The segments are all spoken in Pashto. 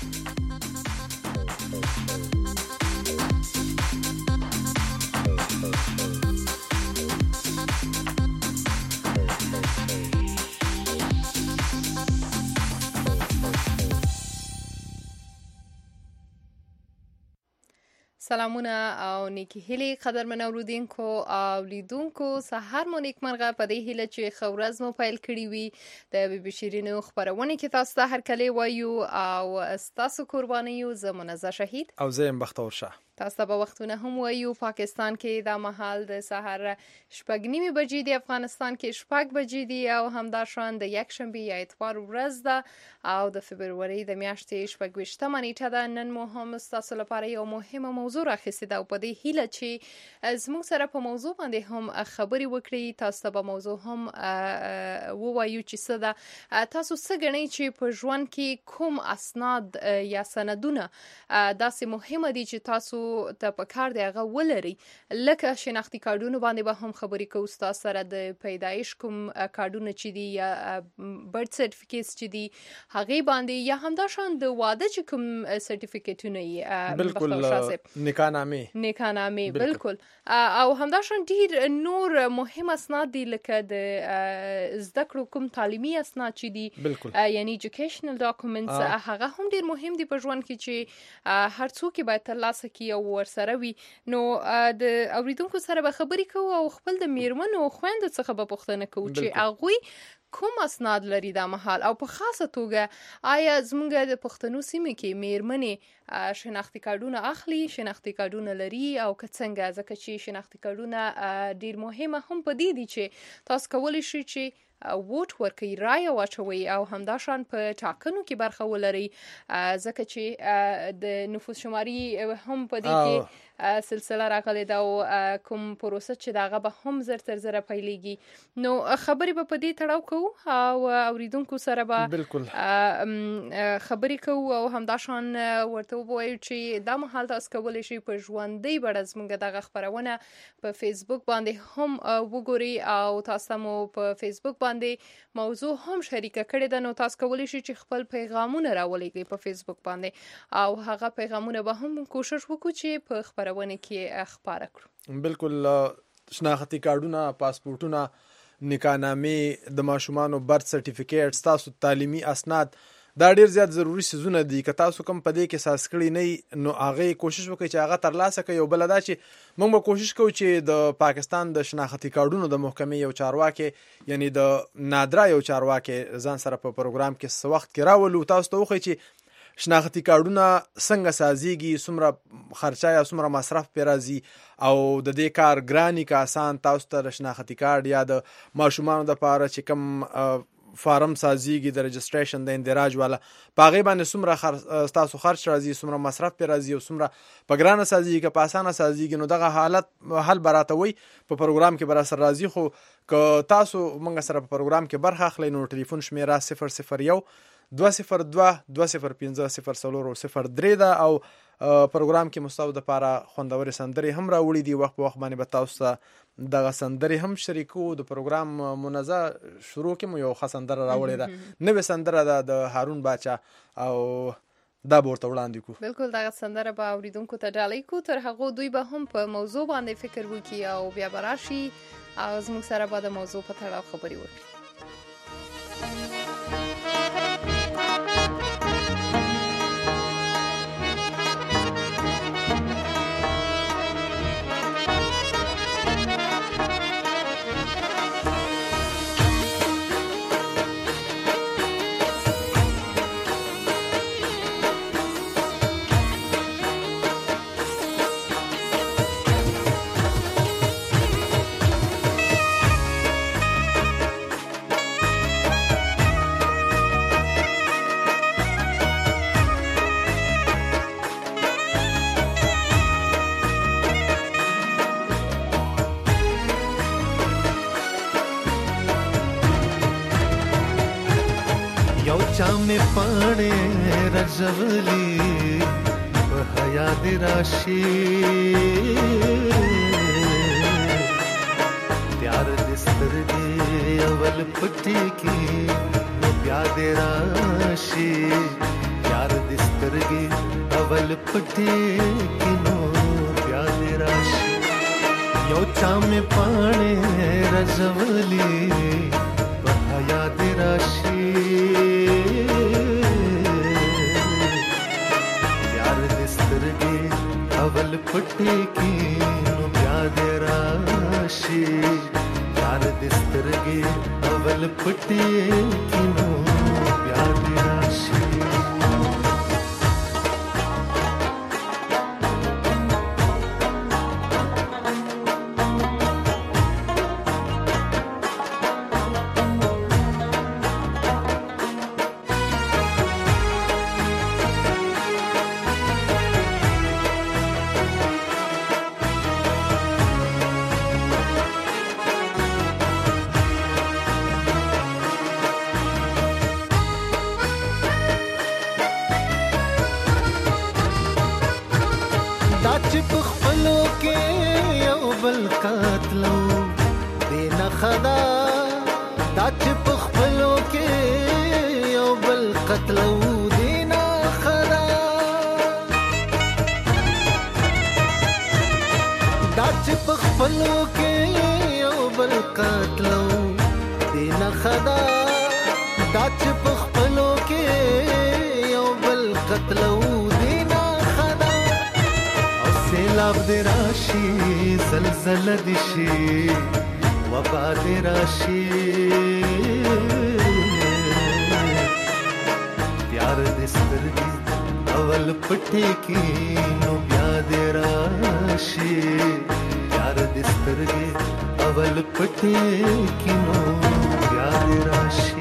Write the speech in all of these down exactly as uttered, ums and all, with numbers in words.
سلامونه او نیکی هیلې قدرمن اوریدونکو او لیدونکو سهار مو نیکمرغه په دې هیله چې ښه ورځ مو پیل کړې وي د بي بي شیرینو خپرونې کې تاسو ته هرکلی وایو او ستاسو قرباني یو زه منزه شهید او زه یم بختور شاه. تاسو ته به وختونه هم وایو پاکستان کې دا مهال د سهار شپږ نیمې بجې دی، افغانستان کې شپږ بجې دی او همداشان د یک شنبې یا اتوار ورځ ده او د فبروري د میاشتې شپږ ویشتمه نیټه ده. نن مو هم ستاسو لپاره یو مهمه موضوع راخیستې ده او په دې هیله چې زموږ سره په موضوع باندې هم خبرې وکړي، تاسو ته به موضوع هم ووایو چې څه ده. تاسو څه ګڼئ چې په ژوند کې کوم اسناد یا سندونه داسې مهمه دي چې تاسو ته په کار دی هغه ولري، لکه شناختی کارډونه باندې به هم خبرې کوو ستاسو سره، د پیدایش کوم کارډونه چې دي یا برث سرټیفیکیټس چې دي هغې باندې، یا همداشان د واده چې کوم سرټیفیکیټونه یې بالکل نکاحنامې نکاحنامې بالکل او همداشان ډیر نور مهم اسناد دي لکه د زده کړو کوم تعلیمي اسناد چې دي بالکل یعنی ایجوکیشنل ډاکومنټس هغه هم ډیر مهم دي په ژوند کې چې هر څوک باید ترلاسه کړي او ورسره وي. نو د اوریدونکو سره به خبرې کوو او خپل د میرمنو او خویندو څخه به پوښتنه کوو چې هغوی کوم اسناد لري دا مهال، او په خاصه توګه آیا زموږ د پښتنو سیمې کې میرمنې شناختی کارډونه اخلي، شناختی کارډونه لري او که څنګه، ځکه چې شناختی کارډونه ډیر مهمه هم په دې دي چې تاسو کولی شئ چې ووټ ورکوي، رایه واچوي او همداشان په ټاکنو کې برخه ولري، ځکه چې د نفوس شماري هم په دې کې سلسله راغلې ده او کوم پروسه چې دغه به هم زر تر زره پیلېږي. نو خبرې به په دې تړاو کوو او اوریدونکو سره به بالکل خبرې کوو او همداشان ورته ووایو چې دا مهال تاسو کولی شئ په ژوندۍ بڼه زموږ دغه خپرونه په فیسبوک باندې هم وګورئ او تاسو مو په فیسبوک باندې موضوع هم شریکه کړې ده، نو تاسو کولی شئ چې خپل پیغامونه راولېږئ په فیسبوک باندې او هغه پیغامونه به هم کوشش وکړو چې په خپرونه کې خپاره کړو. بالکل شناختی کارډونه، پاسپورټونه، نکاحنامې، د ماشومانو برث سرټیفیکیټس، تاسو تعلیمي اسناد، دا ډیر زیات ضروری سيزونه دي. که تاسو کوم په دې کې ساس کړی نه نو هغه کوشش وکړئ چې هغه ترلاسه کړئ. او بل دا چې موږ به کوشش کوو چې د پاکستان د شناختی کارډونو د محکمې یو چارواکي یعنی د نادرا یو چارواکي ځان سره په پروګرام کې څه وخت کې راولو، تاسو ته وښیي چې شناختی کارډونه څنګه سازيږي، څومره خرچه یا څومره مصرف پې راځي او د دې کار ګراني که آسان. تاسو ته شناختی کارډ یا د ماشومانو دپاره چې کوم فارم سازيږي د رجسټریشن د اندراج والا، په هغې باندې څومره ستاسو خرچ راځي، څومره مصرف پې راځي او څومره په ګرانه سازيږي که په اسانه سازيږي، نو دغه حالت حل به راته وي په پروګرام کې به راسره راځي. خو که تاسو موږ سره په پروګرام کې برخه اخلئ نو ټلیفون شمیره صفر صفر یو دوه صفر دوه دوه صفر پنځه صفر څلور او صفر درې ده او پروګرام کې مستو د پاره خوندورې سندرې هم راوړي دي. وخت په وخت باندې به تاسو ته دغه سندرې هم شریکو. د پروګرام منازع شروع کې مو یو ښه سندره راوړې ده، نوې سندره ده د هارون باچا او دا به ورته وړاندې کړو. بالکل دغه سندره به اوریدونکو ته ډالۍ کړو، تر هغو دوی به هم په موضوع باندې فکر وکړي او بیا به راشي او زموږ سره به د موضوع په تړاو خبرې وکړي. चामे पाणे रजवली बहया दिराशी प्यार दिस्तर दे अवल पट्टी की प्यार दिराशी प्यार दिस्तर سترګې اول پټې کینو بیا دې راشي یو چا مې پاڼې رژولې په حیا دې راشي یار دې سترګې اول پټې کینو بیا دې راشي یار دې سترګې اول پټې کینو بیا دې راشي زلزله دي شي وبا دي راشي پیار دي سترګې اول پټې کینو بیا دي راشي پیار دي سترګې اول پټې کینو بیا دي راشي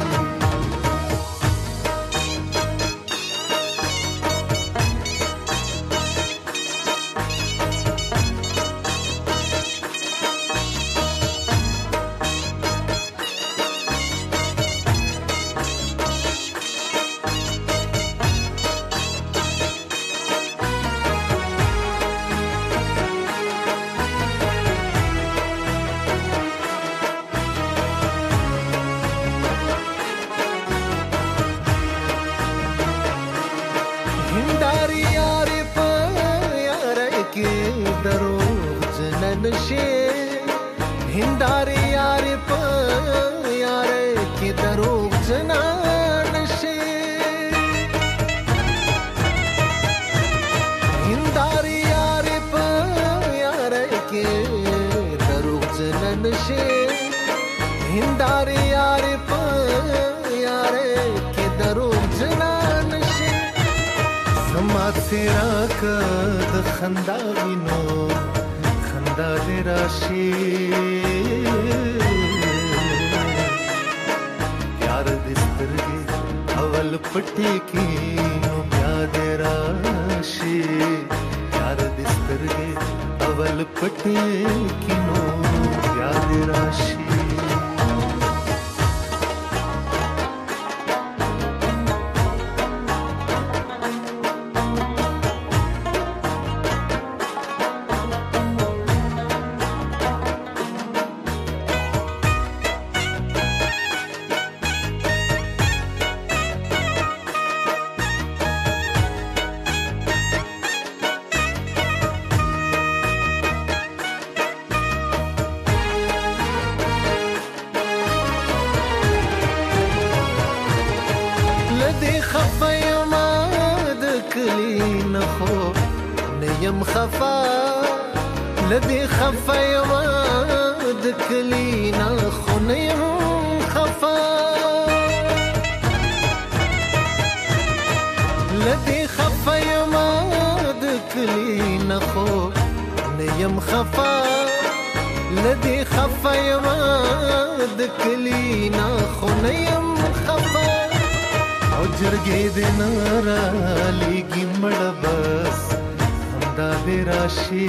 خندا وینو خندا دې راشي یار دې سترګې اول پټې کینو بیا دې راشي یار دې سترګې اول پټې کینو بیا دې راشي یم خفا لدی خفا یم د کلینا خو نه یم خفا لدی خفا یم د کلینا خو نه یم خفا لدی خفا یم د کلینا خو نه یم خفا او جرګې دې نارا لګي مړ بس دا دې راشي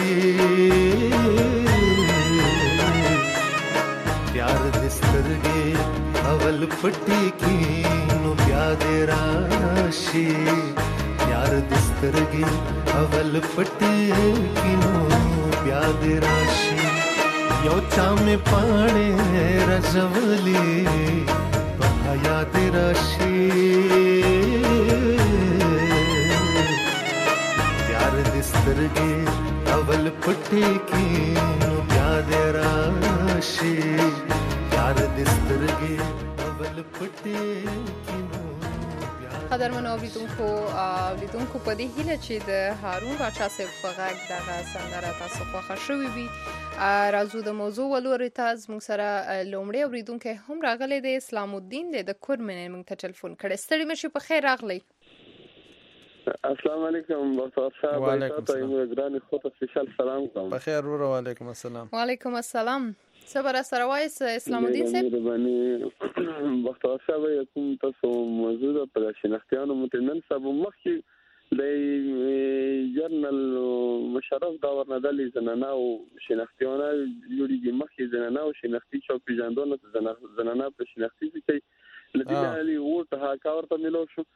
پیار دې سترګې اول پټې کینو بیا دې راشي پیار دې سترګې اول پټې کینو بیا دې راشي یو چا مې پاڼې رژولې په حیا دې راشي سترګې اول پټې کې نو بیا دې راشي یار دې سترګې اول پټې کې نو قدرمنو اوریدونکو اوریدونکو په دې هیله چې د هارون باچا صاحب په غږ دغه سندره تاسو خوښه شوې وي. راځو د موضوع ولوري ته زموږ سره لومړی اوریدونکی هم راغلی دی. اسلام الدین دی د کورمنې موږ ته ټلیفون کړی. ستړي مشي په خیر راغلی. السلام علیکم بختیار صاحب. وعلیکم السلام. ګران خو ته سپیشل سلام کوم. په خیر ورو. وعلیکم السلام. وعلیکم السلام. صبر سره وایس اسلام الدین صاحب. باندې بختیار صاحب کوم تاسو موضوع په شناختیانو متنن صاحب مخکې د جرنل مشرف دا ورندلې زنانه او شناختیانه یوري مخکې زنانه او شناختی چوک پیژندونه زنانه په شناختی کې لدی علي ورته هاکا ورته ملو شو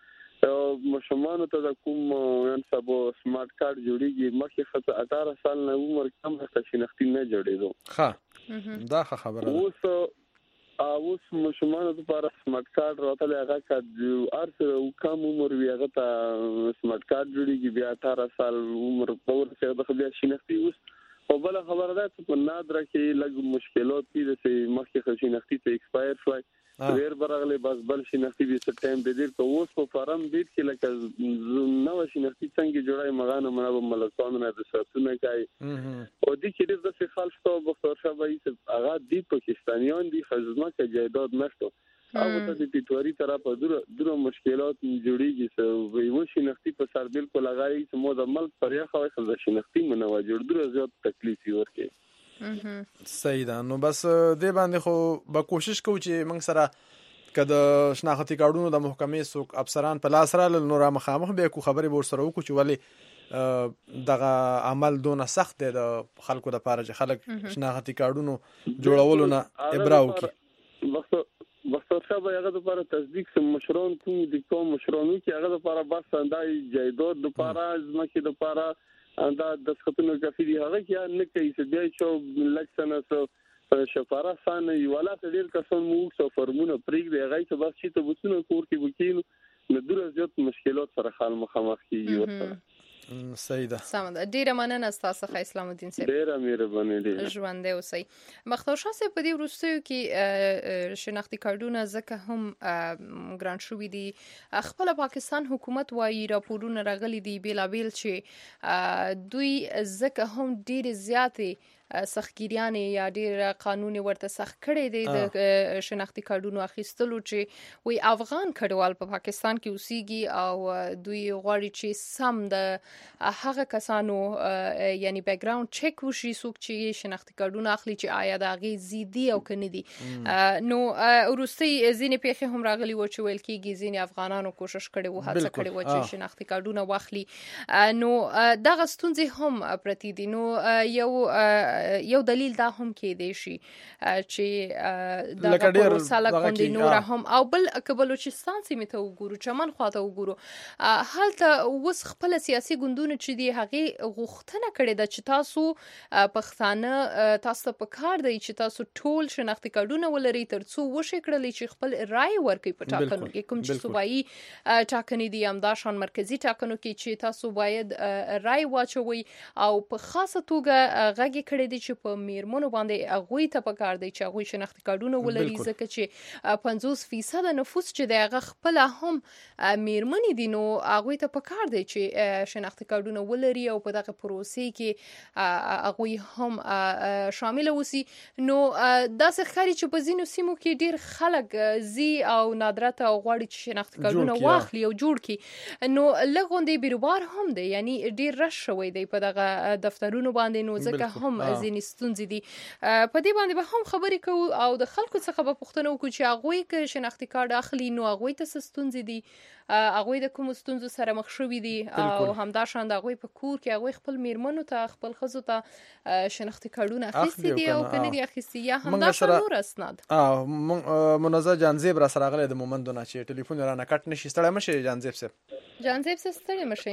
مشمانو ته د کوم ان سبو سمارټ کارت جوړیږي مخکې خطه اټھارہ سال نه عمر کم هڅه شناختی نه جوړېدو. ښه دا خبره ده. اوس اوس مشمانو لپاره سمارټ کارت راته هغه کډ ارسه کم عمر وی هغه ته سمارټ کارت جوړیږي بیا اټھارہ سال عمر پور څخه د خبره شناختی اوس او بل خبره ده چې په نادره کې لږ مشکلات دي چې مخکې شناختی ته ایکسپایر شوی ډیر برغله بس بل شناختی به څه ټایم دی په اوس په فارم دی کې لکه نو شناختی څنګه جوړای مغانه منابع ملکانو نه د ساتونه کوي او د کې د څه خلک په بختور شوی چې هغه دی پاکستانیان دي خزمه کې جایداد نشته هغه ته د پیټوري طرف دغه دغه مشکلات جوړیږي چې وي شناختی په سر بالکل لګایي چې مو د ملک پر یې خوښ د شناختی منو جوړ دغه زیات تکلیف ورکړي. صحیح ده. نو بس دې باندې خو به کوشش کوو چې موږ سره کله شناختی کارډونو د محکمې څوک افسران په لاس راغلل نو را مخامخ به کو خبرې ور سره وکړو چې ولې دغه عمل دونه سخت دی د خلکو د پاره چې خلک شناختی کارډونو جوړولو نه ابرا وکړي. بختیار صاحب هغه لپاره تصدیق سم مشرون کوم د کوم مشرونو کې هغه لپاره بس اندای جایداد لپاره ځمکې لپاره اندا د خطونو کافي دی هغه کې نه کوي چې بیا چې لکسنه سو شفاره سان ولا ډیر کسان مو څو فرمونه پریګ دی هغه چې بس چې ته وسونه کور کې وکینو نو ډیر زیات مشکلات سره خال مخامخ کیږي ورته. صحیح ده. سم ده. ډیره مننه تاسو ښه اسلام الدین صاحب. ډیره مهرباني دي. ژوند اوسئ. بختیار شاه صاحب په دې وروستیو کې شناختی کارډونه ځکه هم ګران شوي دي. خپل پاکستان حکومت وايي راپورونه راغلي دي بیلابیل چې دوی ځکه هم ډیر زیاتې سختګیریانې یا ډیر قانون ورته سخت کړی دی د شناختی کارډونو اخیستلو چې وی افغان کډوال په پاکستان کې اوسېږي او دوی غواړي چې سم د هغه کسانو یعنی بیک ګراوند چک وشي څوک چې شناختی کارډونه اخلي چې آیا د هغې زیدي او که نه دي. نو وروستۍ ځینې پیښې هم راغلي وو چې ویل کېږي ځینې افغانانو کوشش کړی وو هڅه کړې وه چې شناختی کارډونه واخلي. نو دغه ستونزې هم پرتې دي. نو یو یو دلیل دا هم کېدی شي چې دا پروسه لکوندې نور هم او بل که بلوچستان سیمې ته وګورو چمن خواته وګورو هلته اوس خپل سیاسي ګوندونه چې دي هغې غوښتنه کړې ده چې تاسو پښتانه تاسو ته پکار دی چې تاسو ټول شناختی کارډونه ولرئ تر څو وشي کړلی چې خپل رای ورکړي په ټاکنو کې کوم چې صوبایي ټاکنې دي همداشان مرکزي ټاکنو کې چې تاسو باید رای واچوئ او په خاصه توګه غږ یې کړی دی چې په میرمنو باندې هغوی ته پکار دی چې هغوی شناختی کارډونه ولري ځکه چې پنځوس فیصد نفوس چې دی هغه خپله هم میرمنې دي نو هغوی ته پکار دی چې شناختی کارډونه ولري او په دغه پروسې کې هغوی هم شامل اوسي. نو داسې ښکاري چې په ځینو سیمو کې ډیر خلک ځي او نادرته غواړي چې شناختی کارډونه واخلي او جوړ کړي. نو لږ غوندې بیروبار هم دی یعنی ډیر رش شوی دی په دغه دفترونو باندې نو ځکه هم ځینې ستونزې دي. په دې باندې به هم خبرې کوو او د خلکو څخه به پوښتنه وکړو چې هغوی که شناختی کارډ اخلي نو هغوی ته څه ستونزې دي هغوی د کومو ستونزو سره مخ شوي دي او همداشان د هغوی په کور کې هغوی خپل میرمنو ته خپل ښځو ته شناختی کارډونه اخیستي دي او که نه دي اخیستي یا همداشان نور اسناد. منازه جانزیب را سره راغلی د مومندو نه چې ټلیفون رانه کټ نشي. ستړی مشئ جانزیب صاحب. جانزیب صاحب ستړی مشئ.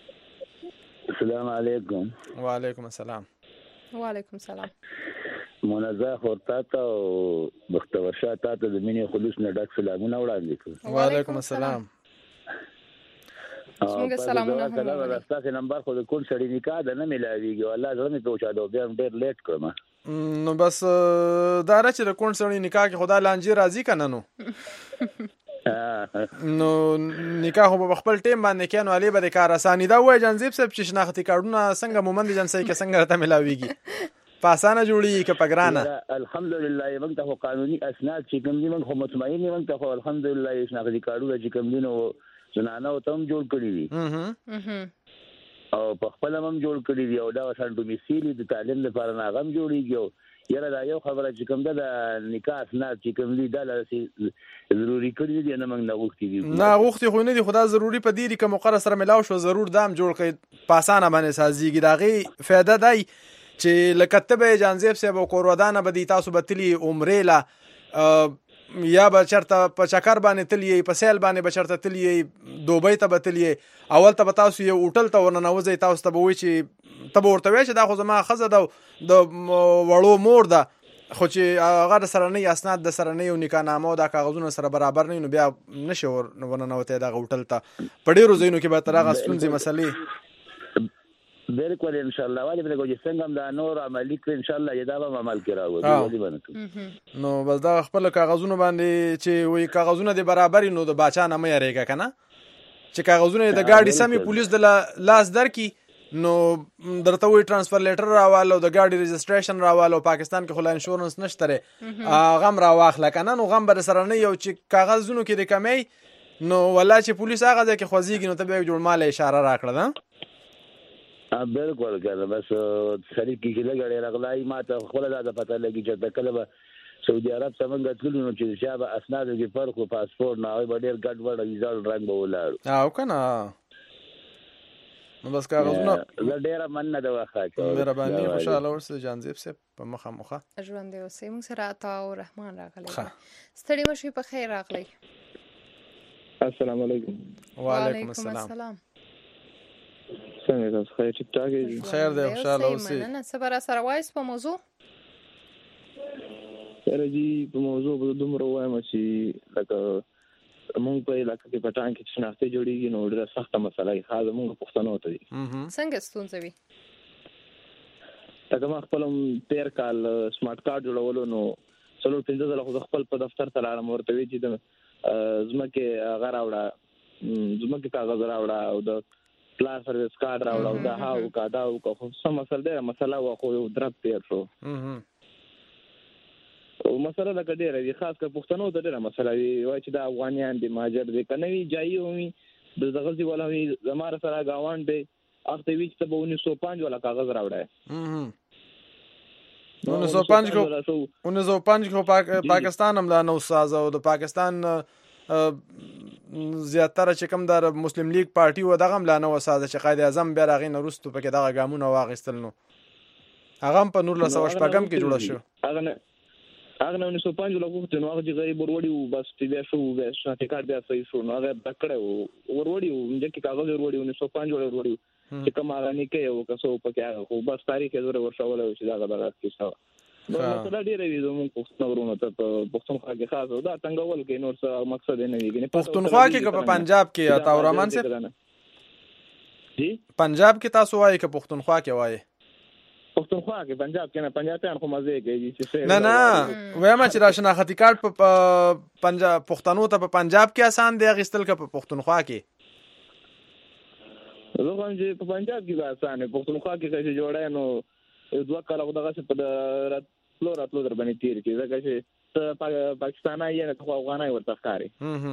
السلام علیکم. وعلیکم السلام. وعلیکم السلام. منازه خورتا ته او بختور شاه ته د مینې خلوص نه ډک سلامونه وړاندې کړم. وعلیکم السلام. څنګه سلامونه هم سلام راستاسه نمبر خو د کول سړی نکاح ده نه ملاویږي والله زړه مې پوښاده بیا ډېر لیټ کړم نو بس دا را چې د کون سړی نکاح کې خدا لانجې راځي کنه نو نو نکاح په خپل ټیم باندې کینو علي به د کار اساني دا وای جنزیب صاحب چې شناختی کارډونه څنګه مومند جنسي کې څنګه راته ملاويږي پاسانه جوړي کې پګرانه الحمدلله موږ ته قانوني اسناد چې کوم دي موږ مطمئن موږ ته الحمدلله شناختی کارډونه چې کوم دي نو زنانه او تم جوړ کړی دي او په خپل هم جوړ کړی دی او دا وسان ډومیسیلی د تعلیم لپاره نه غم جوړیږي یاره دا یو خبره چې کوم ده د نکاح اسناد چې کوم دي دا ضروري کړی دي نه موږ نه غوښتي دي نه غوښتي خو نه دي خدا ضروري په دې کې مقرره سره ملاو شو ضرور دام جوړ کړي پاسانه باندې سازيږي داغي فائدہ دی چې لکتبه جانزیب صاحب او کورودانه بدی تاسو بتلی عمره لا یا به چرته په چکر باندې تلی په سیل باندې به چرته تلی دوبۍ ته بتلی اول ته تاسو یو هوټل ته ورننوځي تاسو ته به وی چې تبه ورته وی چې دا خو زما خزه د وړو مور ده خو چې هغه سره نه اسناد د سره نه یو نکاح نامه او د کاغذونو سره برابر نه نو بیا نشو ورننوته دا هوټل ته په ډیرو ځینو کې به ترغه ستونزې مسلې بالکل ان شاء الله والی به کوم څنګه دا نور عملی کړ ان شاء الله یدا به عمل کراوه والی باندې نو بس دا خپل کاغذونه باندې چې وی کاغذونه د برابر نو د باچا نه مې ریګه کنه چې کاغذونه د گاډي سمي پولیس د لاس درکې نو درته وی ترانسفر لیټر راوالو د گاډي رجسټریشن راوالو پاکستان کې خلا انشورنس نشته غم را واخله کنه نو غم بر سره نه یو چې کاغذونو کې د کمی نو ولا چې پولیس هغه ځکه خوځيږي نو ته به جوړ مال اشاره راکړه ده بالکل کنه بس سړی کې لګړې راغلای ما ته خپل دا پته لګی چې کله به سعودي عرب څنګه تللو نو چې شابه اسناد کې فرق او پاسپورت نه وي ډېر ګډ وډ ویزا رنګ به ولاړ او کنه نو بس کاغذونه ډېر مننه دا واخا مهرباني خوشاله ورسې جانزیب صاحب په مخه مخه ژوند دی اوسې موږ سره عطا او رحمان راغلی ستړي مشي په خیر راغلی السلام علیکم وعلیکم السلام څنګه تاسو خیر ټیک ټاک یې خیر دی خوشاله اوسئ مننه سره سره وایس په موضوع سره جی په موضوع په دومره وایم چې لکه مونږ په علاقې کې پټان کې شناخته جوړیږي نو ډېره سخته مسله یې خاصه مونږ پښتنو ته دي څنګه ستونزه وي دا ما خپل تیر کال سمارټ کارت جوړولو نو څلور پنځه ځله خو خپل په دفتر ته لاړم ورته وی چې د زمکه هغه راوړه زمکه کاغذ راوړه او د پلان سرویس کارت راوړه او دا هاو کا دا او خو سم مسله ده مسله واخو یو درپ تیر شو او مسله دا کډیره وی خاص کر پښتنو ته ډیره مسله وی وای چې دا افغانیان دي ماجر دي کنه وی جایي وي د دغه ولا وی زماره سره گاوان دي اخته وی چې په انیس سو پنځه ولا کاغذ راوړه انیس سو پنځه کو انیس سو پنځه کو پاکستان هم لا نو ساز او د پاکستان زیاتره چې کوم د مسلم لیگ پارټي و دغه هم لا نو ساده چې قائد اعظم بیا راغی نه رستو پکې دغه ګامونه واغستل نو هغه په نور لسو شپږم کې جوړ شو هغه نه هغه نه نو پنځه لغوته نو هغه غریب وروړي او بس بیا شو بیا شاته کار بیا صحیح شو نو هغه دکړه وروړي چې کې کاغذ وروړي نو پنځه وروړي چې کوم هغه نه کوي او کسو پکې خو بس تاریخ یې زوره ورشاوله چې دا غبره کیسه نو مسله ډیره وی زموږ پښتون ورونه ته پښتونخوا کې خاص دا څنګه ول کې نور څه مقصد نه ویګنی پښتونخوا کې په پنجاب کې عطا الرحمن سے جی پنجاب کې تاسو وایي کې پښتونخوا کې وایي پښتونخوا کې پنجاب کې نه پنجابیان خو مزه کوي چې نه نه وایم چې راشنا خطي کارت په پنجاب پښتنو ته په پنجاب کې آسان دی غستل کې په پښتونخوا کې زه هم چې په پنجاب کې آسان پښتونخوا کې چې جوړه نو دوه کاله دغه څه په راتلو راتلو در باندې تیر کی ځکه چې پاکستاني یا ته افغانای ورته ښکاری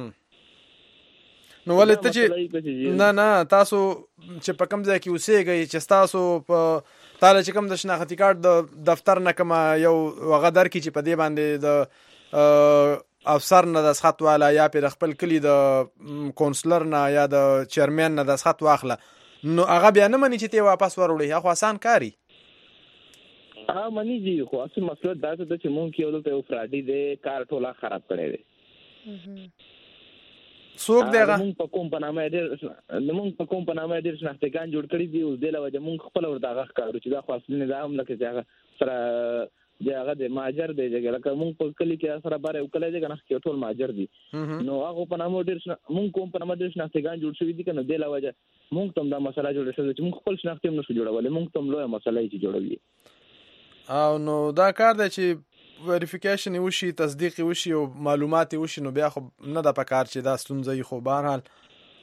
نو ولې ته چې نه نه تاسو چې په کوم ځای کې اوسېږئ چې تاسو په تعالی چې کوم د شناختی کارت د دفتر نه کوم یو وغدر کې چې په دې باندې د افسر نه د سخت والا یا په خپل کلی د کونسلر نه یا د چیرمن نه د سخت واخله نو هغه بیا نه مني چې ته واپس وروړي هغه آسان کاری ها منی جی خو اصل مسله دا ته چې مونږ کې ولته افرادي دي کار ټوله خراب کړي دي څوک دیغه مونږ په کوم په نامه ډېر مونږ په کوم په نامه ډېر شناختګان جوړ کړی دي او د لوجه مونږ خپل ورته غږ کارو چې دا خاص نظام لکه چې هغه سره دی هغه د ماجر دی چې لکه مونږ په کلی کې سره باره وکړای دي کنه چې ټول ماجر دي نو هغه په نامو ډیر مونږ کوم په نامو ډیر شناختګان جوړ شوی دي کنه د لوجه مونږ تم دا مسله جوړه شوی چې مونږ خپل شناخت هم نشو جوړولای مونږ تم لوی مسله چې جوړوي او نو دا کار دی چې ویریفیکیشن وشي تصدیق وشي او معلومات وشي نو بیا خو نه د پکار چې دا ستونزې خو بهر حال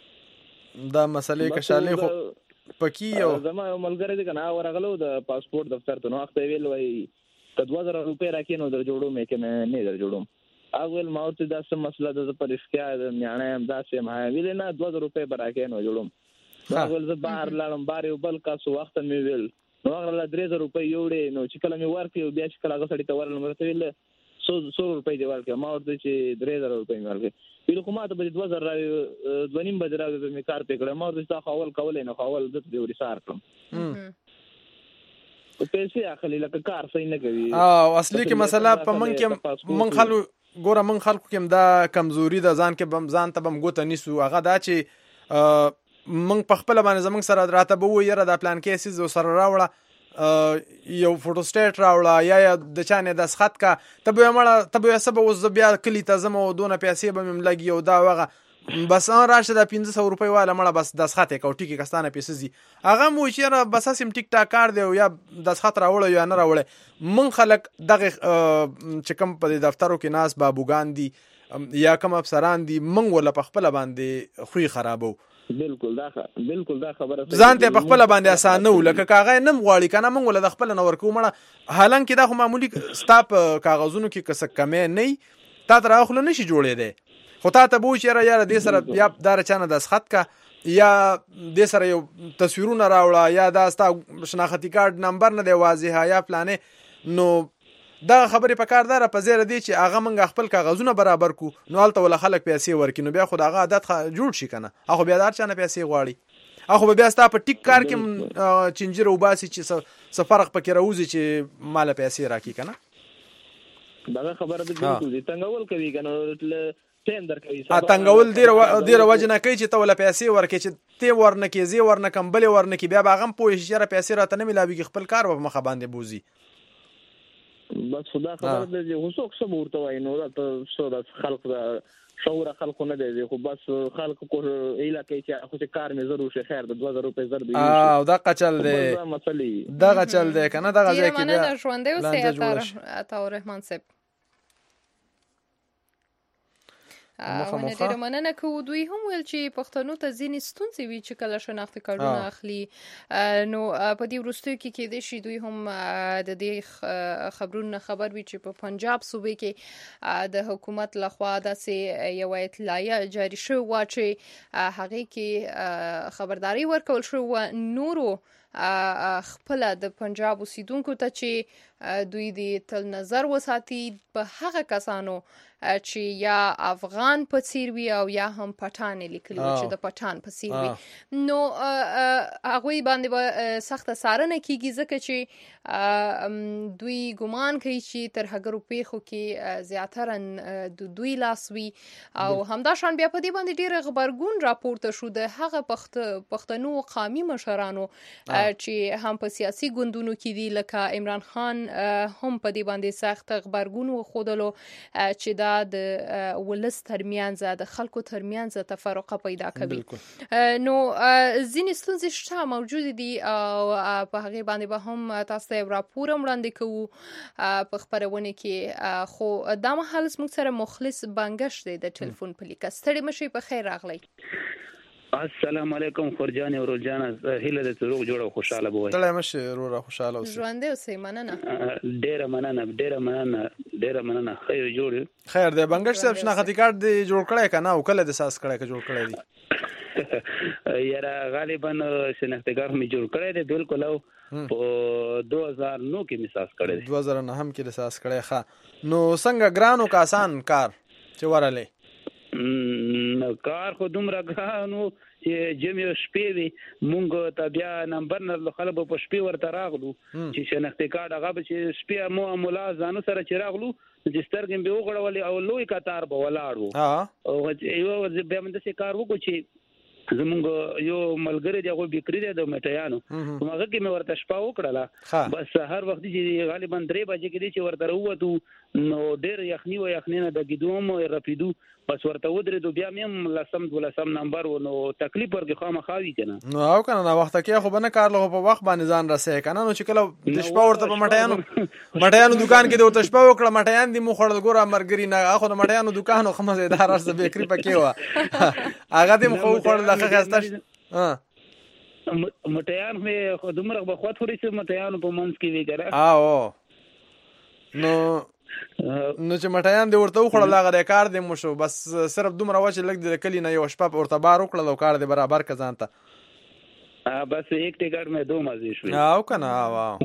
دا مسلې کشالې خو پکې یو زما ملګری دی کنه ورغلو د پاسپورت دفتر ته نو وخت ویل وای کدو زره روپے راکې نو در جوړو مې کې نه در جوړم اول ما ورته دا سم مسله د پرشکیا د میانه هم دا سم هاي ویل نه دو زره روپے براکې نو جوړم اول زه بهر لاړم بار یو بل کاسو وخت مې ویل نو هغه درې زره روپے یوړې نو چې کله مې ورکې بیا چې کله هغه سړی ته ورل مرته ویل سو سو روپے دی ورکې ما ورته چې درې زره روپے مې ورکې ویل خو ما ته به دو زره دونیم بدره مې کار پکړم ما ورته تا خول کولې نو خول د دې ورسار کړم پیسې اخلي لکه کار صحیح نه کوي او اصلي کې مسله په من کې من خلکو ګوره من خلکو کې دا کمزوري د ځان کې بم ځان ته بم ګوت نیسو هغه دا چې من په خپل باندې زمنګ سره راته به و یره د پلان کې سیز سره راوړه یو فوټو سټیټ راوړه یا د چانه د سخت کا تبه مړه تبه سبب وز بیا کلی ته زمو دونه پیسې به مم لګي او دا وغه بس ان راشه د پنځه سوه روپۍ والا مړه بس د سخت کوټی کې کستانه پیسې زی هغه مو چې بس سم ټیک ټاک کار دی یا د سخت راوړ یا نه راوړ من خلک دغه چې کوم په دفترو کې ناس بابوګان دي یا کوم افسران دي من ولا په خپل باندې خوې خرابو بالکل دا بالکل دا خبره ځان ته په خپل باندې اسانه نو لکه کاغذ نم غواړي کنه من ولا د خپل نور کومه حالانکه دا خو معمولی ستاپ کاغذونو کې کس کمې نه تا تر اخلو نشي جوړې دي خو تا ته بو چې را یاره دې سره یا دار چانه د سخت کا یا دې سره یو تصویرونه راوړه یا دا ستا شناختی کارت نمبر نه دی واضحه یا پلانې نو دا خبرې په کار دار په زیره دی چې هغه منګ خپل کاغذونه برابر کو نو الته ول خلک پیسې ورکې نو بیا خو دا عادت جوړ شي کنه هغه بیا دار چانه پیسې غواړي هغه بیا ستا په ټیک کار کې چنجر وباسي چې څه فرق پکې راوځي چې مال پیسې راکې کنه دا خبره ده بالکل دي څنګه ول کوي کنه ټیم درکوي اتنګول ډیر ډیر وجنه کوي چې ته ول پیسې ورکې چې تی ورنه کې زی ورنه کمبل ورنه کې بیا باغم پوه شي چې پیسې راته نه ملاوي خپل کار په مخه باندې بوزي بس خدا خبر ده چې وسوک سم ورته وای نو دا څو د خلق دا شعور خلق نه دی خو بس خلق کو ایله کوي چې خو کار مې ضرور شي خیر د دوه زره روپۍ زر دی او دا قچل دی دا قچل دی کنه دا غځي کې بیا ژوندې اوسه عطا الرحمن صاحب ونه ډیره مننه کوو دوی هم ویل چې پښتنو ته ځینې ستونزې وي چې کله شناختی کارتونه اخلي نو په دې وروستیو کې کېدای شي دوی هم د دې خبرونو خبر وي چې په پنجاب صوبې کې د حکومت لخوا داسې یو اطلاعیه جاری شوې وه چې هغې کې خبرداری ورکول شوې وه نورو خپل د پنجاب اوسیدونکو ته چې دوی د تل نظر وساتي په هغه کسانو چې یا افغان په څیر وي او یا هم پټان لیکلي چې د پټان په څیر وي نو هغه باندې به سخت څارنه کیږي ځکه چې دوی ګمان کوي چې تر هغه پیښو کې زیاتره د دوی لاس وي او همدا شان بیا په دې باندې ډیر خبرګون راپورته شو د هغه پخت پښتنو قومي مشرانو چې هم په سیاسي ګوندونو کې دي لکه عمران خان هم په دې باندې سخت خبرګون وښودلو چې دا د ولس ترمنځ د خلکو ترمنځ تفرقه پیدا کوي نو ځینې ستونزې شته موجود دي او په هغه باندې به هم تاسو ته راپور وړاندې کوو په خبرونه کې خو دا مهال موږ سره مخلص بنگش دی د ټلیفون په لیکه ستړي مشي په خیر راغلی السلام علیکم خورجان او رولجان هله د تروغ جوړه خوشاله بوي تله مشه روره خوشاله اوسه ژوند اوسه مننه ډیره مننه ډیره مننه ډیره مننه خیر جوړ خیر دی بنگش صاحب شناختی کارت دی جوړ کړی کنه او کله د ساس کړی ک جوړ کړی دی یاره غالبا شناختی کارت می جوړ کړی دی بالکل او په دو هزار نو کې می ساس کړی دی دو هزار نو هم کې ساس کړی ښه نو څنګه ګرانو کا آسان کار چې وراله کار خو دومره ګرانو چې جمع شپې وي مونږ ته بیا نمبر نه خلک په شپې ورته راغلو چې شناختی کارت هغه به چې شپې مو مولا ځانو سره چې راغلو چې سترګې به وغړولې او لوی کتار به ولاړ وو او یو بیا موږ څه کار وکړو چې زمونږ یو ملګری دی هغه بیکری دی د مټیانو هغه کې مې ورته شپه وکړله بس هر وخت چې غالبا درې بجې کې چې ورته وروته نو ډېر یخني و یخني نه د ګیدوم رپیدو بس ورته ودرېدو بیا مې لسم دولسم نمبر و نو تکلیف ورکې خامخا وي کنه نو او کنه نو وخت کې خو بنه کار له په وخت باندې ځان رسې کنه نو چې کله د شپه ورته په مټیانو مټیانو دکان کې د ورته شپه وکړه مټیان دي مو خړل ګوره مرګري نه اخو د مټیانو دکانو خمسه اداره سره بیکری پکې و هغه دې مخ خړل دغه خسته ها مټیان مې خو دمر بخوت خوري چې مټیانو په منځ کې وی ګره او نو نو چې مټیان دې ورته وخړل هغه کار دې مو شو بس صرف دومره واچ لګ دې کلی نه یو شپه ورته بار وکړل او کار دې برابر کزانته بس یک ټیکټ مې دوه مزه شو او کنه واو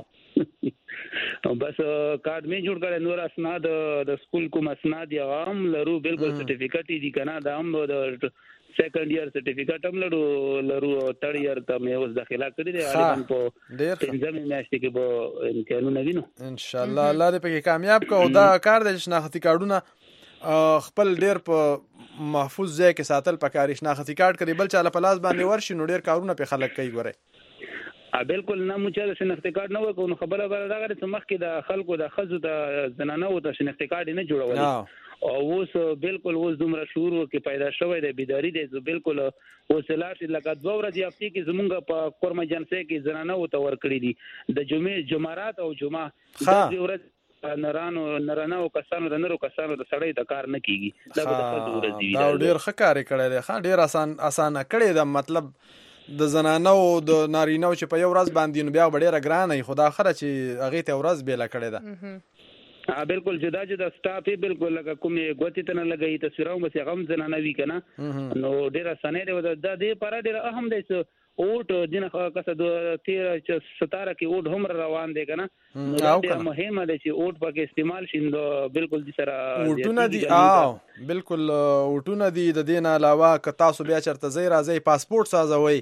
بس کارت مې جوړ کړل نور اسناد د سکول کوم اسناد یا هم لرو بالکل سرټیفیکټ دي کنه دا هم د سیکنډ ایئر سرټیفیکټ هم لرو لرو تھرډ ایئر ته مې اوس داخله کړی دی اړین په ډېر څنګه میاشتې کې به امتحانونه وینو ان شاء الله الله دې پکې کامیاب کو دا کار د شناختی کارډونه خپل ډېر په محفوظ ځای کې ساتل پکاري شناختی کارت کړي بل چاله پلاس باندې ورشي نو ډېر کارونه په خلک کوي ګوره ا بالکل نه مو چې شناختی کارت نه وکړو نو خبره غره دا غره چې مخکې د خلکو د خزو د زنانه او د شناختی کارت نه جوړول او اوس بالکل اوس دومره شعور کې پیدا شوی دی بیداری دی زه بالکل اوس لاش لکه دوه ورځې هفته کې زمونږ په کورم جنسه کې زنانه او تور کړی دي د جمعې جمعرات او جمعه د ورځ نرانو نرانو کسانو د نرو کسانو د سړی د کار نه کیږي دا به د ورځ دی دا ډیر ښه کار کړی دی ښه ډیر آسان آسان کړی دا مطلب د زنانو او د نارینو چې په یو ورځ باندې نو بیا ډیره ګرانه خدا خره چې هغه ته ورځ بیل کړی ده ها بالکل جدا جدا سټاف بالکل لکه کومې غوتی ته نه لګي تصویرونه بس غم زنانه وی کنه نو ډیره سنې دی د دې پر ډیره اهم دی اوټ دنه کسه د تیر چې ستاره کې اوټ هم روان دی کنه نو دا مهمه ده چې اوټ پکې استعمال شین بالکل د سره اوټونه دي او بالکل اوټونه دي د دین علاوه ک تاسو بیا چرته زی راځي پاسپورت سازوي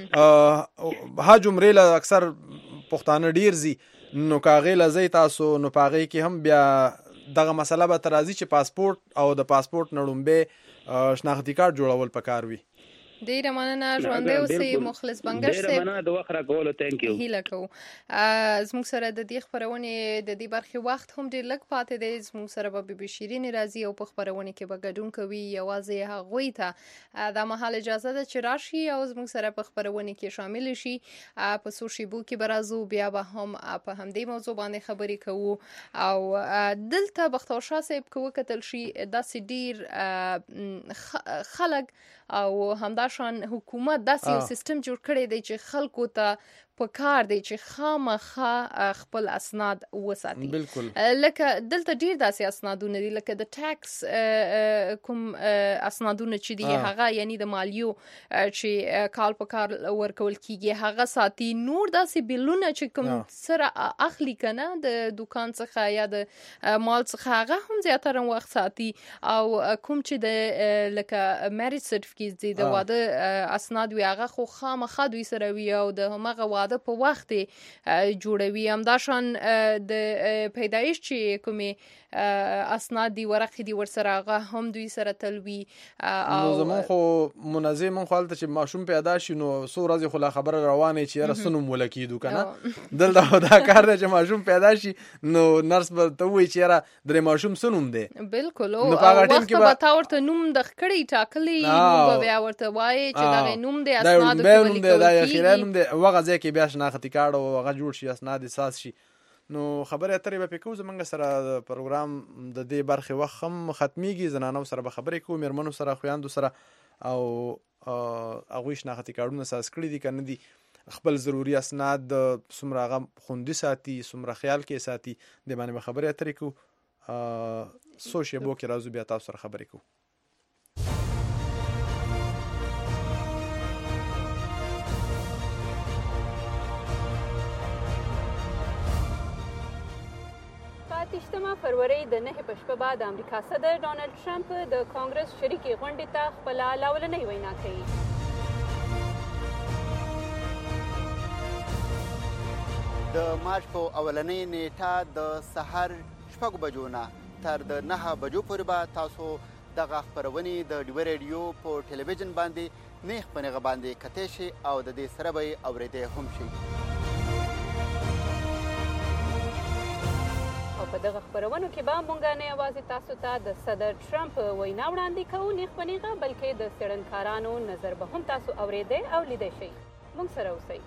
ها جمهوریت اکثر پښتانه ډیر زی نو کاغې لزی تاسو نو پاغې کې هم بیا دغه مسله به ترازی چې پاسپورت او د پاسپورت نړومبه شناختی کارت جوړول پکار وي ډیره مننه ژوندۍ اوسئ مخلص بنګش صاحب ډیره مننه د وخت راکولو ثانک یو هیله کوو زموږ سره د دې خبرونې د دې برخې وخت هم ډیر لږ پاتې دی زموږ سره به بي بي شیرین راځي او په خبرونه کې به ګډون کوي یوازې هغوی ته دا مهال اجازه ده چې راشي او زموږ سره په خبرونه کې شامل شي په څو شیبو کې به راځو بیا به هم په همدې موضوع باندې خبرې کوو او دلته بختور شاه صاحب که وکتل شي داسې ډیر خلک او همدا شان حکومت داسې یو سیستم جوړ کړی دی چې خلکو ته په کار دی چې خامخا خپل اسناد وساتي بالکل لکه دلته ډیر داسې اسنادونه دي لکه د ټیکس کوم اسنادونه چې دي هغه یعنی د مالیو چې کال په کال ورکول کیږي هغه ساتي نور داسې بیلونه چې کوم سره اخلي کنه د دکان څخه یا د مال څخه هغه هم زیاتره وخت ساتي او کوم چې د لکه میریج سرټیفیکیټ دي د واده اسناد وي هغه خو خامخا دوی سره وي او د همغه د په وخت جوړوي همدا شان د پیدایش چې کومې اسناد دی ورقې دی ورسره هغه هم دوی سره تلوي او زمون خو منظم خو حالت چې ماشوم پیدا شي نو سو ورځې خو لا خبره روانه چې رسنو مولکیدو کنه دلته دا کار دی چې ماشوم پیدا شي نو نرس به ته وایي چې را درې ماشوم سنوم دی بالکل او وخت به تا ورته نوم د خکړی ټاکلی نو بیا ورته وایي چې دا نوم دی اسناد کې دا اخیرا نوم دی وغه ځکه بیا شناختی کارت او هغه جوړ شي اسناد اساس شي نو خبره اترې به پکو زمونږ سره د پروګرام د دې برخه وخت هم ختميږي زنانو سره به خبرې کوو میرمنو سره خويندو سره او هغه شناختی کارتونه اساس کړی دي کنه دي خپل ضروری اسناد سمره غو خوندي ساتي سمره خیال کې ساتي د باندې خبرې اترې کوو سوشي بو کې راځو بیا تاسو سره خبرې کوو اتشتمه فروری د نهه په شپه بعد امریکا صدر ډونالد ټرمپ د کانګرس شریکي غونډې ته خپل لاولنۍ وینا کوي. د مارچ په اولنۍ نیټه د سحر شپږ بجو نه تر د نهه بجو پورې به تاسو دغه خپرونې د ډیوه ریډیو په ټلویزیون باندې نیخ په نیغه باندې کتی شي او د دې سره به یې اورېدی هم شي. او په دغه خپرونو کې به موږ نه یوازې تاسو ته د صدر ټرمپ وینا وړاندې کوو نیغ په نیغه، بلکې د څېړنکارانو نظر به هم تاسو اورېدی او لیدی شئ. موږ سره اوسئ.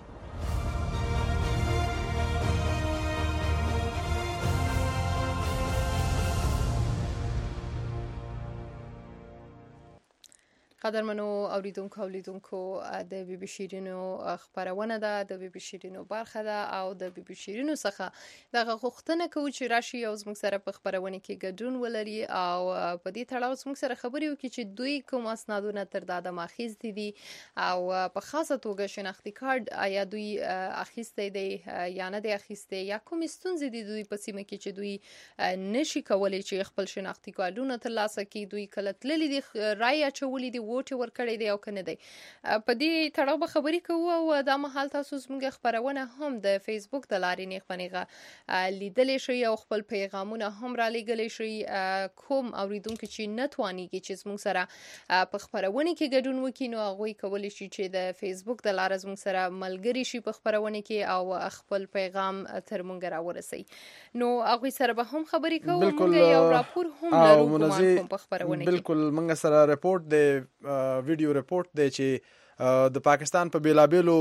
قدرمنو اوریدونکو او لیدونکو د بي بي شیرینو خبرونه ده، د بي بي شیرینو برخه ده او د بي بي شیرینو څخه دغه غوښتنه کوو چې راشي او زموږ سره په خبرونه کې ګډون ولري او په دې تړاو زموږ سره خبرې وکړي چې دوی کوم اسنادونه تر داده اخیستي دي او په خاصه توګه شناختي کارت آیا دوی اخیستی دی یا نه دی اخیستی، یا کوم ستونزې دي دوی په سیمه کې چې دوی نشي کولی چې خپل شناختي کارتونه ترلاسه کړي، دوی کله تللي دي رایې اچولي دي ووټ یې ورکړی دی او که نه دی. په دې تړاو به خبرې کوو او دا مهال تاسو زموږ خپرونه هم د فیسبوک د لارې نیغ په نیغه لیدلی شئ او خپل پیغامونه هم را لیږلی شئ. کوم اوریدونکي چې نه توانیږي چې زموږ سره په خپرونه کې ګډون وکړي نو هغوی کولی شي چې د فیسبوک د لارې زموږ سره ملګري شي په خپرونه کې او خپل پیغام تر موږ راورسوي. نو هغوی سره به هم خبرې کوو. موږ یو راپور هم لرو ګمان کوم په خپرونه کې. بالکل موږ سره رپورټ دی، ویډیو رپورټ دی چې د پاکستان په بیلابیلو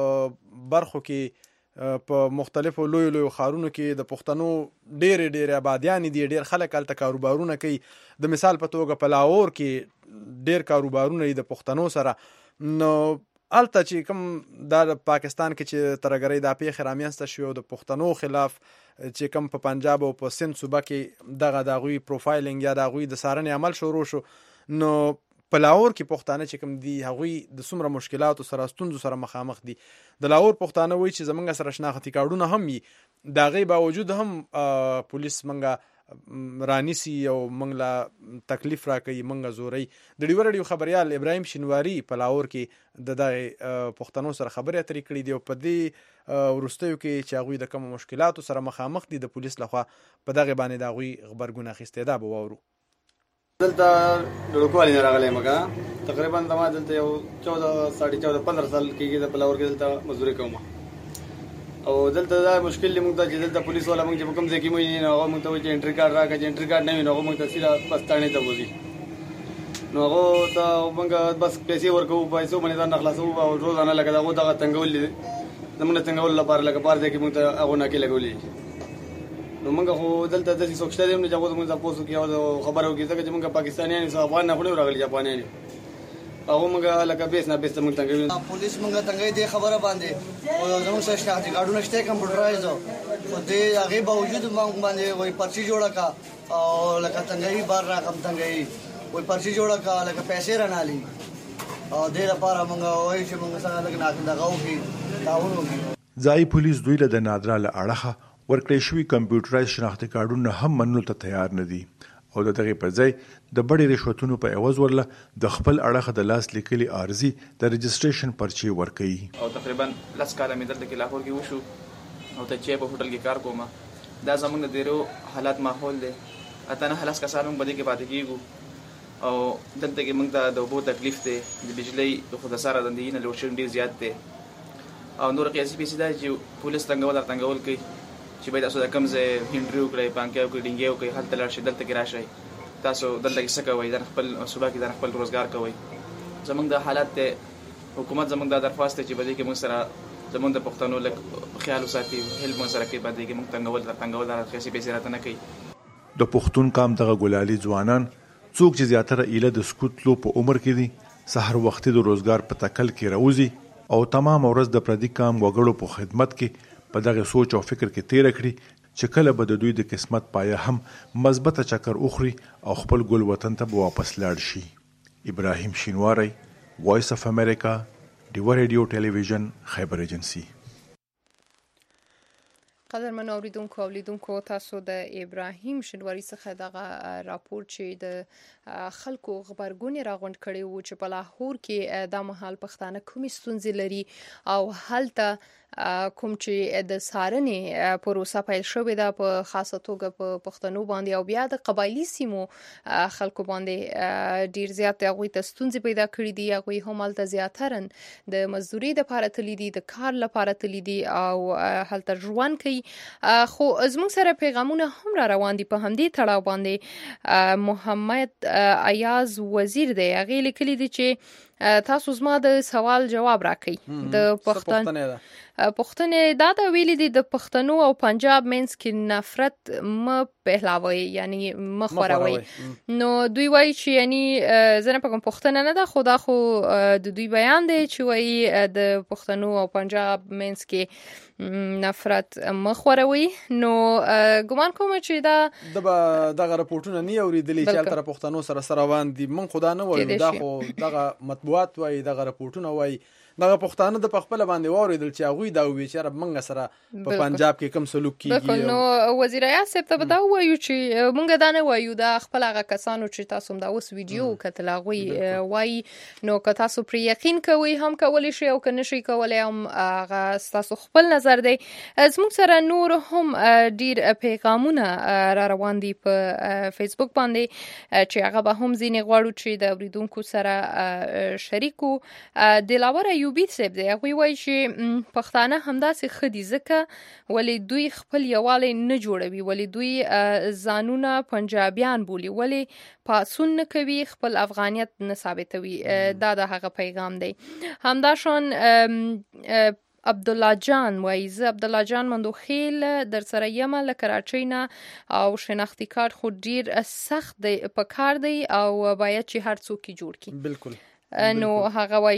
برخو کې په مختلفو لویو لویو ښارونو کې د پښتنو ډېرې ډېرې آبادیانې دي، ډېر خلک هلته کاروبارونه کوي. د مثال په توګه په لاهور کې ډېر کاروبارونه دي د پښتنو سره. نو هلته چې کوم دا پاکستان کې چې ترهګرۍ دا پیښې رامنځته شوې او د پښتنو خلاف چې کوم په پنجاب او په سند صوبه کې دغه د هغوی پروفایلینګ یا د هغوی د څارنې عمل شروع شو، نو په لاهور کې پښتانه چې کوم دي هغوی د څومره مشکلاتو سره ستونزو سره مخامخ دي. د لاهور پښتانه وایي چې زمونږ سره شناختي کارډونه هم وي، د هغې باوجود هم پولیس مونږه رانیسي او مونږ له تکلیف راکوي، مونږه زوري. د ډیوه راډیو خبریال ابراهیم شینواري په لاهور کې د دغې پښتنو سره خبرې اترې کړي دي او په دې وروستیو کې چې هغوی د کومو مشکلاتو سره مخامخ دي د پولیس لخوا په دغې باندې د هغوی غبرګون اخیستی. دا به واورو. دلته ډړکوالي نه راغلی مګه تقریبا زما دلته یو چوده ساړه چوده پندره سال کېږي د پلاور کې دلته مزدوري کوم او دلته دا مشکل دی موږ ته چې دلته پولیس والا موږ چې په کوم ځای کې موږ نه هغه موږ ته وایي چې انټري کارت راکړه، چې انټري کارت نه وي نو هغه موږ ته سیده پستانې ته بوځي. نو هغه ته موږ بس پیسې ورکوو، پیسو باندې ځان خلاصوو او روزانه لکه دغه دغه تنګول دي زموږ د تنګولو لپاره لکه بار ځای کې موږ ته هغه ناکې لګولي. نو موږ خو دلته داسې څوک شته دی نه چې هغه موږ تاسو کې او خبرو کې ځکه چې موږ پاکستانیان یو افغان نه خو نه راغلي جاپانیان هغه موږ لکه بیس نه بیس موږ څنګه پولیس موږ څنګه دې خبره باندې او زموږ سره شناختی کارډونه شته کمپیوټرایز او دې هغه باوجود موږ باندې وای پرچی جوړه کا او لکه څنګه بار را کم څنګه وای پرچی جوړه کا لکه پیسې رانالي او دې لپاره موږ وای چې موږ سره لکه نه دغه وکي تاون وکي. ځای پولیس دوی له نادره له اړخه ورکړی شوي کمپیوټرایز شناختي کارډونه هم منلو ته تیار نه دي او د دغې پر ځای د بډې رشوتونو په عوض ورله د خپل اړخه د لاس لیکلي عارضي د رجسټریشن پرچې ورکوي. او تقریبا لس کاله مې دلته کې لاهور کې وشو او ته چې په هوټل کې کار کوم دا زموږ د ډېرو حالات ماحول دی. اته نه هلاس کسان موږ بده کې پاتې کېږو او دلته کې موږ ته د اوبو تکلیف دی، د بجلۍ د خو د ساره د نه لوډ شیډینګ ډېر زیات دی او نور قیاسي پیسې دا چې پولیس تنګول را تنګول کوي چې باید تاسو د کوم ځای هندري وکړئ، پانکې وکړئ، ډینګې وکړئ، هلته لاړ شئ، دلته کې راشئ، تاسو دلته کې څه کوئ، د خپل صوبه کې د خپل روزګار کوئ. زموږ د حالات ته حکومت زموږ د درخواست چې بده کې موږ سره زموږ د پښتنو لک خیال وساتي، هیلپ موږ سره کې بده کې موږ تنګول را تنګول را خاصي پیسې راته نه کوي. د پښتون قام دغه ګلالي ځوانان څوک چې زیاتره ایله د سکوت لو په عمر کې دي سحر وختي د روزګار په تکل کې راوځي او تمام ورځ د پردي قام وګړو په خدمت کې په دغه سوچ او فکر کې تیر کړي چې کله به د دوی د قسمت پایه هم مثبته چکر اخري او خپل ګل وطن ته واپس لاړ شي. ابراهیم شینواری، وایس اف امریکا، ډیوه ریډیو ټلویزیون، خیبر ایجنسی. قدرمن اوریدونکو او لیدونکو تاسو د ابراهیم شینواری څخه دغه راپور چې د خلکو غبرګون راغونډ کړي وو چې په لاهور کې د مهال پښتانه کومې ستونزې لري او هلته کوم چې د څارنې پروسه پیل شوې ده په خاصه توګه په پښتنو باندې او بیا د قبایلی سیمو خلکو باندې ډیر زیات هغوی ته ستونزې پیدا کړې دي. هغوی هم هلته زیاتره د مزدوري لپاره تللي دي، د کار لپاره تللي دي او هلته ژوند کوي. خو زموږ سره پیغامونه هم را روان دي په همدې تړاو باندې. محمد ایاز وزیر دی، هغې لیکلي دي چې تاسو زما د سوال جواب راکړئ. د پښتون پښتنې دا دا ویلي دي د پښتنو او پنجاب منځ کې نفرت م پهلاوي یعنی مخوروي. نو دوی وایي چې یعنی زه نه پکم پښتنه نه ده، خو دا خو د دوی بیان دی چې وایي د پښتنو او پنجاب منځ کې نفرت مخوروي. نو ګمان کوم چې دا د دغه راپورټونه نه اوریدلې چې تر پښتنو سره سره روان دي. من خدا نه وایو، دا خو دغه مطبوعات وایي، دغه راپورټونه وایي. دغه پښتانه د خپل باندې واوریدل چې هغوی دا وی چې رب منګه سره په پنجاب کې کم سلوک کیږي. نو وزیر اعظم صاحب ته دا وایو چې مونږ دا نه وایو، دا خپل هغه کسانو چې تاسو دا اوس ویډیو کتل هغوی وایي. نو که تاسو پر یقین کوئ هم کولی شئ او که نشئ کولی هم هغه تاسو خپل نظر دی. زموږ سره نور هم ډیر پیغامونه را روان دي په فیسبوک باندې چې هغه به هم ځینې غواړو چې د اوریدونکو سره شریکو. دلاور ایوبی صاحب دی، هغوی وایي چې پښتانه همداسې ښه دي ځکه ولې دوی خپل یووالی نه جوړوي، ولې دوی ځانونه پنجابیان بولي، ولې پاڅون نه کوي، خپل افغانیت نه ثابتوي. دا د هغه پیغام دی. همداشان عبدالله جان وایي زه عبدالله جان مندوخیل در سره یم له کراچۍ نه او شناختی کارت خو ډیر سخت دی په کار دی او باید چې هر څوک یې جوړ کړي. بالکل. نو هغه وایي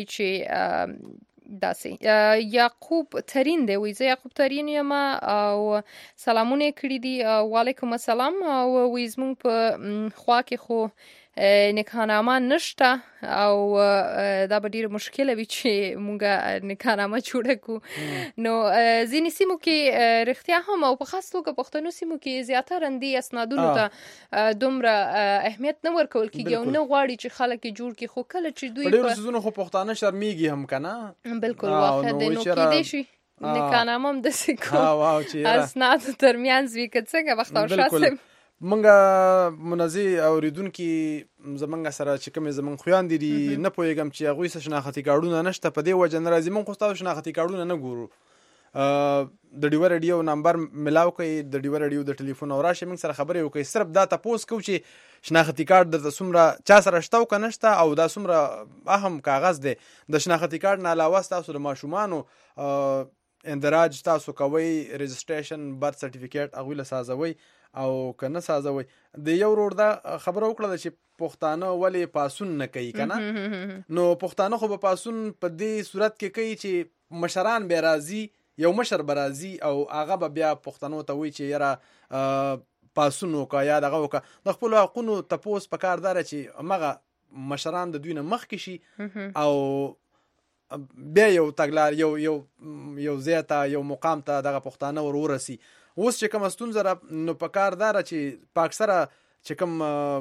چې داسې. یعقوب ترین دی، وایي زه یعقوب ترین یم او سلامونه کړي دي. وعلیکم السلام. او وایي زموږ په خوا کې خو نکاحنامه نشته او دا به ډیره مشکله وي چې مونږه نکاحنامه جوړه کړو. نو ځینې سیمو کې رښتیا هم او په خاص توګه پښتنو سیمو کې زیاتره دې اسنادونو ته دومره اهمیت نه ورکول کېږي او نه غواړي چې خلک یې جوړ کړي. خو کله چې دوی په ډېرو څیزونو خو پښتانه شرمېږي هم که نه. بالکل واخه دی. نو کېدای شي نکاحنامه هم داسې کوم اسنادو ترمنځ وي که څنګه بختیار شاه صاحب. منګه منازي اوریدونکي زمونږ سره چې کومې زمونږ خویندې دي نه پوهېږم چې هغوی څه شناختي کارډونه نشته، په دې وجه نه راځي. مونږ خو ستاسو شناختي کارډونه نه ګورو. د ډیوه رادیو نمبر ملاو کړئ، د ډیوه رادیو د ټلیفون او راشئ موږ سره خبرې وکړئ. صرف دا تپوس کوو چې شناختي کارډ درته څومره چا سره شته او که نشته او دا څومره اهم کاغذ دی. د شناختي کارډ نه علاوه ستاسو د ماشومانو اندراج تاسو کوئ، رجسټریشن، برث سرټیفیکیټ هغوی له سازوئ او که نه سازوئ. د یو ورور دا خبره وکړه چې پښتانه ولې پاسون نه کوي که نه. نو پښتانه خو به پاسون په دې صورت کې کوي چې مشران بیا راځي، یو مشر به راځي او هغه به بیا پښتنو ته وایي چې یاره پاسون وکړه یا دغه وکړه. د خپلو حقونو تپوس پکار دا چې همغه مشران د دوی نه مخکې شي او بیا یو تګلار یو یو یو ځای ته یو مقام ته دغه پښتانه ور ورسي. اوس چې کومه ستونزه را نو پکار دا چې په اکثره چې کوم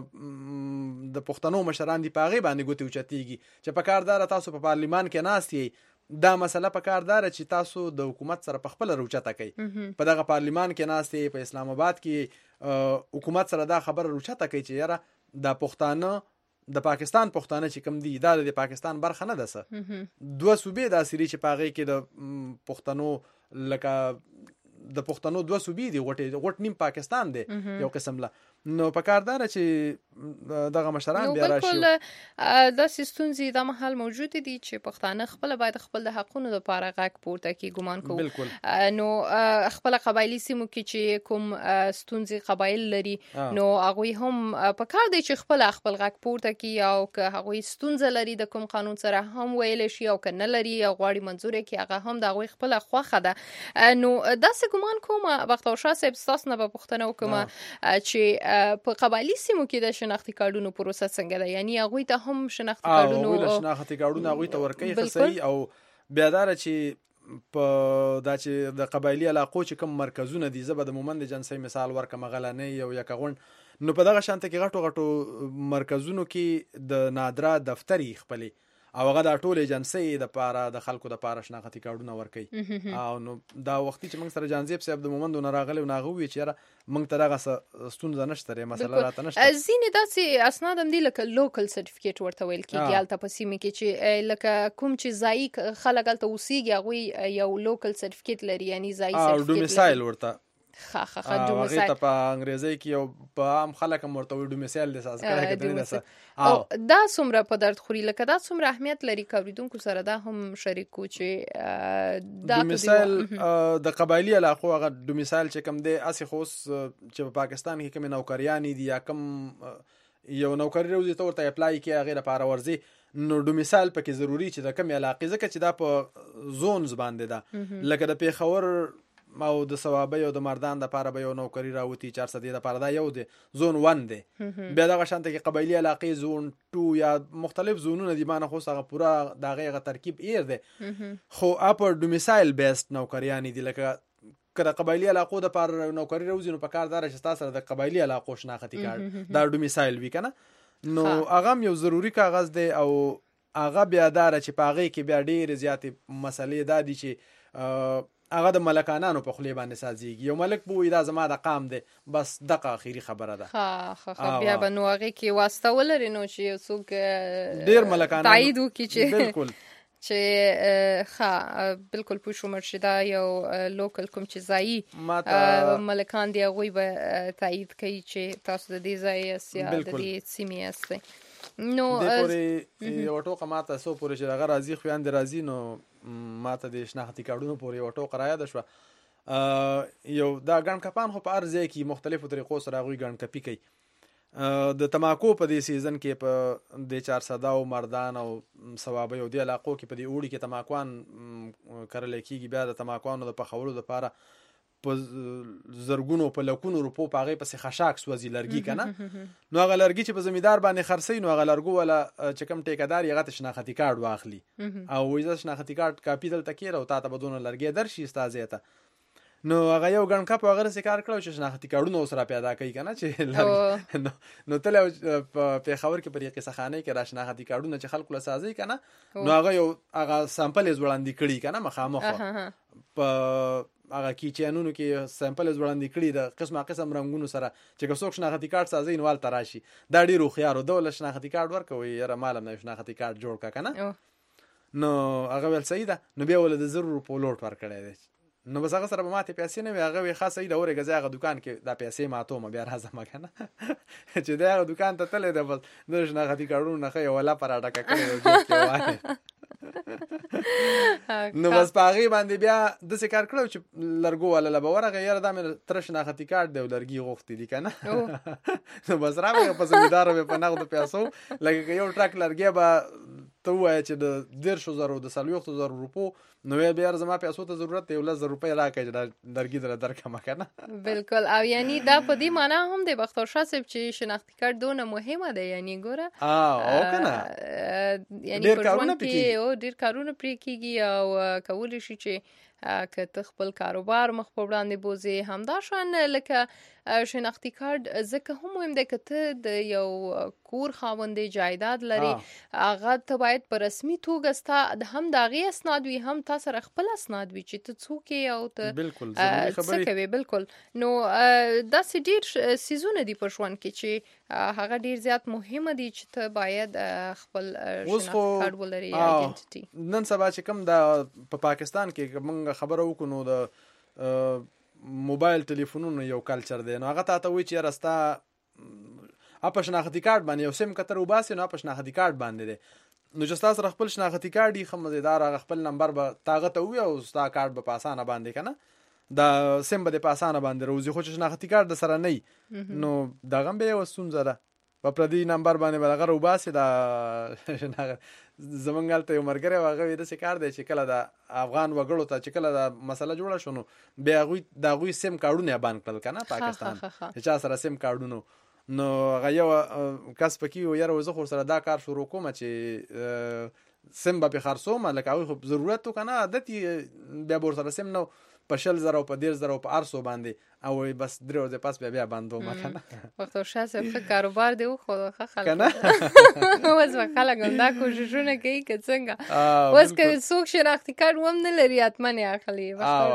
د پښتنو مشران دي په هغې باندې ګوتې اوچتېږي چې پکار دا تاسو په پارلیمان کې ناست یې. دا مسله پکار دا چې تاسو د حکومت سره په خپله روچته کوئ. په دغه پارلیمان کې ناست یې، په اسلام آباد کې حکومت سره دا خبره روچته کوي چې یاره دا پښتانه د پاکستان پښتانه چې کوم دي دا د پاکستان برخه نه ده. څه دوه صوبې داسې دي چې په هغې کې د پښتنو لکه د پښتنو دوه صوبې دي، غوټې غوټ نیم پاکستان دی یو قسم له. نو پکار دا چې دغه مشران بیا راشي. نو بالکل داسې ستونزې دا مهال موجود دي چې پښتانه خپله باید خپل د حقونو دپاره غږ پورته کړي. ګمان کوو بالکل. نو خپله قبایلي سیمو کې چې کوم ستونزې قبایل لري نو هغوی هم پکار دی چې خپله خپل غږ پورته کړي او که هغوی ستونزه لري د کوم قانون سره هم ویلی شي او که نه لري او غواړي منظور یې کړي هغه هم د هغوی خپله خوښه ده. نو داسې ګمان کوم بختیار شاه صاحب ستاسو نه به پوښتنه وکړم چې په قبایلي سیمو کې د شناختي کارډونو پروسه څنګه ده؟ یعنی هغوی ته هم شناختي کارډونو هغوی له شناختي کارډونه هغوی ته ورکوي ښه صحیح. او بیا دا چې په دا چې د قبایلي علاقو چې کوم مرکزونه دي، زه به د مومند جنسۍ مثال ورکړم، غلنۍ او یکغونډ. نو په دغه شانته کې غټو غټو مرکزونو کې د نادرا دفترې خپلې او هغه د ټول ایجنسۍ د پاره د خلکو د پاره شناختی کارتونه ورکوي او نو دا وختي چې موږ سره جانزیب صاحب د مومندو نه راغلی او ناغوي چې یاره موږ ته دغه ستونزه نشته مسله راته نشته ځینې داسې اسناد هم دي لکه لوکل سرټیفیکیټ ورته ویل کېږي هلته په سیمه کې چې لکه کوم چې ځایي خلک هلته اوسېږي هغوی یو لوکل سرټیفیکیټ لري یعنی ځایي سرټیفیکیټ ډومیسایل ورته ښه ښه ښه ډومیسایل هغې ته په انګریزۍ کې یو په عام خلک هم ورته وایي ډومیسایل د اساس کړی که او دا څومره په درد خوري لکه دا څومره اهمیت لري که اورېدونکو سره دا هم شریکو چې ډومیسایل د قبایلي علاقو هغه ډومیسایل چې کوم دی هسې خو اوس چې په پاکستان کې کومې نوکریانې دي یا کوم یو نوکري روزي ته ورته اپلای کړي هغې لپاره ورځي نو ډومیسایل پکې ضروري چې د کومې علاقې ځکه چې دا په زونز باندې ده لکه د پېښور او د ثوابۍ او د مردان دپاره به یو نوکري راوتي چار سدې دپاره دا یو دی زون ون دی بیا دغه شانته کې قبایلي علاقې زون ټو یا مختلف زونونه دي مانه خو هغه پوره د هغې هغه ترکیب ایر دی خو اپر ډومیسایل بیسډ نوکریانې دي لکه که د قبایلي علاقو دپاره نوکري راوځي نو په کار داره چې ستا سره د قبایلي علاقو شناختي کارت دا ډومیسایل وي که نه نو هغه هم یو ضروري کاغذ دی او هغه بیا داره چې په هغې کې بیا ډېرې زیاتې مسلې دا دي چې هغه د ملکانانو په خولې باندې سازیږي یو ملک به وایي دا زما د قام دی بس دغه اخري خبره ده ښه ښه بیا به نو هغې کې واسطه ولري نو چې یو څوک ډېر ملکانان تایید وکړي چې بالکل چې ښه بالکل پوه شوم چې دا یو لوکل کوم چې ځایي ملکان دي هغوی به تایید کوي چې تاسو د دې ځای یاست یا د دې سیمې یاستئ نو دې پورې یوه ټوقه ما ته څو پورې چې هغه راځي خویندې راځي نو ما ته د شناختي کارډونو پورې یوه ټوقه رایاده شوه یو دا ګڼکپان خو په هر ځای کې مختلفو طریقو سره هغوی ګڼکپي کوي د تماکو په دې سیزن کې په د چارسده او مردان او ثوابۍ او دې علاقو کې په دې اوړي کې تماکوان کرلی کېږي بیا د تماکوانو د پخولو دپاره په زرګونو په لکونو روپو په هغې پسې خشاک سوځي لرګي که نه نو هغه لرګي چې په زمیندار باندې خرڅوي نو هغه لرګو والا چې کوم ټیکهدار یې هغه ته شناختي کارډ واخلي او وایي زه شناختي کارډ کاپي دلته کېږه او تا ته به دونه لرګی درشي ستا ځای ته نو هغه یو ګڼکپ هغه داسې کار کړی چې شناختي کارډونه ورسره پیدا کوي که نه چې نو تللی په پېښور کې په دې قصهخانۍ کې را شناختي کارډونه چې خلکو له سازوي که نه نو هغه یو هغه سامپل یې وړاندې کړي که نه مخامخ په هغه کیچینونو کې سامپل یې وړاندې کړي د قسمه قسم رنګونو سره چې که څوک شناختي کارډ سازوي نو هلته راشي دا ډېر هوښیار و ده له شناختي کارډ ورکوي یاره مال هم نه شناختي کارډ جوړ کړه که نه نو هغه ویل صحیح ده نو بیا ولې د زرو روپو لوټ ورکړی دی نو بس هغه سره به ماتې پیسې نه وي هغه وایي ښه صحیح ده ورېږه زه هغه دوکان کې دا پیسې ماتومه بیا راځمه که نه چې دی هغه دوکان ته تللی دی بس د شناختي کارډونو نه ښه یوه لپه راډکه کړې ده جوب کې وانې نو بس په هغې باندې بیا داسې کار کړی چې لرګو والا له به ورغی یاره دا مې تره شناختي کارډ دی او لرګي غوښتي دي که نه نو بس راغی په زمیندارو مې په نغدو پیسو لکه که یو ټرک لرګی به ته ووایه چې د دېرشو زرو د څلوېښتو زرو روپو نو بیا بیا زما پیسو ته ضرورت دی یو لس زر روپۍ راکړئ چې دا لرګي دله درکړمه که نه بالکل او یعنی دا په دې معنا هم دی بختور شاه صاحب چې شناختي کارډ دونه مهمه ده یعنی ګوره او که نه یعنی په ژوند کې ډېر کارونه پرې کېږي او کولی شي چې که ته خپل کاروبار مخ په وړاندې بوځې همداشان لکه شناختي کارډ ځکه هم مهم دی که ته د یو کور خاوندې جایداد لري هغه ته باید په رسمي توګه ستا هم د هغې اسناد وي هم تا سره خپل اسناد وي چې ته څوک یې او ته څه کوې بالکل نو داسې ډېر څیزونه دي په ژوند کې چې هغه ډېر زیات مهمه دي چې ته باید خپل شناختي کارډ ولري آیډنټیټي نن سبا چې کوم د په پاکستان کې موږ خبره وکړو نو د موبایل ټلیفونونو یو کلچر دی نو هغه تا ته وایي چې یاره ستا په شناختي کارډ باندې یو سیم کتر وباسې نو په شناختي کارډ باندې دی نو چې ستا سره خپل شناختي کارډ یې ښه مزېدار هغه خپل نمبر به تا هغه ته ووایي او ستا کارډ به په اسانه باندې که نه دا سیم به دې په اسانه باندې راوځي خو چې شناختي کارډ د سره نه وي نو دغه هم بیا یوه ستونزه ده په پردي نمبر باندې به هغه راوباسې دا زمونږ هلته یو ملګری و هغه وایي داسې کار دی چې کله د افغان وګړو ته چې کله دا مسله جوړه شو نو بیا هغوی د هغوی سیم کارډونه یې بند کړل که نه پاکستان چې چا سره سیم کارډونو نو هغه یو کس پکې و یاره زه خو سره دا کار شروع کومه چې سیم به پې خرڅوم لکه هغوی خو ضرورت و که نه عادت یې بیا به ورسره سیم نه په شل زره او په دېرش زره او په ارسو باندې او بس درې ورځې پس بیا بیا بندو ماته نه وخت شاه صاحب ښه کاروبار دی خو ښه خلک کنه اوس به خلک هم دا کوششونه کوي که څنګه اوس که څوک شناختي کارت هم نه لري حتما یې اخلي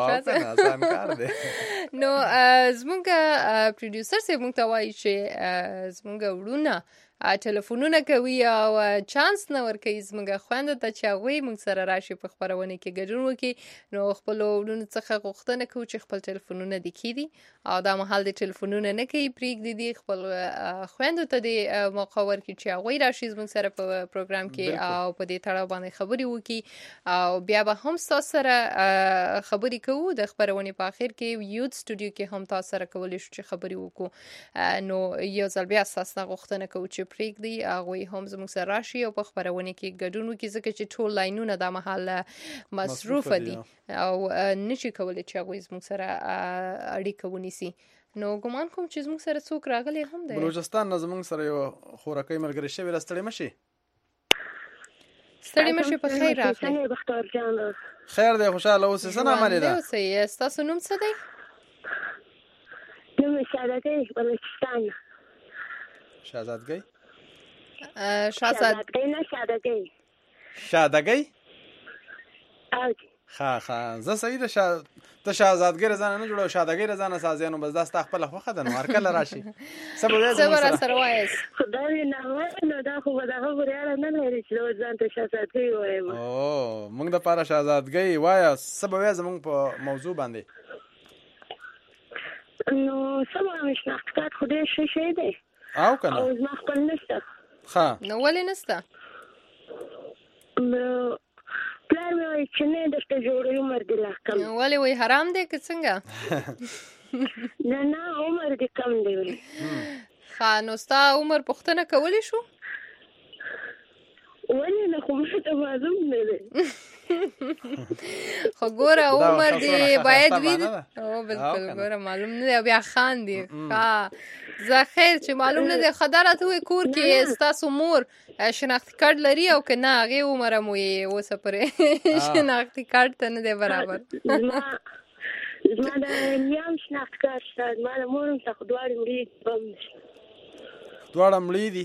نو زمونږ پروډیوسر صاحب موږ ته وایي چې زمونږ وروڼه ټلیفونونه کوي او چانس نه ورکوي زموږ خویندو ته چې هغوی موږ سره راشي په خپرونې کې ګډون وکړي. نو خپلو وروڼو څخه غوښتنه کوو چې خپل ټلیفونونه دې کیدي او دا مهال دې ټلیفونونه نه کوي پرېږدي دي خپل خویندو ته دې موقع ورکړي چې هغوی راشي زموږ سره په پروګرام کې او په دې تړاو باندې خبرې وکړي او بیا به هم ستاسو سره خبرې کوو د خپرونې په اخر کې یوت سټوډیو کې هم تاسو سره کولی شو چې خبرې وکړو. نو یو ځل بیا ستاسو نه غوښتنه کوو چې پرېږدي هغوی هم زموږ سره راشي او په خپرونې کې ګډون وکړي ځکه چې ټول لاینونه دا مهال مصروفه دي او نشي کولی چې هغوی زموږ سره اړیکه ونیسي. نو ګمان کوم چې زموږ سره څوک راغلی هم دی. بلوچستان نه زموږ سره یو خورکۍ ملګرې شوې ده. ستړې مه شي ستړې مه شي په خیر راغلی. خیر دی خوشحاله اوسې څه نامه دې ده؟ ستاسو نوم څه دی؟ نوم یې شهزادګۍ بلوچستان. شهزادګۍ شهزادګۍ نه شهزادګۍ شهزادګۍ ښه ښه زه صحیح ده ته شهزادګۍ رضانه نه جوړه شهزادګۍ رضانه سازیانو بس دا ستا خپله خوښه ده نو هر کله راشي څه به وایې څه به راسره وایاست؟ خدای دې نه وایه نو دا خو به د هغه پورې اړه نه لري چې زه ځان ته شهزادګۍ ووایم. او موږ دپاره شهزادګۍ وایه څه به وایه زموږ په موضوع باندې؟ نو څه به وایم شناخت کارت خو ډېر ښه شی دی او کنه او زما خپل نشته. ښه نو ولې نشته؟ نو پلار مې وایي چې نه درته جوړوي عمر دې لا کم. ولې وایي حرام دی که څنګه؟ نه نه عمر دې کم دی وایي. ښه نو ستا عمر پوښتنه کولی شو؟ ولې نه خو ماته معلوم نه دی. خو ګوره عمر دې باید وي او بالکل ګوره معلوم نه دی او بیا خاندي. ښه زه خیر چې معلوم نه دی ښه دا راته ووایي کور کې ستاسو مور شناختي کارت لري او که نه هغې عمر هم وایي اوسه پورې شناختي کارت ته نه دی برابر. زما د نیا هم شناختي کارت شته زما د مور هم شته خو دواړې مړې دي بم نشته. دواړه مړې دي؟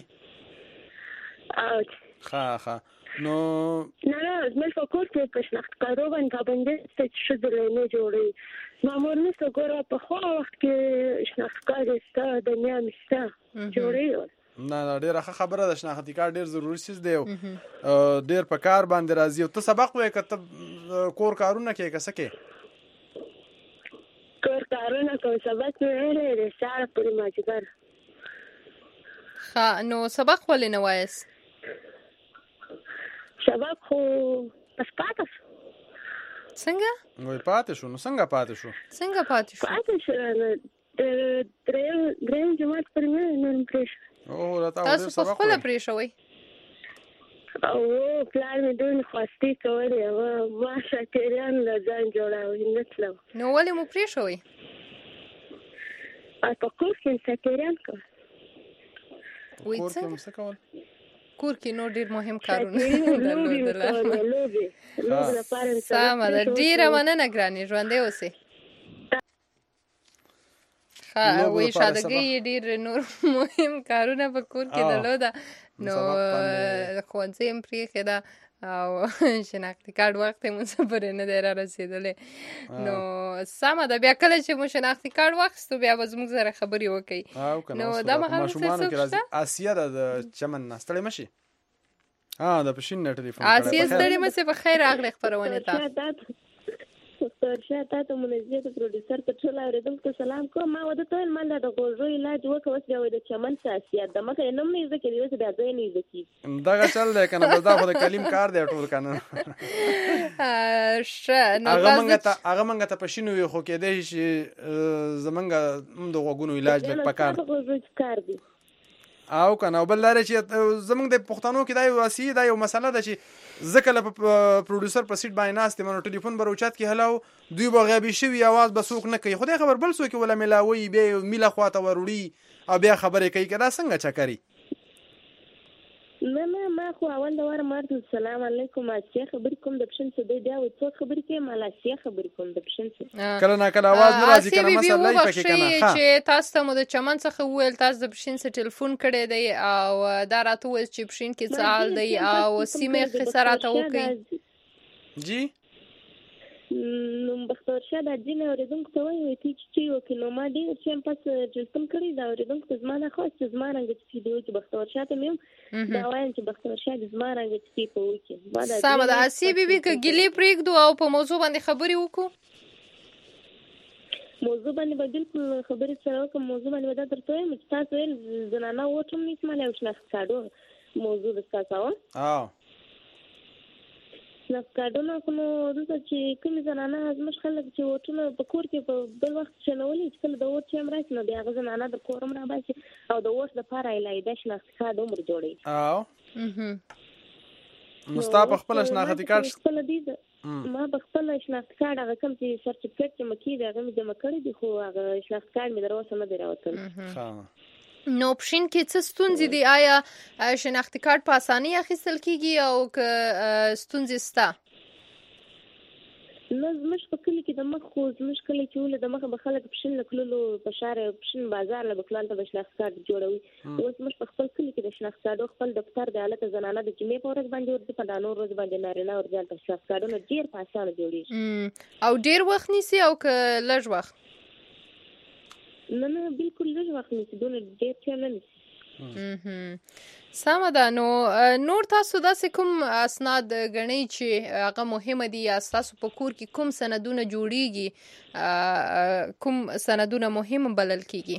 ښه ښه نو نه نه زموږ په کور کې په شناختي کارو باندې پابندي شته چې ښځې لیمې جوړوي. زما مور نشته ګوره پخوا وخت کې شناختي کارت یې شته د نیا مې شته جوړوي. نه نه ډېره ښه خبره ده شناختي کارت ډېر ضروري څیز دی او ډېر په کار باندې راځي. او ته سبق وایې که ته کور کارونه کوې که څه کوې؟ کور کارونه کوم سبق مې ویلی دی سهار پورې مازدیګر. ښه نو سبق ولې نه وایاست؟ سبق خو بس پاته شو. څنګه؟ وایي پاتې شو. نو څنګه پاتې شو؟ څنګه پاتې شو؟ پاتې شو درېیم جماعت پورې مې نور پرې شو. تاسو په خپله پرې شوئ؟ او پلار مې دوی خواستې کولې ما شاکریان له ځان جوړاوه نه تلم. نو ولې مو پرې شوئ؟ په کور کې شاکریان کول. وایي څنګه؟ کور کې نور ډېر مهم کارونه سمه ده. ډېره مننه ګرانې ژوندی اوسې. ښه وایي شهزادګۍ یې ډېر نور مهم کارونه په کور کې درلوده نو ښوونځی هم پرېښې ده او شناختي کارت وخت یې مو څه پورې نه دی را رسېدلی. نو سمه ده بیا کله چې مو شناختي کارت واخیستو بیا به زموږ سره خبرې وکړئ. نو دا مهال مو سره څوک شته؟ آسیه ده د چمن نه. ستړې مه شي. ها د پښین نه ټلیفون کړی. آسیه ستړې مه شي په خیر راغلې خپرونې ته. ستورشاه تا ته منزیه د پروډیوسر ته ټول اورېدونکو ته سلام کوم. ما ورته ویل ما د غوږو علاج وکړه اوس بیا وایي د چمن خاصیت ده مکه یې نوم نه زده کېدی اوس بیا ځای نه زده کېږي. دغه چل دی که نه بس دا خو د کلیم کار دی ټول که نه. هغه موږ ته پښین وي خو کېدی شي زموږ هم د غوږونو علاج لږ پکار کار دی او کنه. او بل دا چې زموږ د پښتنو کې دا یو اصلي دا یو مسله ده چې زه کله په پروډیوسر په سیټ باندې ناست یم نو ټلیفون به راوچت کړي هلو دوی به غیبي شوي اواز به څوک نه کوي خدای خبر بل څوک یې وله میلاوي بیا یې میله خواته وروړي او بیا خبرې کوي که دا څنګه چکري؟ نه نه ما خو اول د واره مرته السلام علیکم اسیا خبرې کوم د پښین څه دی بیا و څو خبرې کوم مال اسیا خبرې کوم د پښین څه کله نه کله आवाज نه راځي کنه مسله یې پکې کنه ها چې تاسو ته مو د چمن څخه ویل تاسو د پښین څخه ټلیفون کړی دی او دا راته وایي چې پښین کې څه حال دی او سیمه خسارات وکړي جی نو بختور شه د جن اوریدونکو ته وایي چې چې وکړو نو ما ډیر چې پس ټلیفون کړی دا اوریدونکو ته زما نه خاص زما رنګ چې دی چې بختور شه ته مې دا وایم چې بختور شه د زما رنګ چې په وکی سم ده اسی بي بي ک ګلی پریږدو او په موضوع باندې خبرې وکړو موضوع باندې به بالکل خبرې سره کوم موضوع باندې دا درته وایم چې تاسو ول زنانه وټم نسمه له شناخت کاډو موضوع د تاسو اه نو کاډونه کومه د چې کوم زنانه ازمش خلک چې وټونه په کور کې په بل وخت شنولې چې کله د وټ چې امرای نو بیا غزه نه د کورم را باسي او د وټ د پاره ایلای د شناخت کاډ عمر جوړي او مستاپ خپل شناخت کارت خپل دي ما خپل شناخت کارت هغه کوم چې سرټیفیکټ چې مکی دا غو جمع کړی دی خو هغه شناخت کارت مې دروسه نه دی راوتل ها نو پښین کې څه ستونزې دي آیا شناخت کارت په اسانۍ اخیستل کیږي او که ستونزې ستا نو زموږ په کلي کې د مخ خو زموږ کلي چې ول د مخ به خلک پښین لکلو په شهر پښین بازار له بکلان ته شناخت کارت جوړوي اوس موږ په خپل کلي کې د شناخت کارت خپل دفتر د حالت زنانه د جمعې په ورځ باندې ورته په دانو ورځ باندې نارینه ورځ ته شناخت کارتونه ډیر په اسانه جوړیږي او ډیر وخت نیسي او که لږ وخت نه نه بالکل لږ وخت نیسي دونه ډېر ټایم نه نیسي سمه ده نو نور تاسو داسې کوم اسناد ګڼئ چې هغه مهمه دي یا ستاسو په کور کې کوم سندونه جوړیږي کوم سندونه مهم بلل کیږي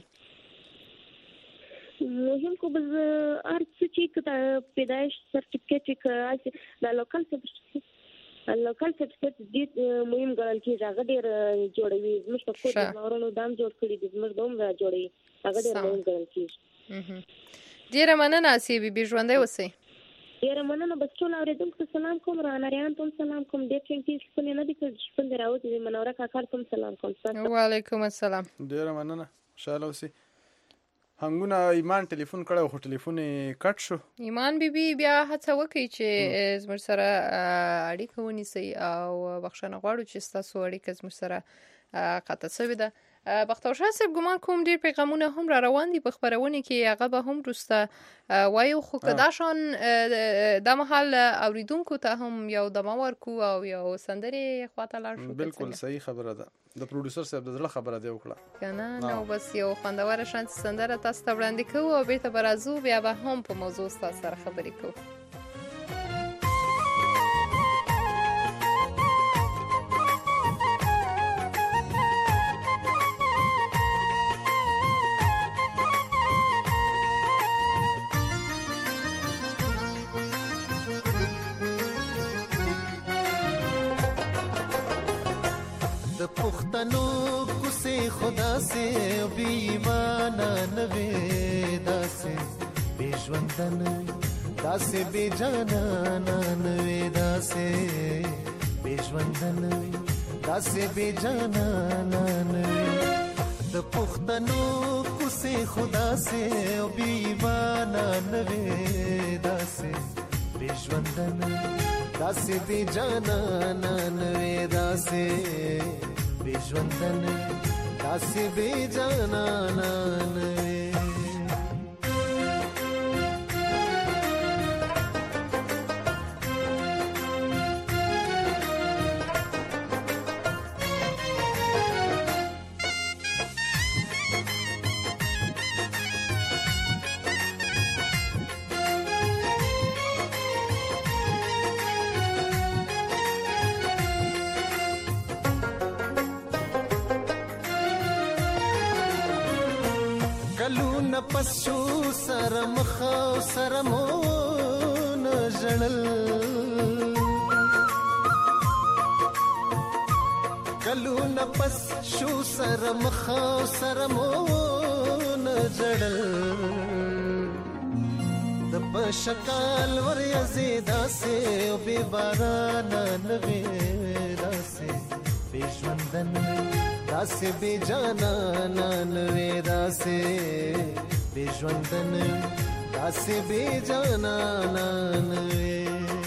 مهم کو بز هر څه چې پیدایش سرټیفیکټ کې د لوکل سرټیفیکټ لوکل سرټیفیکټ دې مهم ګڼل کېږي هغه ډېر جوړوي زموږ په کور کې نورونو دام جوړ کړي دي زموږ دوم را جوړوي هغه ډېر مهم ګڼل کېږي ډېره مننه اسی بي بي ژوندۍ اوسئ ډېره مننه بس ټول اورېدونکو ته سلام کوم رانریان ته سلام کوم ډېر ټینګ شپه نه دي چې شپه دې راوځي د منوره کاکا ته سلام کوم وعلیکم السلام ډېره مننه خوشاله اوسئ هنګونه ایمان ټلیفون کړو خو ټلیفون کټ شو ایمان بي بي بیا هڅه وکړي چې زموږ سره اړیکه ونیسي او بخښنه غواړو چې ستاسو اړیکه زموږ سره قطع شوې ده بختور شاه صاحب ګمان کوم ډیر پیغامونه هم را روان دي په خبرونه کې هغه به هم روسته وایو خو کدا شان د محل اوریدونکو ته هم یو د مورکو او یو سندري خواته لاړ شو بالکل صحیح خبره ده د پروډوسر صاحب د زړه خبره دی وکړه کنه نو بس یو خوندور شانت سندره تاسو ته وړاندې کوو او به ته برازو بیا به هم په موضوع تاسو سره خبرې کوو پختنو کوسه خدا سے بی ایمانا نوے داسے بے ژوندن داسے بے جانا نوے داسے بے ژوندن داسے بے جانا نوے د پختنو کوسه خدا سے بی ایمانا نوے داسے بے ژوندن داسے بے جانا نوے داسے ژوندن داسې بې جانانه پس شو سره مخاو سره مون جړل کلو نه پس شو سره مخاو سره مون جړل د پشکال ور یزیدا سه او به باران نوي داسه بشوندن داسه بی جانا نانوی داسه بی ژوندن داسې بې جانانان وې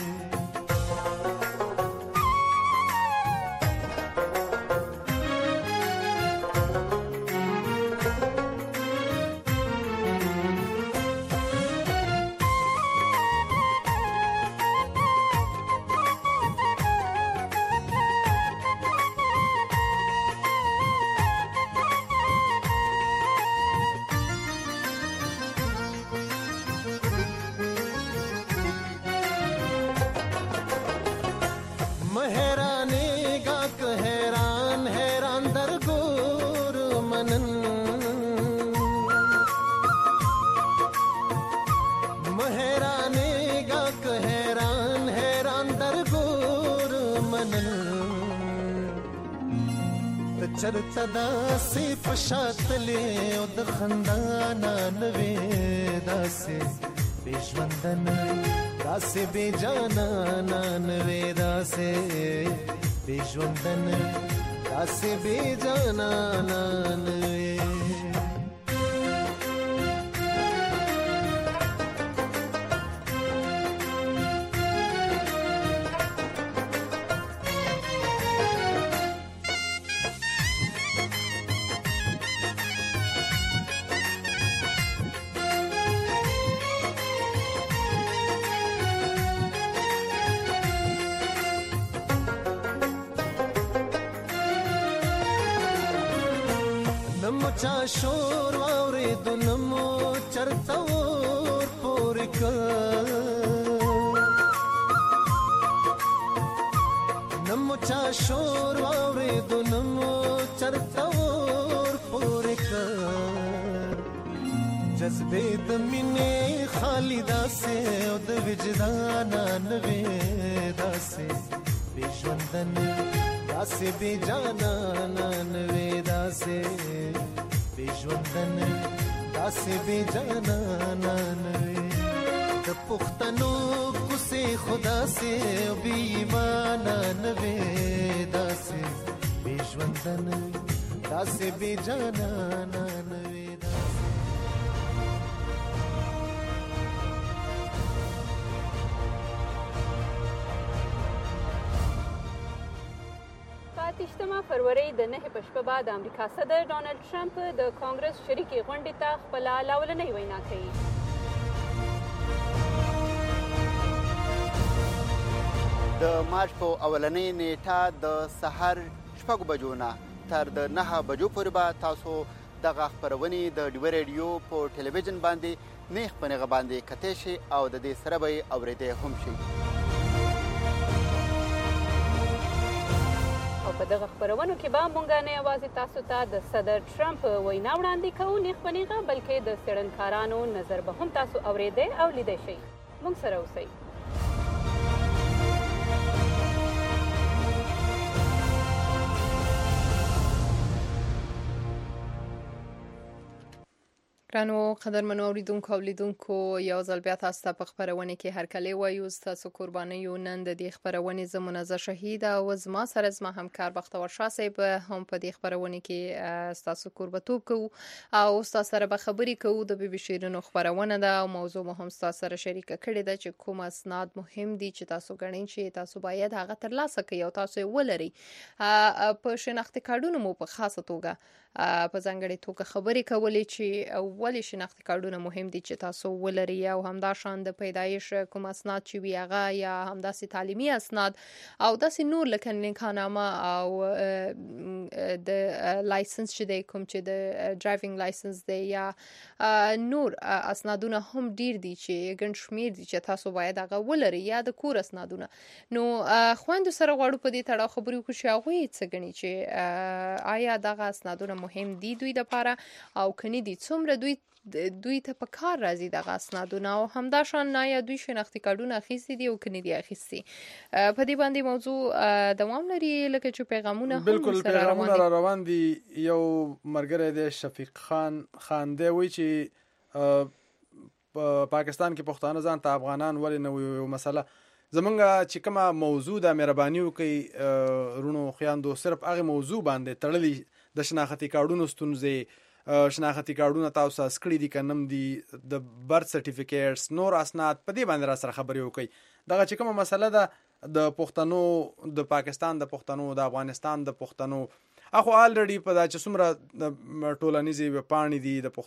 چرته داسې په شاتلې او د خندانان وې داسې بې ژوندن داسې بې جانانان وې داسې بې ژوندن داسې بې جانانان وې چا شور واورېدو نه مو چرته ور پورې کړ نه مو چا شور واورېدو نه مو چرته ور پورې کړ جذبې د مینې خالي داسې او د وجدانان وې داسې بې ژوندن داسې بې جانانان وې داسې ژوندن داسې بې جانانان وې د پښتنو کوڅې خدا سي بې ایمانان وې داسې بې ژوندن داسې بې جانانان وې اتشتمه فروری د نهه په شپه بعد امریکا صدر ډانلډ ټرمپ د کانګرس شریکې غونډې ته خپل لاولنۍ وینا کوي. د مارچ په اولنۍ نیټه د سحر شپږو بجو نه تر د نهه بجو پورې به تاسو دغه خپرونې د ډیوه ریډیو په ټلویزیون باندې نیغ په نیغه باندې کتی شي او د دې سره به یې اورېدی هم شي. او په دغه خپرونو کې به مونږ نه یوازې تاسو ته د صدر ټرمپ وینا وړاندې کوو نیغ په نیغه بلکې د څېړنکارانو نظر به هم تاسو اورېدی او لیدی شئ. مونږ سره اوسئ. ګرانو قدرمنو اوریدونکو او لیدونکو یو ځل بیا تاسو ته په خپرونه کې هرکلی وایو. ستاسو قربانیو نن د دې خپرونې زه منازه شهید او زما سره زما همکار بختور شاه صاحب هم په دې خپرونه کې ستاسو قربتوب کوو او تاسو سره به خبرې کوو. د بي بي شیرینو خپرونه ده او موضوع مو هم تاسو سره شریک کړې ده چې کوم اسناد مهم دي چې تاسو غواړئ چې تاسو باید هغه ترلاسه کړئ او تاسو ولرئ. په شناختی کارتونو مو په خاصه توګه په ځانګړې توګه خبرې کولې چې ولې شناختی کارتونه مهم دي چې تاسو ولرئ او همدا شان د پیدایش کوم اسناد چې وي هغه یا همداسې تعلیمي اسناد او داسې نور لکه نکاحنامه او د لایسنس چې دی کوم چې د ډرایوینګ لایسنس دی یا نور اسنادونه هم ډیر دي چې ګڼ شمیر دي چې تاسو باید هغه ولرئ یا د کور اسنادونه. نو خویندو سره غواړو په دې تړاو خبرې وکړو چې هغوی څه ګڼي چې آیا دغه اسنادونه مهم دي دوی دپاره او کني دي څومره دوی دوی ته په کار راځي دغه اسنادونه او همدا شان یا دوی شناختی کارتونه اخیستي دي او کني دي اخیستي. په دې باندې موضوع دوام لري لکه چې پیغامونه هم بالکل پیغامونه را روان دي. یو مرګره دی شفیق خان خان دی وی چې پاکستان کې پښتانه ځان ته افغانان ولې نه وي مسله زمونږ چې کومه موضوع د مهرباني وکړي رونو خویندو صرف هغه موضوع باندې تړلې د شناختی کارتونو ستونزې شناختي کارډونه تاسو اسکړي دي کنم دي د برث سرټیفیکیټس نور اسناد په دې باندې را سره خبرې وکړي دغه چې کومه مسله ده د پښتنو د پاکستان د پښتنو د افغانستان د پښتنو اخو الریډي په دا چې څومره ټولنیزې پاڼې دي د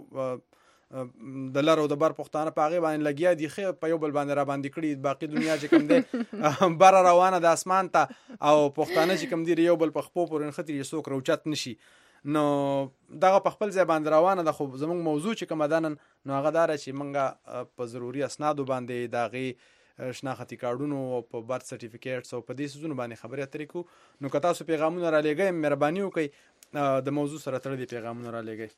پښتنو د لارو د بر پښتانه په هغه باندې لګیا دي خو په یو بل باندې را باندې کړي باقي دنیا چې کوم دی بار روانه د اسمان ته او پښتانه چې کوم دی یو بل په خپو پورې خطر یې څوک روچت نشي نو دغه په خپل ځای باندې روانه ده خو زموږ موضوع چې کومه ده نن نو هغه داره چې موږ په ضروري اسنادو باندې د هغې شناختي کارډونو او په برث سرټیفیکیټس او په دې څیزونو باندې خبرې اترې کوو نو که تاسو پیغامونه را لېږئ مهرباني وکړئ د موضوع سره تړلي پیغامونه را لېږئ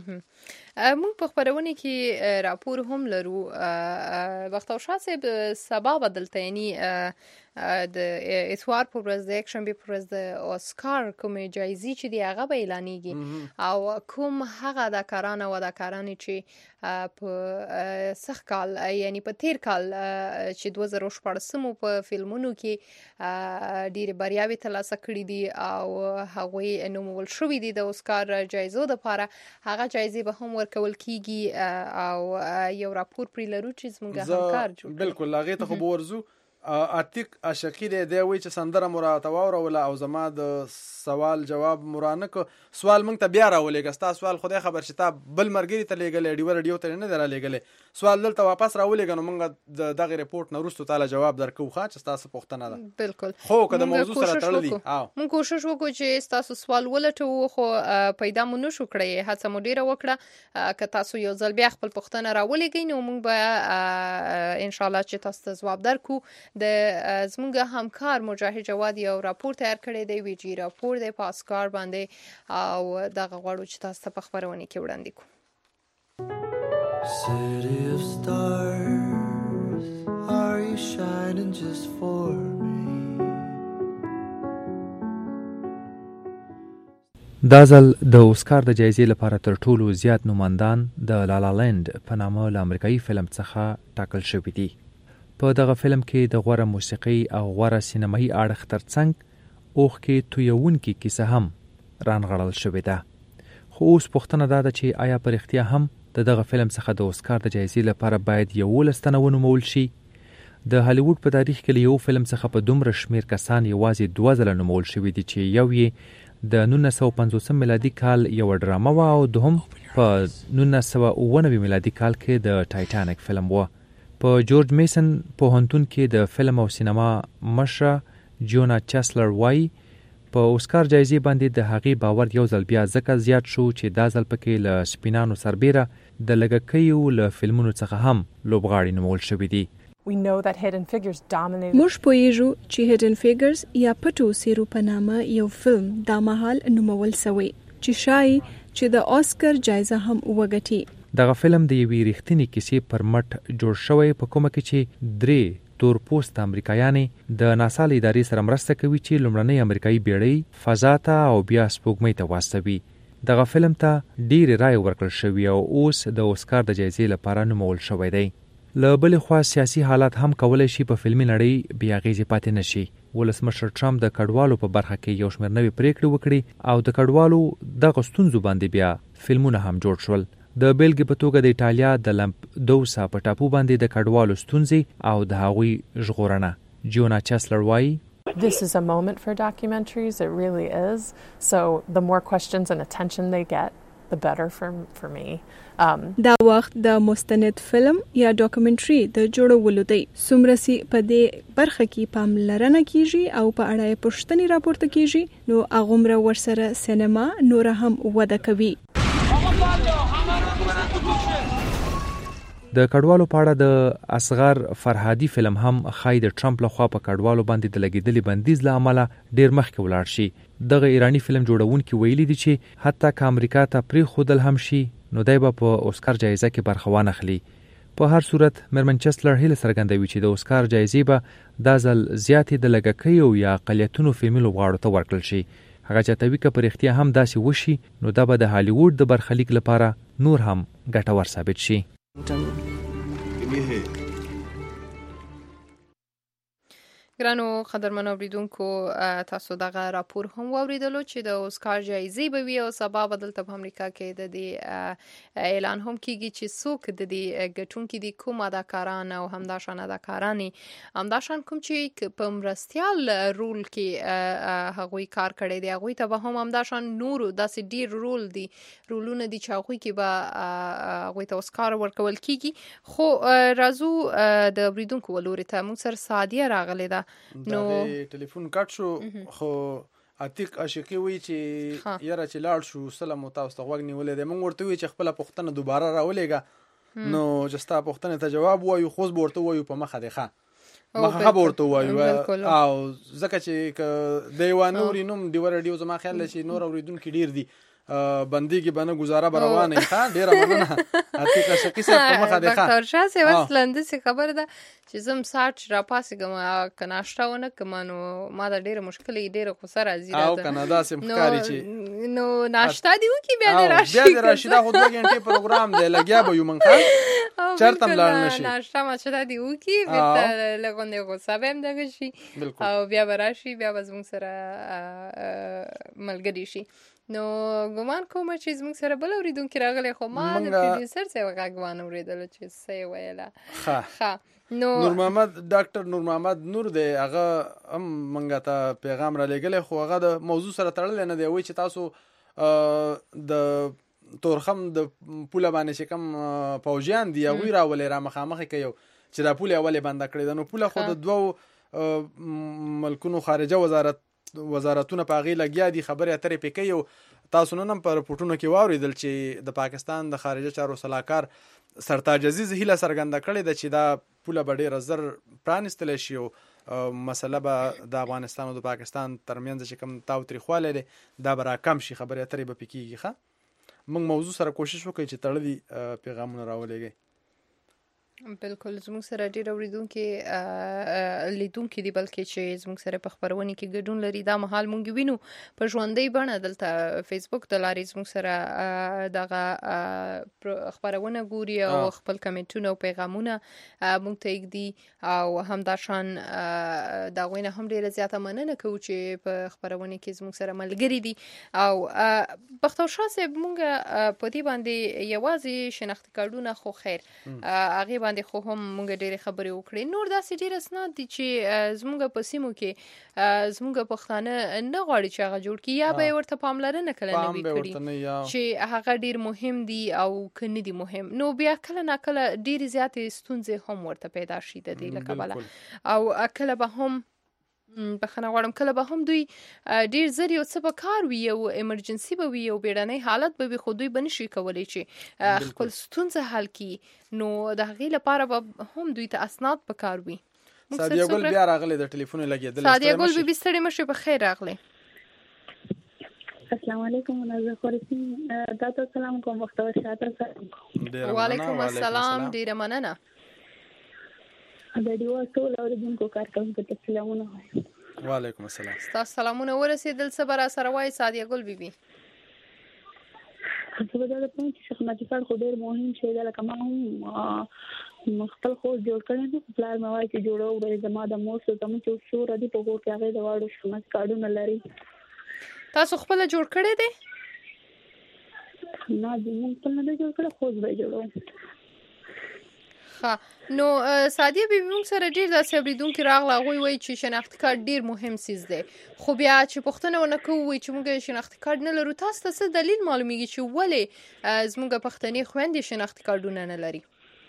موږ په خبرونه کې راپور هم لرو بختیار شاه صاحب سبا بدلته یعنی د اتوار په ورځ د یکشنبه په ورځ د اسکار کومې جایزې چې دی هغه به اعلانېږي او کوم هغه اداکاران او اداکارانې چې په سخت کال یعنی په تیر کال چې دوه زره شپاړسمو په فلمونو کې ډېرې بریاوې ترلاسه کړي دي او هغوی نومول شوي دي د اسکار جایزو دپاره هغه جایزې به هم ورکول کیږي او یو راپور پرې لرو چې زموږ همکار جوړ بالکل هغې ته خو به ورځو عتیق عشقی دی دی وی چې سندره مراته واوروله او زما د سوال جواب مرانه کو سوال مونږ ته بیا راولېږه ستا سوال خدای خبر چې تا بل مرګري ته لېږلی ډیوه رډیو ته نه دی رالیږلی سوال دلته واپس راولېږه نو مونږ د دغه ریپورټ نه وروسته تاله جواب درکوو ښه چې ستاسو پوښتنه ده بالکل خو که د موضوع سره تړلي مونږ کوشش وکړو چې ستاسو سوال ولټوو خو پیدا مو نشو کړی هڅه مو ډېره وکړه که تاسو یو ځل بیا خپل پوښتنه راولېږئ نو مونږ به انشاءالله چې تاسو ته ځواب درکو د زموږ همکار مجاهد جواد یو راپور تیار کړی دی ویجی راپور دی په اسکار باندې او دغه غواړو چې تاسو ته په خبرونه کې وړاندې کړو City of stars, are you shining just for me? دا ځل د اوسکار د جایزې لپاره تر ټولو زیات نوماندان د لالا لینډ په نامه له امریکایي فلم څخه ټاکل شوي دي په دغه فلم کې د غوره موسیقي او غوره سینمایي اړخ ترڅنګ اوښکې تویونکې کیسه هم رانغړل شوې ده خو اوس پوښتنه دا ده چې آیا په رښتیا هم د دغه فلم څخه د اوسکار د جایزې لپاره باید یولس تنه ونومول شي د هالیووډ په تاریخ کې له یو فلم څخه په دومره شمیر کسان یوازې دوه ځله نومول شوي دي چې یو یې د نولس سوه پنځوسم میلادي کال یوه ډرامه وه او دوهم په نولس سوه اووه نوي میلادي کال کې د ټایټانیک فلم وه په جورج میسن پوهنتون کې د فلم او سینما مشره جونا چسلر وایي په اوسکار جایزې باندې د هغې باور یو ځل بیا ځکه زیات شو چې دا ځل پکې له سپینانو سربیره د لږکیو له فلمونو څخه هم لوبغاړي نومول شوي دي موږ پوهیږو چې هیډن فیګرز یا پټو سیرو په نامه یو فلم دا مهال نومول شوی چې شایي چې د اسکر جایزه هم وګټي دغه فلم د یوې ریښتینې کیسې پر مټ جوړ شوی په کومه کې چې درې تور پوست امریکایانې د ناسا له ادارې سره مرسته کوي چې لومړنۍ امریکایي بیړۍ فضا ته او بیا سپوږمۍ ته واستوي دغه فلم ته ډېرې رایې ورکړل شوي او اوس د اوسکار د جایزې لپاره نومول شوی دی له بلې خوا سیاسي حالات هم کولی شي په فلمي نړۍ بې اغېزې پاتې نه شي ولسمشر ټرمپ د کډوالو په برخه کې یو شمېر نوې پریکړې وکړي او د کډوالو دغه ستونزو باندې بیا فلمونه هم جوړ شول د بیلګې په توګه د ایټالیا د لمپدوسا په ټاپو باندې د کډوالو ستونزې او د هغوی ژغورنه جونا چسلر وایي This is a moment for documentaries, it really is. So the more questions and attention they get, the better for, for me. Um, دا وخت د مستند فلم یا ډاکومنټري د جوړولو دی څومره سي په دې برخه کې پاملرنه کیږي او په اړه یې پوښتنې راپورته کیږي نو هغومره ورسره سینما نور هم وده کوي د کډوالو په اړه د اصغر فرهادي فلم هم ښایي د ټرمپ لخوا په کډوالو باندې د لګېدلي بندیز له امله ډېر مخکې ولاړ شي دغه ایراني فلم جوړونکي ویلي دي چې حتی که امریکا ته پرېښودل هم شي نو دی به په اوسکار جایزه کې برخه وانخلي په هر صورت میرمن چسلر هیله څرګندوي چې د اوسکار جایزې به دا ځل زیاتې د لږکیو یا اقلیتونو فلمي لوبغاړو ته ورکړل شي هغه چاته که په رښتیا هم داسې وشي نو دا به د هالیووډ د برخلیک لپاره نور هم ګټور ثابت شي ګرانو قدرمنو اوریدونکو تاسو دغه راپور هم واوریدلو چې د اوسکار جایزې به وي او سبا به دلته په امریکا کې د دې اعلان هم کیږي چې څوک د دې ګټونکي دي، کوم اداکاران او همداشان اداکارانې همداشان کوم چې په مرستیال رول کې هغوی کار کړی دی، هغوی ته به هم همداشان نورو داسې ډیر رول دي رولونه دي چې هغوی کې به هغوی ته اوسکار ورکول کیږي. خو راځو د اوریدونکو ولوري ته موږ سره سعدیه راغلی ده. نو ټلیفون کټ شو، خو عتیق عاشقي وی چې یاره چې لاړ شو سلام او تاسو ته غوږ نیولې ده. موږ ورته وی چې خپل پوښتنه دوباره راولېګا، نو چې ستا پوښتنه ته جواب وایو خو ورته وایو په مخه دی ښه مخه ورته وایو او ځکه چې دیوانوري نوم دی ور ډیو زما خیال شي نور اوریدونکو ډیر دي بندګي بنه گزاره بروانه ښه ډیره مننه عتیق عاشقي صاحب په مخه دی ښه ډاکټر شاه سي وسلند سي خبر ده چې زم ساعت را پاسګم کناشتاونه کمنو ما دا ډیره مشکله ډیره خو سره ازیره او کنادا سم ښکاری چې نو ناشتا دی وکي بیا د راشي بیا د راشي دا خو دوه غنټه پروګرام دی لګیا به یو منخه چرته ملان نشي ناشتا ما چې دا دی وکي بیا لګونې خو سبم دغه شي او بیا براشي بیا زموږ سره ملګری شي. نو ګمان کوم چې زموږ سره بل اوریدونکو راغلی، خو ما د پروډوسر څخه غوښتنه اوریدل چې څه ویله. ښه ښه نو نور محمد ډاکټر نور محمد نور دی، هغه هم مونږ ته پیغام را لګلی، خو هغه د موضوع سره تړلی نه دی. وایي چې تاسو د تورخم د پوله باندې چې کوم پوجیان دي هغوی راولې را مخامخ کوي چې دا پوله اولې بنده کړې ده. نو پوله خو د دوو ملکونو خارجه وزارت وزارتونه په هغې لګیا دي، خبرې اترې پې کوي. او تاسو نن هم په رپورټونو کې واورېدل چې د پاکستان د خارجه چارو سلاکار سرتاج عزیز هیله څرګنده کړې ده چې دا پوله به ډېره زر پرانیستلی شي او مسله به د افغانستان او د پاکستان ترمنځ چې کوم تاوتریخوالی دی دا به راکم شي، خبرې اترې به پې کېږي. ښه موږ موضوع سره کوشش وکړئ چې تړلي پیغامونه راولېږئ. بالکل زموږ سره ډیر اوریدونکو لیدونکو دي بلکې چې زموږ سره په خبرونه کې ګډون لري. دا مهال مونږ وینو په ژوندۍ بڼه دلته فیسبوک د لارې زموږ سره دغه خبرونه ګوري او خپل کمنټونه او پیغامونه مونږ ته یږدي او همداشان دا غوینه هم ډیره زیاته مننه کوو چې په خبرونه کې زموږ سره ملګری دي. او بختور شاه صاحب مونږ په دې باندې یوازې شناختی کارتونه خو خیر هغه باندې خو هم مونږ ډېرې خبرې وکړې. نور داسې ډېر اسناد دي چې زموږ په سیمو کې زموږ پښتانه نه غواړي چې هغه جوړ کړي یا به یې ورته پاملرنه کله نه وي کړې چې هغه ډېر مهم دي او که نه دي مهم، نو بیا کله ناکله ډېرې زیاتې ستونزې هم ورته پیدا شي د دې له کبله او کله به هم بخښنه غواړم کله به هم دوی ډیر زر یو څه په کار وي او ایمرجنسي به وي او بیړنی حالت به وي، خو دوی به نشي کولی چې خپل ستونزه حل کړي، نو د هغې لپاره به هم دوی ته اسناد په کار وي. سعدیه ګل بیا راغلی د ټلیفون لګېدل. سعدیه ګل بي بي ستړې مشې په خیر راغلی. السلام علیکم نازه خورسي دا ته سلام کوم وخت او شاته سلام. وعلیکم السلام ډیره مننه. د دیو ټول اوریدونکو کارکونکو ته سلامونه وایم. وعلیکم السلام. تاسو سلامونه ورسېدل څه برا سره وای سعدیه ګل بي بي. څه به دا په چې خدمت کار خو ډیر مهم شی دی، لکه ما هم خپل خو جوړ کړی نو پلان مې وای چې جوړو د زما د مور څه زموږ چې شو ردی په کور کې هغه د واړو خدمت کارونه لري. تاسو خپل جوړ کړی دی؟ نه زموږ خپل نه جوړ کړی، خو زه جوړوم. ښه نو سعدیه بي بي موږ سره ډېر داسې اوریدونکي راغله هغوی وایي چې شناختي کارت ډېر مهم څیز دی، خو بیا چې پوښتنه ونه کوو وایي چې موږ شناختي کارت نه لرو. تاسو ته څه دلیل معلومیږي چې ولې زموږ پښتنې خویندې شناختي کارتونه نه لري؟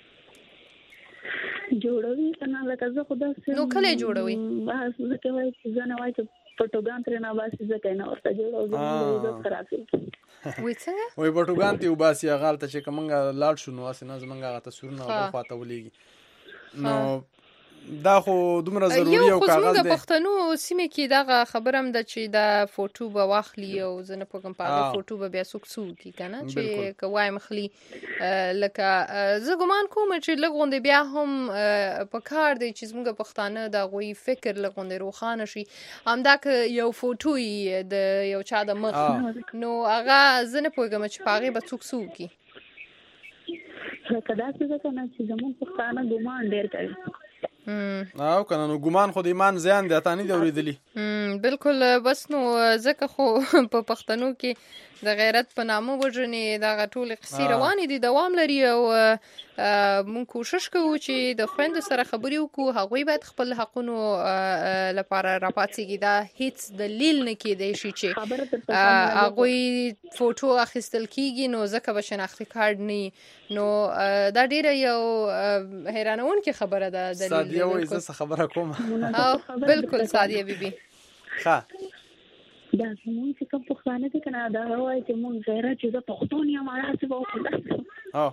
جوړوي که نه لکه زه خو داسې نو کله یې جوړوي؟ ځکه وایي چې زه نه وایي چې فوټوګان ترې نه باسي ځکه یې نه ورته جوړوي، زموږ عزت خراب کړي. وایي څنګه؟ وایي فوټوګان ته یې وباسي هغه هلته چې که موږ لاړ شو نو هسې نه زموږ هغه تصویرونه بل خوا ته ولېږي. نو دا خو دومره ضروري او کاغذ دی. یو خو زموږ پښتنو سیمې کې دغه خبره هم ده چې دا فوټو به واخلي او زه نه پوهېږم په هغه فوټو به بیا څوک څه وکړي که نه چې که وایم خلي لکه زه ګمان کوم چې لږ غوندې بیا هم په کار دی چې زموږ پښتانه د هغوی فکر لږ غوندې روښانه شي. همدا که یو فوټو وي د یو چا د مخ نو هغه زه نه پوهېږم چې په هغې به څوک څه وکړي. لکه داسې ده که نه چې زموږ پښتانه ګمان ډېر کوي او کنه نو ګمان خو د ایمان زیان دی اته نه دی اوریدلی. بالکل بس نو ځکه خو په پښتنو کې د غیرت په نامه وژنې دغه ټولې قصې روانې دي دوام لري او مونږ کوشش کوو چې د خویندو سره خبرې وکړو هغوی باید خپل حقونو لپاره راپاڅېږي دا هیڅ دلیل نه کیدی شي چې هغوی فوټو اخیستل کیږي نو ځکه به شناختي کارت نه نو دا ډیره یو حیرانونکې خبره ده. دلیل سادیه وایي زه څه خبره کوم بالکل سادیه بیبي ښه دا زمونږ چې کوم پښتانه دي که نه دا وایي چې مونږ غیرت چې زه پښتون یم هغسې به وکړو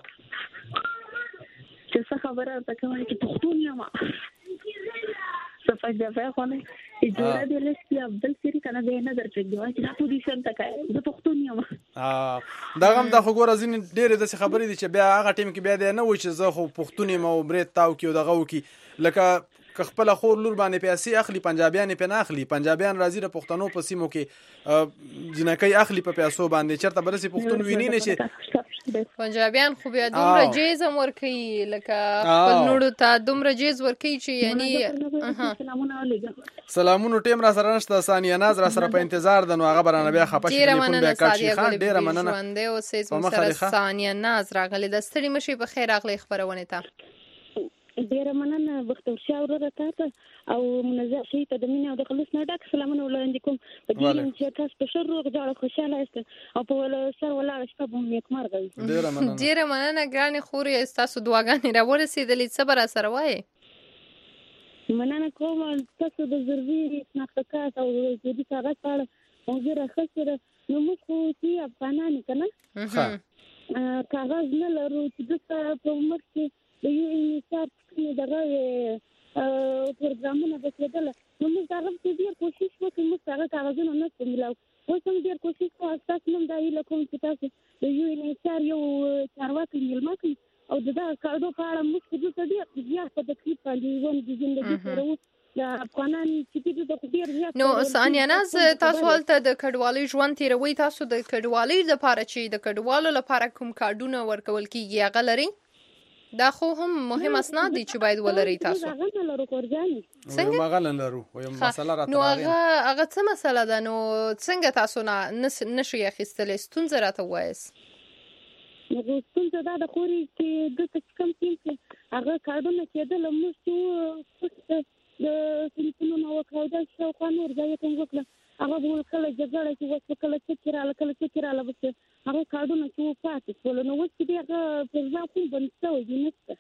چې څه خبره ورته کوم چې پښتون یم صفحه جفا خونه جوړه دی لست یا بل سری کنه زه نه درپېږدي وایي چې دا پوزیشن ته کوي زه پښتون یم. دغه هم دا خو ګوره ځینې ډېرې داسې خبرې دي چې بیا هغه ټیم کې بیا دی نه وایي چې زه خو پښتون یم او برید تاو کړي او دغه وکړي لکه که خپل خور لور باندې پیسې اخلي پنجابیان یې پې نه اخلي پنجابیان راځي د پښتنو په سیمو کې جنکۍ اخلي په پیسو باندې چېرته به داسې پښتون ویني نه چې پنجابیان خو بیا دومره جیز هم ورکوي لکه خپل نوړو ته دومره جیز ورکوي چې یعنی سلامونو ټیم را سره نشته ثانیه ناز را سره په انتظار ده نو هغه به رانه بیا خفه شي تلیفون بیا کټ شي ښه ډېره مننه ژوندی اوسئ زموږ سره ثانیه ناز راغلې ده ستړي مه شئ په خیر راغلی خپرونې ته. ډیره مننه بختور شاه وروره تا ته او منزه شي ته د مینې او د خلوص نه ډک سلامونه وړاندې کوم په دې چې تاسو په ښه روغ جوړ خوشاله یاست او په سر ولاړ شپه به مو نیکمرغه وي. ډیره مننه ډیره مننه ګرانې خورې ستاسو دعاګانې راورسېدلې څه به راسره وایې؟ مننه کوم تاسو د ضروري شناخته کارت او ضروري کاغذ په اړه موضوع راخیستې ده نو موږ خو چې افغانان یو که نه کاغذ نه لرو چې دلته په عمر کې د یو انحصار کومې دغه پروګرامونه به کېدله نو موږ هغه پسې ډېر کوشش وکړو موږ هغه کاغذونه نه شو میلاو اوس هم ډېر کوشش کوو ستاسو نه هم دا هیله کوم چې تاسو د یو انحصار یو چارواکی میلمه کړئ او د دغه کارډو په اړه موږ خو دلته ډېر زیات په تکلیف باندې ژوند د زندګي تېروو د افغانان چې دي د ډېر زیات نو ثانیه ناز تاسو هلته د کډوالۍ ژوند تېروئ تاسو د کډوالۍ لپاره چې د کډوالو لپاره کوم کارډونه ورکول کېږي هغه لرئ؟ دا خو هم مهم اسناد دي چې باید ولرئ تاسو. هغه نه لرو کورجاني څنګه هغه نه لرو وایم مسله راته نو هغه هغه څه مسله ده نو څنګه تاسو نه نشئ اخیستلی ستونزه راته ووایاست؟ نو ستونزه دا ده خورې چې دلته چې کوم ټیم کې هغه کارډونه کېدله موږ چې د تلیفونونه وکړو دا شاوخوا نور ځایه ته وکړه هغه به کله جګړه چې اوس کله څه راله کله څه راله بس هغه کارډونه چې و پاتې شول نو اوس چې دی هغه پروګرام کوم بند شوی دی نشته.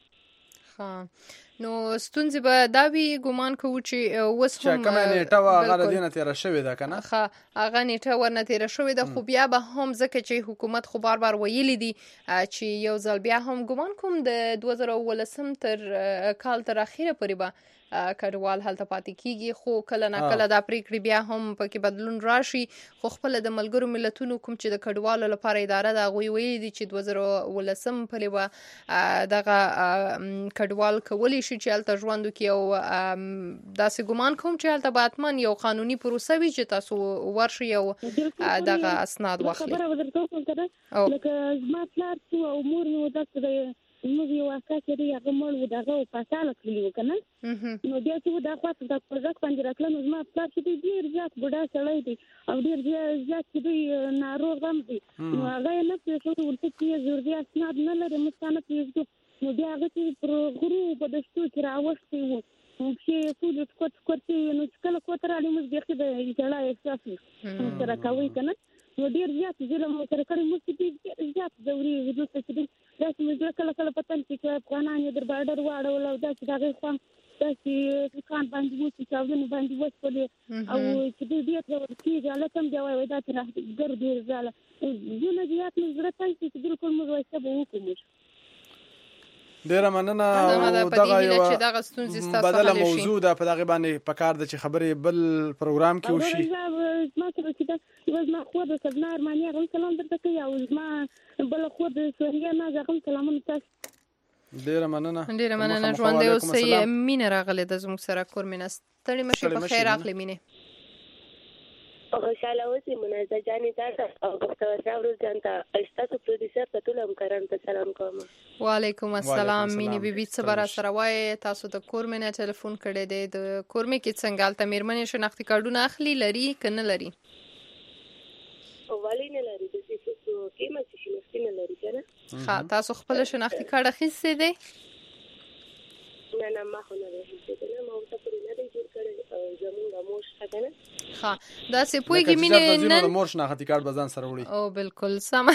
ښه نو ستونزې به دا وي ګمان کوو چې اوس هم چې کومه نیټه وه هغه د دې نه تېره شوې ده که نه ښه هغه نیټه ورنه تېره شوې ده خو بیا به هم ځکه چې حکومت خو بار بار ویلي دي چې یو ځل بیا هم ګمان کوم د دوه زره اوولسم تر کال تر اخیره پورې به کډوال هلته پاتې کیږي خو کله نه کله دا پریکړې بیا هم پکې بدلون راشي خو خپله د ملګرو ملتونو کوم چې د کډوالو لپاره اداره ده هغوی ویلي دي چې دوه زره اوولسم پورې به دغه کډوال کولی شي چې هلته ژوند وکړي او داسې ګمان کوم چې هلته به حتما یو قانوني پروسه وي چې تاسو ورشئ او دغه اسناد واخلئ. خبره به درته وکړم لکه زما پلار چې او مور مې داسې موږ یو اکا چې دی هغه مړ و دغه پاساله کړي وو که نه نو بیا چې دا خواته د پروژک باندې راتله نو زما پلار چې دی ډېر زیات بوډا سړی دی او ډېر زیات چې دی ناروغ هم دی نو هغه یې نه پرېښود ورته چې یې ضروري اسناد نه لري موږ تا نه پرېږدو نو بیا هغه چې پر غرو په دشتو کې راوښتی وو چې ټول سکوت سکوت نو چې کله کوته راغلي موږ بیخي د ژړا احساس سره کوئ که نه نو ډېر زیات ظلم سره کړی موږ چې ډېر زیات ځورېږي دلته چې دی داسې موږ کله کله په تن کې چې افغانان یې در باډر واړول او داسې د هغې خوند داسې دوکان باندې وو چې چاودنې باندې وشولې او چې دوی ډېر ډول کېږي هلته هم بیا وایي دا ترهګر ډېر ځاله دونه زیات موږ زړه تنګ شي چې بالکل موږ وایي څه به وکړو موږ. ډیره مننه او دغه یو بدله موضوع ده په دغه باندې پکار ده چې خبرې بل پروګرام کې وشي. ما سره چې دا زما خور د سبنا ارماني هغه سلام درته کوي او زما بل خور د سوریا نه هغه سلامونه تاسو. ډیره مننه ډیره مننه ژوندی اوسئ مینه راغلې ده زموږ سره کور مینه ستړي مه شئ په خیر راغلې مینې خوشاله اوسئ منازه جانې تاسو او بختور شاه ورځ جان ته ستاسو پروډوسر ته ټول ټول همکارانو ته سلام کوم. وعلیکم السلام. مینې بیبي څه به راسره وایې؟ تاسو د کورمې نه ټلیفون کړی دی. د کورمې کې څنګه هلته مېرمنې شناختي کارډونه اخلي لري که نه لري؟ ولې نه لري؟ داسې څوک کېمه چې شناختي نه لري که نه. ښه تاسو خپله شناختي کارډ اخیستی دی؟ نه نه ما خو نه دی اخیستی دی نه، ما ورته پورې نه دی جوړ کړی. زمونږ مور شته که نه. ښه داسې پوهېږي مینې نن د مور شناختي کارډ به ځان سره وړي. او بالکل سمه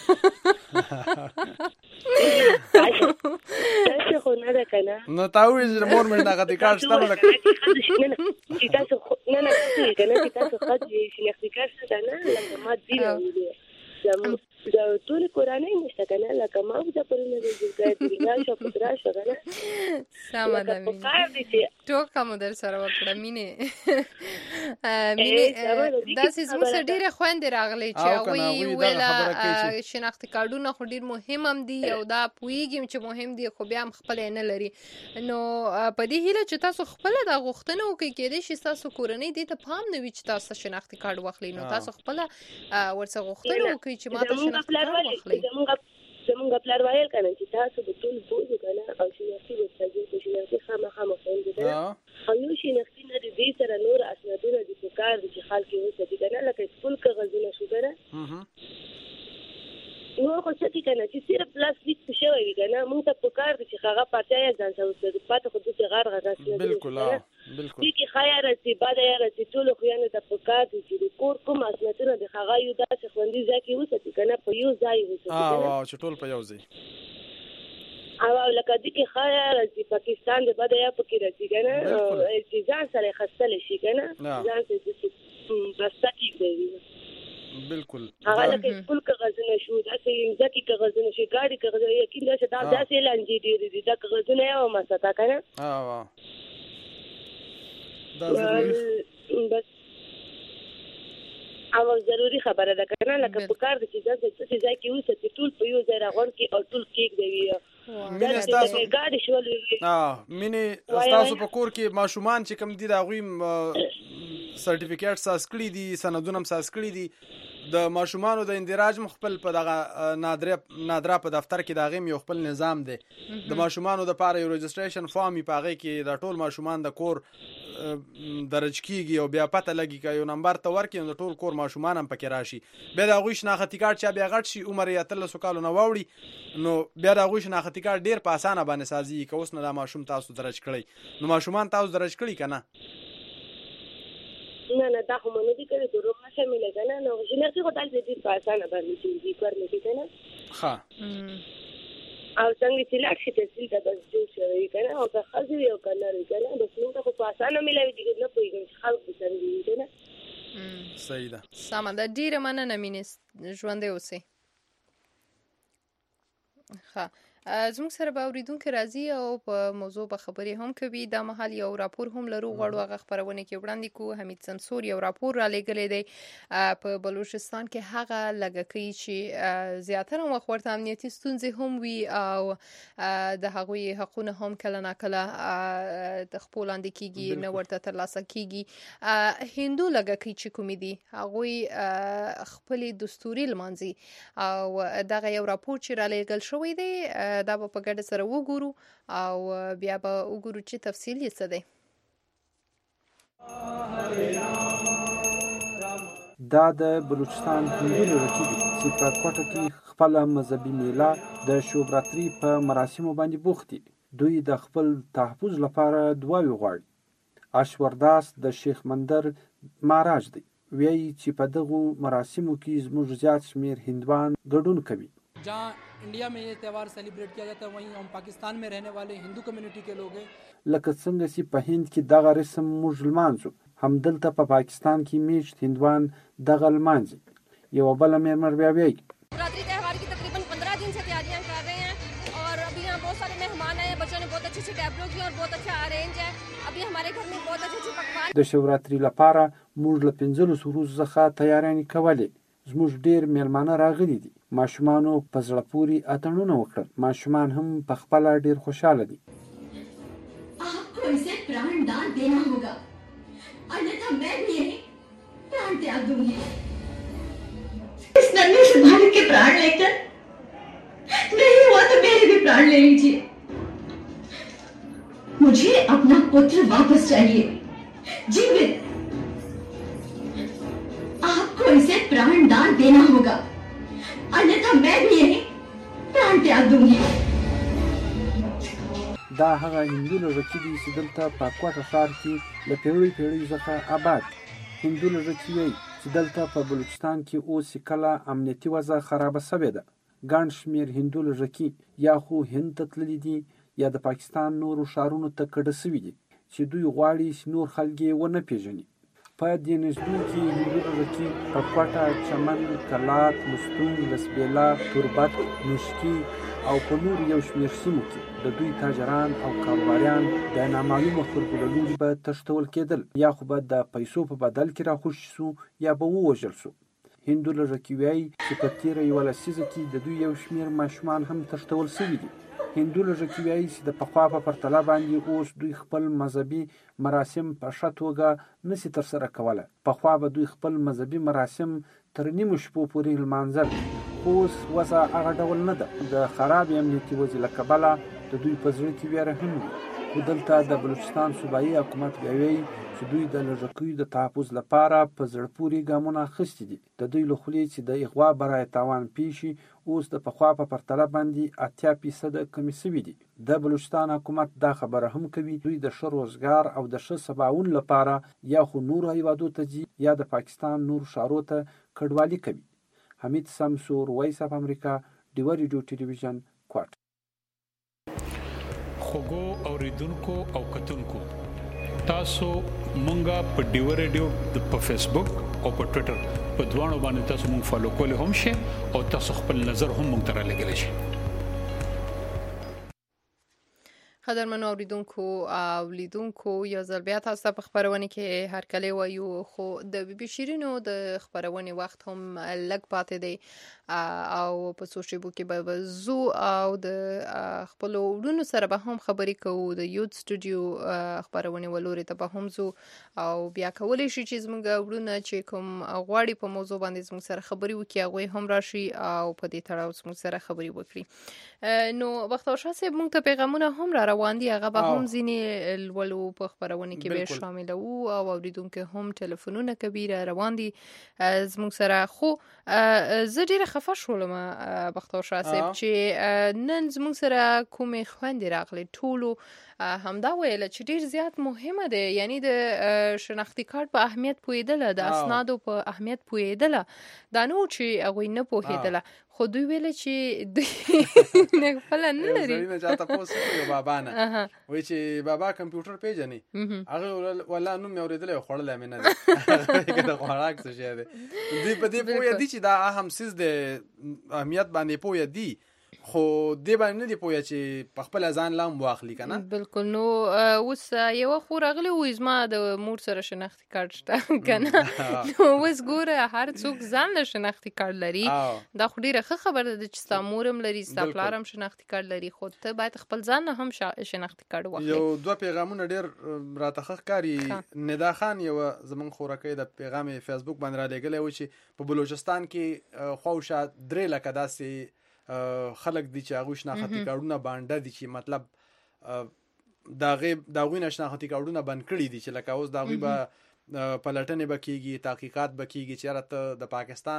داسې خو نه ده که نه. نو تا ووایي چې مور مې شناختي کارډ شته نو نه نه چې تاسو نه نه تاسو که نه چې تاسو ښځې شناختي کارډ شته که نه لکه ما دي راوړي زموږ د ټولې کورنۍ نشته که نه لکه ما اوږده پورې نه دی جوړ کړی ترېږه شوه پترا شوه که نه. سمه ده مینې ټوکه مو در سره وکړه مینې. مینې داسې زموږ سره ډېرې خویندې راغلې چې هغوی ویله شناختي کارډونه خو ډېر مهم هم دي او دا پوهېږم چې مهم دي خو بیا هم خپله یې نه لري. نو په دې هیله چې تاسو خپله دا غوښتنه وکړئ کېدای شي ستاسو کورنۍ دې ته پام نه وي چې تاسو شناختي کارډ واخلئ، نو تاسو خپله ورڅخه غوښتنه وکړئ چې ما ته شناختي کارډ واخلئ. زمونږ پلار ویل که نه چې تاسو به ټول بوځو که نه او شناختي به ورته ځو، شناختي خامخا مهم دي که نه. او یو شناختي نه د دې سره نور اسنادونه دي پکار دي چې خلک یې وساتي که نه، لکه سکول کاغذونه شو که نه. نور خو څه دي که نه چې صرف پلاستیک شوی وي که نه، مونږ ته پکار دي چې هغه پاچا یې ځان سره وساتي، پاته خو داسې غار غار اسنادونه بالکل بالکل دې کې ښه یا راسي بده یا راسي ټولو خویانو ته پکار دي چې د کور کوم اسنادونه د هغه یو داسې خوندي ځای کې وساتي که نه، په یو ځای وساتي که نه چې ټول په یو ځای. او لکه دې کې ښه یا راسي پاکستان د بده یا پکې راسي که نه چې ځان سره یې خستلی شي که نه، ځان سره داسې بسته کېږدوي بالکل. هغه لکه سکول کاغذونه شو، داسې ځمکې کاغذونه شي، ګاډي کاغذونه، یقین داسې دا داسې لانجې ډېرې دي، دا کاغذونه یې ومسته که نه. بس او ضروري خبره ده که نه، لکه پکار ده چې ځان ته څه ځای کې وساتي، ټول په یو ځای راغونډ کړي او ټول کېږدوي. ګاډي شول مینې ستاسو په کور کې ماشومان چې کوم دي د هغوی سرټیفیکیټ ساز کړي دي، سندونه هم ساز کړي دي، د ماشومانو د اندراج هم خپل په دغه نادره په دفتر کې د هغې هم یو خپل نظام دی. د ماشومانو دپاره یو رجسټریشن فارم وي، په هغې کې د ټول ماشومان د کور درج کیږي او بیا پته لګي که یو نمبر ته ورکړي نو د ټول کور ماشومان هم پکې راشي. بیا د هغوی شناختي کارډ چې بیا غټ شي عمر یې اتلسو کالو نه واوړي نو بیا د هغوی شناختي کارډ ډېر په اسانه باندې سازي که اوس نه دا ماشوم تاسو درج کړی نو ماشومان تاسو درج کړي که نه؟ نه نه دا خو مو نه دي کړي، دروغ نه شامله که نه. نو شناختي خو دلته ډېر په اسانه باندې کېږي کار نه دي که نه. ښه او څنګه چې لاړ شي تحصیل ته بس جوړ شوی وي که نه، او که ښځې وي او که نر وي که نه، بس مونږ ته خو په اسانه میلاوي دي، نه پوهېږم چې خلک به څنګه وي که نه. صحیح ده، سمه ده. ډېره مننه مینې، ژوندی اوسئ. ښه زموږ سره به اورېدونکي راځي او په موضوع به خبرې هم کوي. دا مهال یو راپور هم لرو، غواړو هغه خپرونه کې وړاندې کړو. حمید سمسور یو راپور را لېږلی دی په بلوچستان کې هغه لږکۍ چې زیاتره وخت ورته امنیتي ستونزې هم وي او د هغوی حقونه هم کله ناکله د خپو لاندې کېږي، نه ورته ترلاسه کېږي. هندو لږکۍ چې کومې دي هغوی خپلې دستوري لمانځي او دغه یو راپور چې را لېږل شوی دی دا به په ګډه سره وګورو او بیا به وګورو چې تفصیل یې څه دی. دا د بلوچستان هندو لږکي دي چې په کوټه کې خپله مذهبي میله د شوبراتري په مراسمو باندې بوخت دي. دوی د خپل تحفظ لپاره دعاوې غواړي. اشورداس د شیخ مندر ماراج دی، وایي چې په دغو مراسمو کې زموږ زیات شمېر هندوان ګډون کوي. जहाँ इंडिया में ये त्यौहार सेलिब्रेट किया जाता है वहीं हम पाकिस्तान में रहने वाले हिंदू कम्युनिटी के लोग हैं. لکه څنګه چې په هند کې دغه رسم موږ لمانځو، همدلته په پاکستان کې میشت هندوان دغه لمانځي. یوه بله میرمن بیا وایي नवरात्रि त्यौहार की तकरीबन पंद्रह दिन से तैयारियां कर रहे हैं और अभी यहाँ बहुत सारे मेहमान आए हैं. बच्चों ने बहुत अच्छे अच्छे टैबलो किए और बहुत अच्छा अरेंज है. अभी हमारे घर में बहुत अच्छे अच्छे पकवान. د شیوراتري لپاره موږ له پنځلسو ورځو څخه تیاریانې کولې. زموږ ډېر میلمانه راغلي دي. ماشومانو په زړه پورې اتڼونه وکړل. ماشومان هم په خپله ډېر خوشحاله دي. आपको इसे प्राण दान देना होगा अन्यथा मैं भी यही प्राण त्याग दूंगी. इस नन्हे से बालक के प्राण लेकर कार्ड ले लीजिए। मुझे अपना पुत्र वापस चाहिए, जीवित। आपको इसे प्राण दान देना होगा, अन्यथा मैं भी यही प्राण त्याग दूंगी। دا هغه هندو لږکي دي چې دلته په کوټه ښار کې له پیړیو پیړیو څخه آباد. هندو لږکي وایي چې دلته په بلوچستان کې اوس کله امنیتي وضع خرابه شوې ده. ګڼ شمېر هندو لږکي یا خو هند ته تللي دي یا د پاکستان نورو ښارونو ته کډه شوي دي چې دوی غواړي چې نور خلک یې ونه پېژني. په دې نږدو کې هندو لږکي په کوټه، چمن، کلات، مستون، لسبیلا، توربت، نوشکي او په نور یو شمېر سیمو کې د دوی تاجران او کاروباریان د نامعلومه خلکو له لوري به تښتول کېدل، یا خو به د پیسو په بدل کې راخوشي سو یا به ووژل سو. هندو لږکي وایي چې په تېره یوه لسیزه کې د دوی یو شمېر ماشومان هم تښتول سوي دي. هندو لږکي وایي چې د پخوا په پرتله باندې اوس دوی خپل مذهبي مراسم په ښه توګه نسي ترسره کولی. پخوا به دوی خپل مذهبي مراسم تر نیمو شپو پورې لمانځل، خو اوس وضع هغه ډول نه ده. د خرابې امنیتي وضع له کبله د دوی په زړه کې ویره هم وي. خو دلته د بلوچستان صوبایي حکومت بیا وایي چې دوی د لږکیو د تحفظ لپاره په زړه پورې ګامونه اخیستي دي. د دوی له خولې چې د اغوا برای تاوان پیښې اوس د پخوا په پرتله باندې اتیا فیصده کمې شوي دي. د بلوچستان حکومت دا خبره هم کوي دوی د ښه روزګار او د ښه سباوون لپاره یا خو نورو هیوادو ته ځي یا د پاکستان نورو ښارو ته کډوالي کوي. حمید سمسور، وایس اف امریکا، ډیوه ریډیو ټلویزیون، کوټ. خوګو اوریدونکو او کتونکو، تاسو مونږه په ډیوه ریډیو په فیسبوک او په ټوئیټر په دوانو باندې تاسو مونږ فالو کولی هم شئ او تاسو خپل نظر هم مونږ ته رالیږلی شئ. قدرمنو اوریدونکو او لیدونکو، یو ځل بیا تاسو ته په خپرونه کې هرکلی وایو، خو د بي بي شیرینو د خپرونې وخت هم لږ پاتې دی او په څو شیبو کې به زو او د خپلو وروڼو سره به هم خبرې کوو. د یوت سټوډیو خپرونې ولورې ته به هم زو او بیا کولی شي چې زموږ وروڼه چې کوم غواړي په موضوع باندې زموږ سره خبرې وکړي هغوی هم راشي او په دې تړاو زموږ سره خبرې وکړي. نو بختیار شاه صاحب موږ ته پیغامونه هم را روان دي، هغه به هم ځینې لولو په خپرونه کې به شاملوو او اوریدونکو هم ټلیفونونه کوي را روان دي زموږ سره. خو زه ډیره خفه شولم بختیار شاه صاحب چې نن زموږ سره کومې خویندې راغلې، ټولو همدا ویله چې ډیر زیات مهمه ده، یعنی د شناختی کارت په اهمیت پوهیدله، د اسنادو په اهمیت پوهیدله، دا نو چې هغوی نه پوهیدله. خو دوی ویله چې دوی نه خپل نه لري. زمینه چاته پوسټ یو بابا نه وای چې بابا کمپیوټر پیژني، هغه ولا نو مې اوریدل خړل مې نه ده دا خوراک څه شه ده. دوی په دې پوهه دي چې دا اهم سیز د اهمیت باندې پوهه دي، خو دې باندې نه دی پوهه چې په خپل ځان لام واخلي کنه. بالکل. نو اوس یو خو راغلی و زما د مور سره شناختی کارت شته کنه، نو اوس ګوره هر څوک ځان له شناختی کارت لري. دا خو ډیره ښه خبره ده چې ستا مور هم لري، ستا پلار هم شناختی کارت لري، خو ته باید خپل ځان نه هم شناختی کارت واخلي. یو دوه پیغامونه ډیر راته ښه ښکاري. ندا خان یو زمون خورکۍ د پیغام فیسبوک باندې را لګلی و چې په بلوچستان کې خواوشا درې لکه داسې خلک دي چې هغوی شناختی کارډونه بانډه دي چې مطلب د هغوی نه شناختی کارډونه بند کړي دي چې لکه اوس د هغوی به پلټنې به کېږي، تحقیقات به کېږي چې یاره ته د پاکستان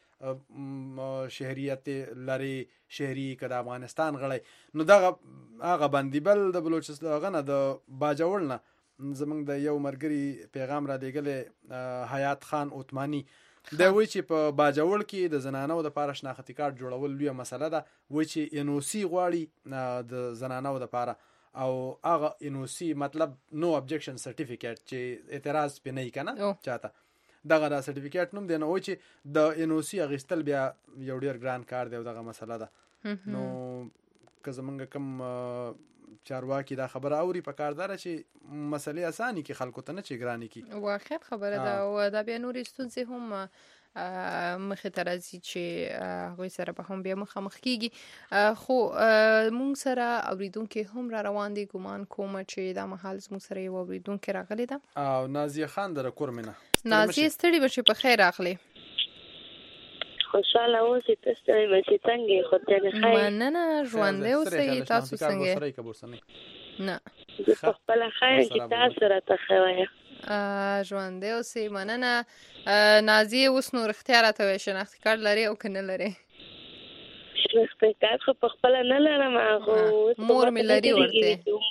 شهریت لري، شهري که د افغانستان غړی، نو دغه هغه باندې بل د بلوچستان هغه نه د باجوړ نه زمونږ د یو ملګري پیغام را لېږلی حیات خان عثماني، دا وایي چې په باجوړ کې د زنانو دپاره شناختی کارت جوړول لویه مسله ده. وایي چې ان او سي غواړي د زنانو دپاره، او هغه ان او سي مطلب نو ابجیکشن سرټیفیکیټ چې اعتراض پې نه وي که نه چاته، دغه دا سرټیفیکیټ نوم دی. نو وایي چې د ان او سي اخیستل بیا یو ډېر ګران کار دی او دغه مسله ده. نو که زمونږ کوم چارواکي دا خبره اوري په کار داره چې مسلې اساني کې خلکو ته نه چې ګراني کې. واقعیت خبره ده او دا بیا نورې ستونزې هم مخې ته راځي چې هغوی سره به هم بیا مخامخ کېږي. خو مونږ سره اورېدونکي هم را روان دي، ګمان کومه چې دا مهال زموږ سره یو اورېدونکې راغلی ده. او نازیه خان در کور مینه. نازیه ستړي به شي، په خیر راغلی. خوشاله اوسئ تاسو ته مې چې څنګه خو ته نه خای مننه ژوندې اوسئ تاسو څنګه نه زه په خپل خای چې تاسو راته خوایې ژوندې اوسئ مننه نازیه اوس نو رښتیا راته وایي شناختي کارت لري او که نه لري شناختي کارت خو په خپله نه لرم هغه مور مې لري ورته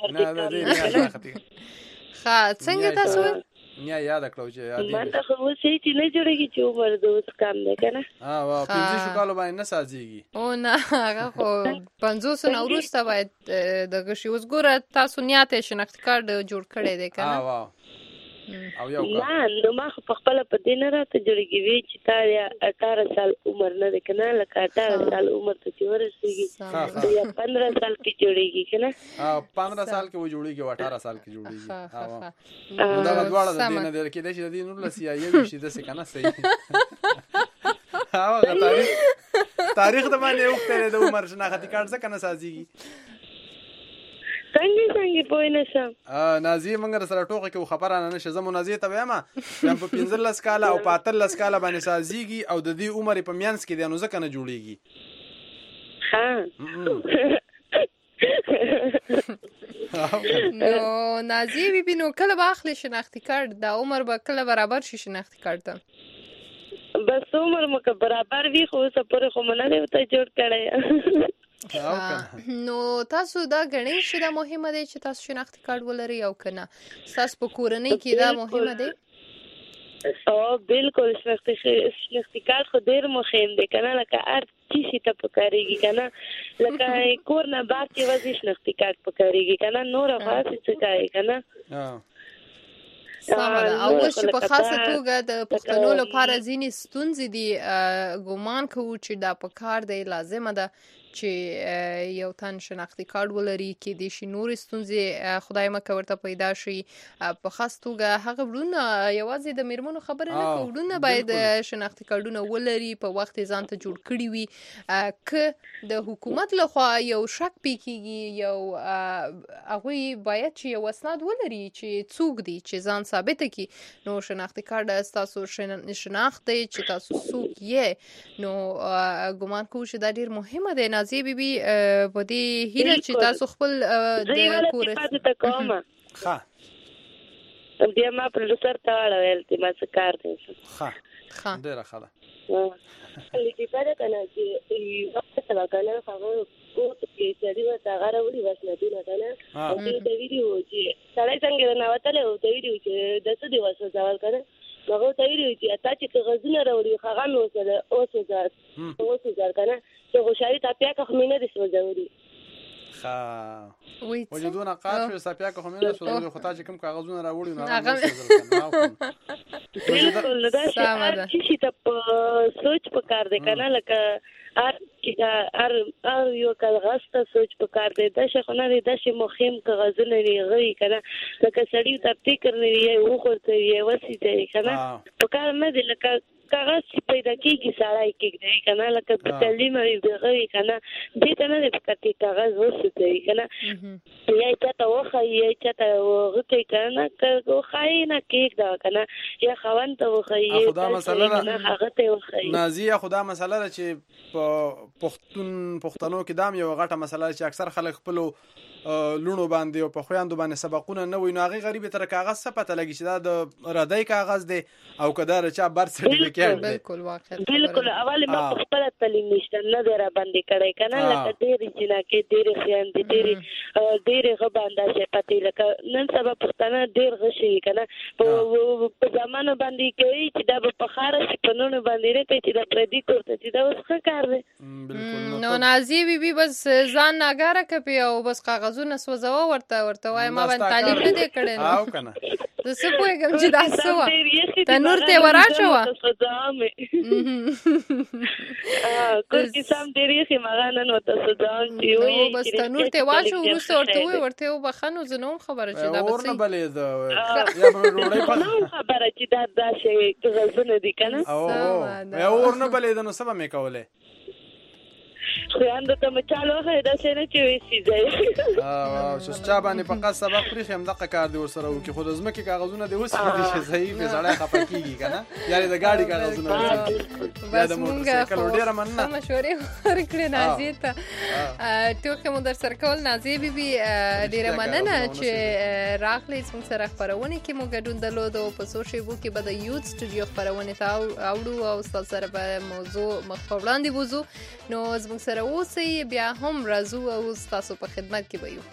ښه څنګه تاسو نیا یاد کړو چې یاد ما ته خو اوس هیڅ نه جوړېږي چې عمر د اوس کم دی که نه واه پنځه شو کالو باندې نه سازېږي او نه هغه خو پنځوس نه وروسته باید دغه شي اوس ګوره تاسو نیت یې شناختي کارت جوړ کړی دی که نه نه نو ما خو په خپله په دې نه راته جوړېږي وی چې تا اټاره سال عمر نه دی که نه لکه اټاره سال عمر ته چې ورسېږي یا پندره سال کې جوړېږي که نه پندره سال کې و جوړېږي او اټاره سال کې جوړېږي نو دغه دواړه د دې نه دی کېدای شي د دې نولس یا یو شي داسې که نه صحیح هغه تاریخ تاریخ د باندې وختلی د عمر شناختي کارت ځکه نه سازېږي څنګه څنګه پوه نه شم نازیه موږ سره ټوکه کې خبره نه نشه زمو نازیه ته وایم یم په پنځلس کاله او په اتلس کاله باندې سازيږي او د دې عمر په میانس کې دی نو ځکه نه جوړیږي ها نو نازیه بیبي نو کله به اخلي شناختي کارت دا عمر به کله برابر شي شناختي کارت ته بس عمر مو که برابر وي خو اوسه پورې خو مو نه دی ورته جوړ کړی نو تاسو دا ګڼئ چې دا مهمه دی چې تاسو شناختي کارت ولرئ او که نه ستاسو په کورنۍ کې دا مهمه دی او بالکل شناختي کارت خو ډېر مهم دی که نه لکه هر چیزي ته پکارېږي که نه لکه کور نه بهر چې وځي شناختي کارت پکارېږي که نه نوره خو هسې څه کوې که نه سمه ده او اوس چې په خاصه توګه د پښتنو لپاره ځینې ستونزې دي ګمان کوو چې دا په کار دی لازمه ده چې یو تن شناختي کارت ولري کېدای شي نورې ستونزې خدای مکه ورته پیدا شي په خاص توګه هغه وروڼه یوازې د میرمنو خبره نه کوو وروڼه باید شناختي کارتونه ولري په وخت یې ځان ته جوړ کړي وي که د حکومت لخوا یو شک پې کېږي یو هغوی باید چې یو اسناد ولري چې څوک دی چې ځان ثابته کړي نو شناختي کارت ستاسو شناخت دی چې تاسو څوک یې نو ګمان کوو چې دا ډېر مهمه دی نازیه بیبي په دې هیله چې تاسو خپل د کور ښه بیا ما پروډوسر ته واړه ویل چې ما څه کار دی ښه ډېره ښه ده لطیفه ده که نه چې وخت ته به که نه هغه کور کې سړي ورته هغه راوړي وسنتونه که نه او دوی ته ویلي وو چې سړی څنګه رانوتلی و ورته ویلي وو چې د څه دې وسوځول که نه هغه ورته ویلي وو چې تا چې کاغذونه راوړي هغه مې ورسره وسوځول وسوځول که نه چې خوشحالي تاپیاکه خو مې نه دي سوځولي ښه وجدونه قات شو ساپیاکه خو مې نه سوځولي خو تا چې کوم کاغذونه راوړي نو هغه مې بالکل نو داسې هر چیزي ته په سوچ پکار دی که نه لکه هر هر یو کاغذ ته سوچ پکار دی داسې خو نه دی داسې مهم کاغذونه وي هغه وي که نه لکه سړي ته فکر نه وي یا یې وخورته وي یا وسیته وي که نه پکار نه دی لکه کاغذ چې پیدا کېږي سړی کېږدی که نه لکه په تعلیم وي دغه وي که نه دې ته نه دی پکار چې کاغذ وسوځوي که نه یا یې چاته وښایي یا یې چاته هغه کوي که نه که وښایي نه کېږده که نه یا خاوند ته وښایي هغه ته یې وښایي نازیه خو دا مسله ده چې په پښتون پښتنو کې دا هم یوه غټه مسله ده چې اکثر خلک خپلو لونو باندې او په خویندو باندې سبقونه نه وي نو هغې غریبې ته کاغذ څه پته لګي چې دا د ردی کاغذ دی او که دا د چا برث سرټیفیکیټ دی بالکل اول ما په خپله تعلیم نشته نه دی راباندې کړی که نه لکه ډېرې جناکې ډېرې خویندې ډېرې ډېرې ښه به اندازې پتې لکه نن سبا پښتانه ډېر ښه شوي که نه په زمانو باندې کوي چې دا به په ښاره شي په نونو باندې نه کوي چې دا پردي کور ته چې دا اوس ښه کار دی نو نازیه بیبي بس ځان ناګاره کوي او بس کاغذونه سوځوه ورته ورته وایي ما باندې تعلیم نه دی کړی نو زه څه پوهېږم چې دا څه وه تنور ته یې وراچوه کور کې سم ډېر یخې هغه نن ورته سوځوم چې نو بس تنور ته یې واچوه وروسته ورته ووایي ورته یې وبخه نو زه نه وم خبره چې دا به څه نه بلېده نه وم خبره چې دا داسې کاغذونه دي که نه یا اور نه بلېده نو څه به مې کولی خویندو ته مې چال وښیه داسې نه چې ویسي ځای چې چا باندې فقط سبق پرېښي همدغه کار دې ورسره وکړي خو د ځمکې کاغذونه دې وسپېږي چې ضعیف یې سړی خفه کېږي که نه یعنې د ګاډي کاغذونه یا د موټرسایکل ډېره مننه مشورې ورکړې نازیې ته ټوکې مو در سره کول نازیې بیبي ډېره مننه چې راغلې زموږ سره خپرونې کې مو ګډون درلود او په څو شېبو کې به د یوت سټوډیو خپرونې ته اوړو او ستاسو سره به موضوع مخ په وړاندې بوځو نو زموږ سره اوسئ بیا هم راځو او ستاسو په خدمت کې به یو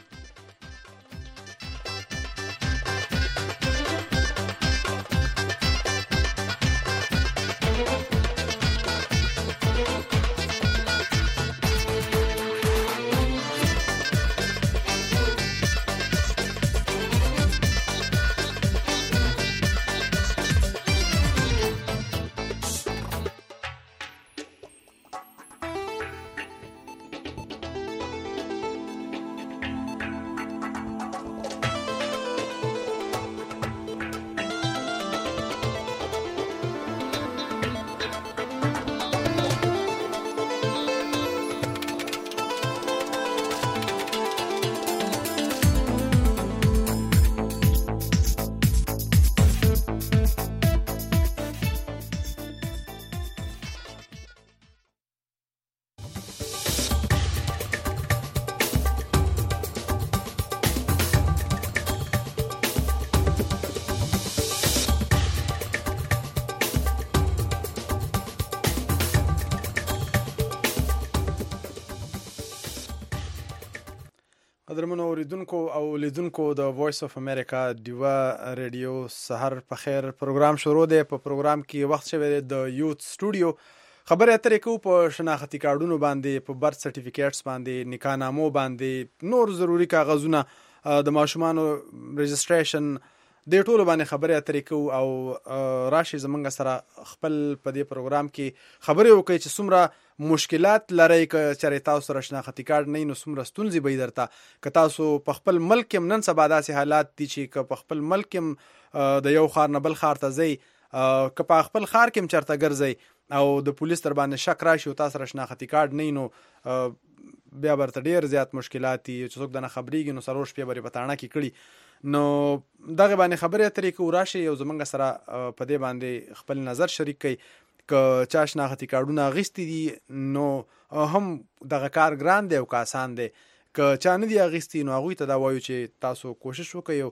قدرمنو اوریدونکو او لیدونکو د وایس اف امریکا دیوا ریډیو سحر په خیر پروګرام شروع دی په پروګرام کې وخت شوی د یوت سټوډیو خبرې اترې کوو په شناختي کارډونو باندې په برث سرټیفیکیټس باندې نکاحنامو باندې نور ضروری کاغذونه د ماشومانو رجسټریشن د ټولو باندې خبرې اترې کوو او راشي زمونږ سره خپل په دې پروګرام کې خبرې وکړي چې څومره مشکلات لري که چېرې تاسو سره شناختي کارډ نه وي نو څومره ستونزې به یې درته که تاسو په خپل ملک کې نن سبا داسې حالات دي چې که په خپل ملک کې د یو ښار نه بل ښار ته ځئ که په خپل ښار کې هم چېرته ګرځئ او د پولیس در باندې شک راشي او تاسو سره شناختي کارډ نه وي نو بیا برته ډېر زیات مشکلات دي چې څوک درنه خبرېږي نو څلور شپې به یې په تاڼه کې کړي نو دغه باندې خبرې اترې کوو راشي یو زمونږ سره په دې باندې خپل نظر شریک کړي که چا شناختي کارډونه اخیستي دي نو هم دغه کار ګران دی او که آسان دی که چا نه دي اخیستي نو هغوی ته دا وایو چې تاسو کوشش وکړئ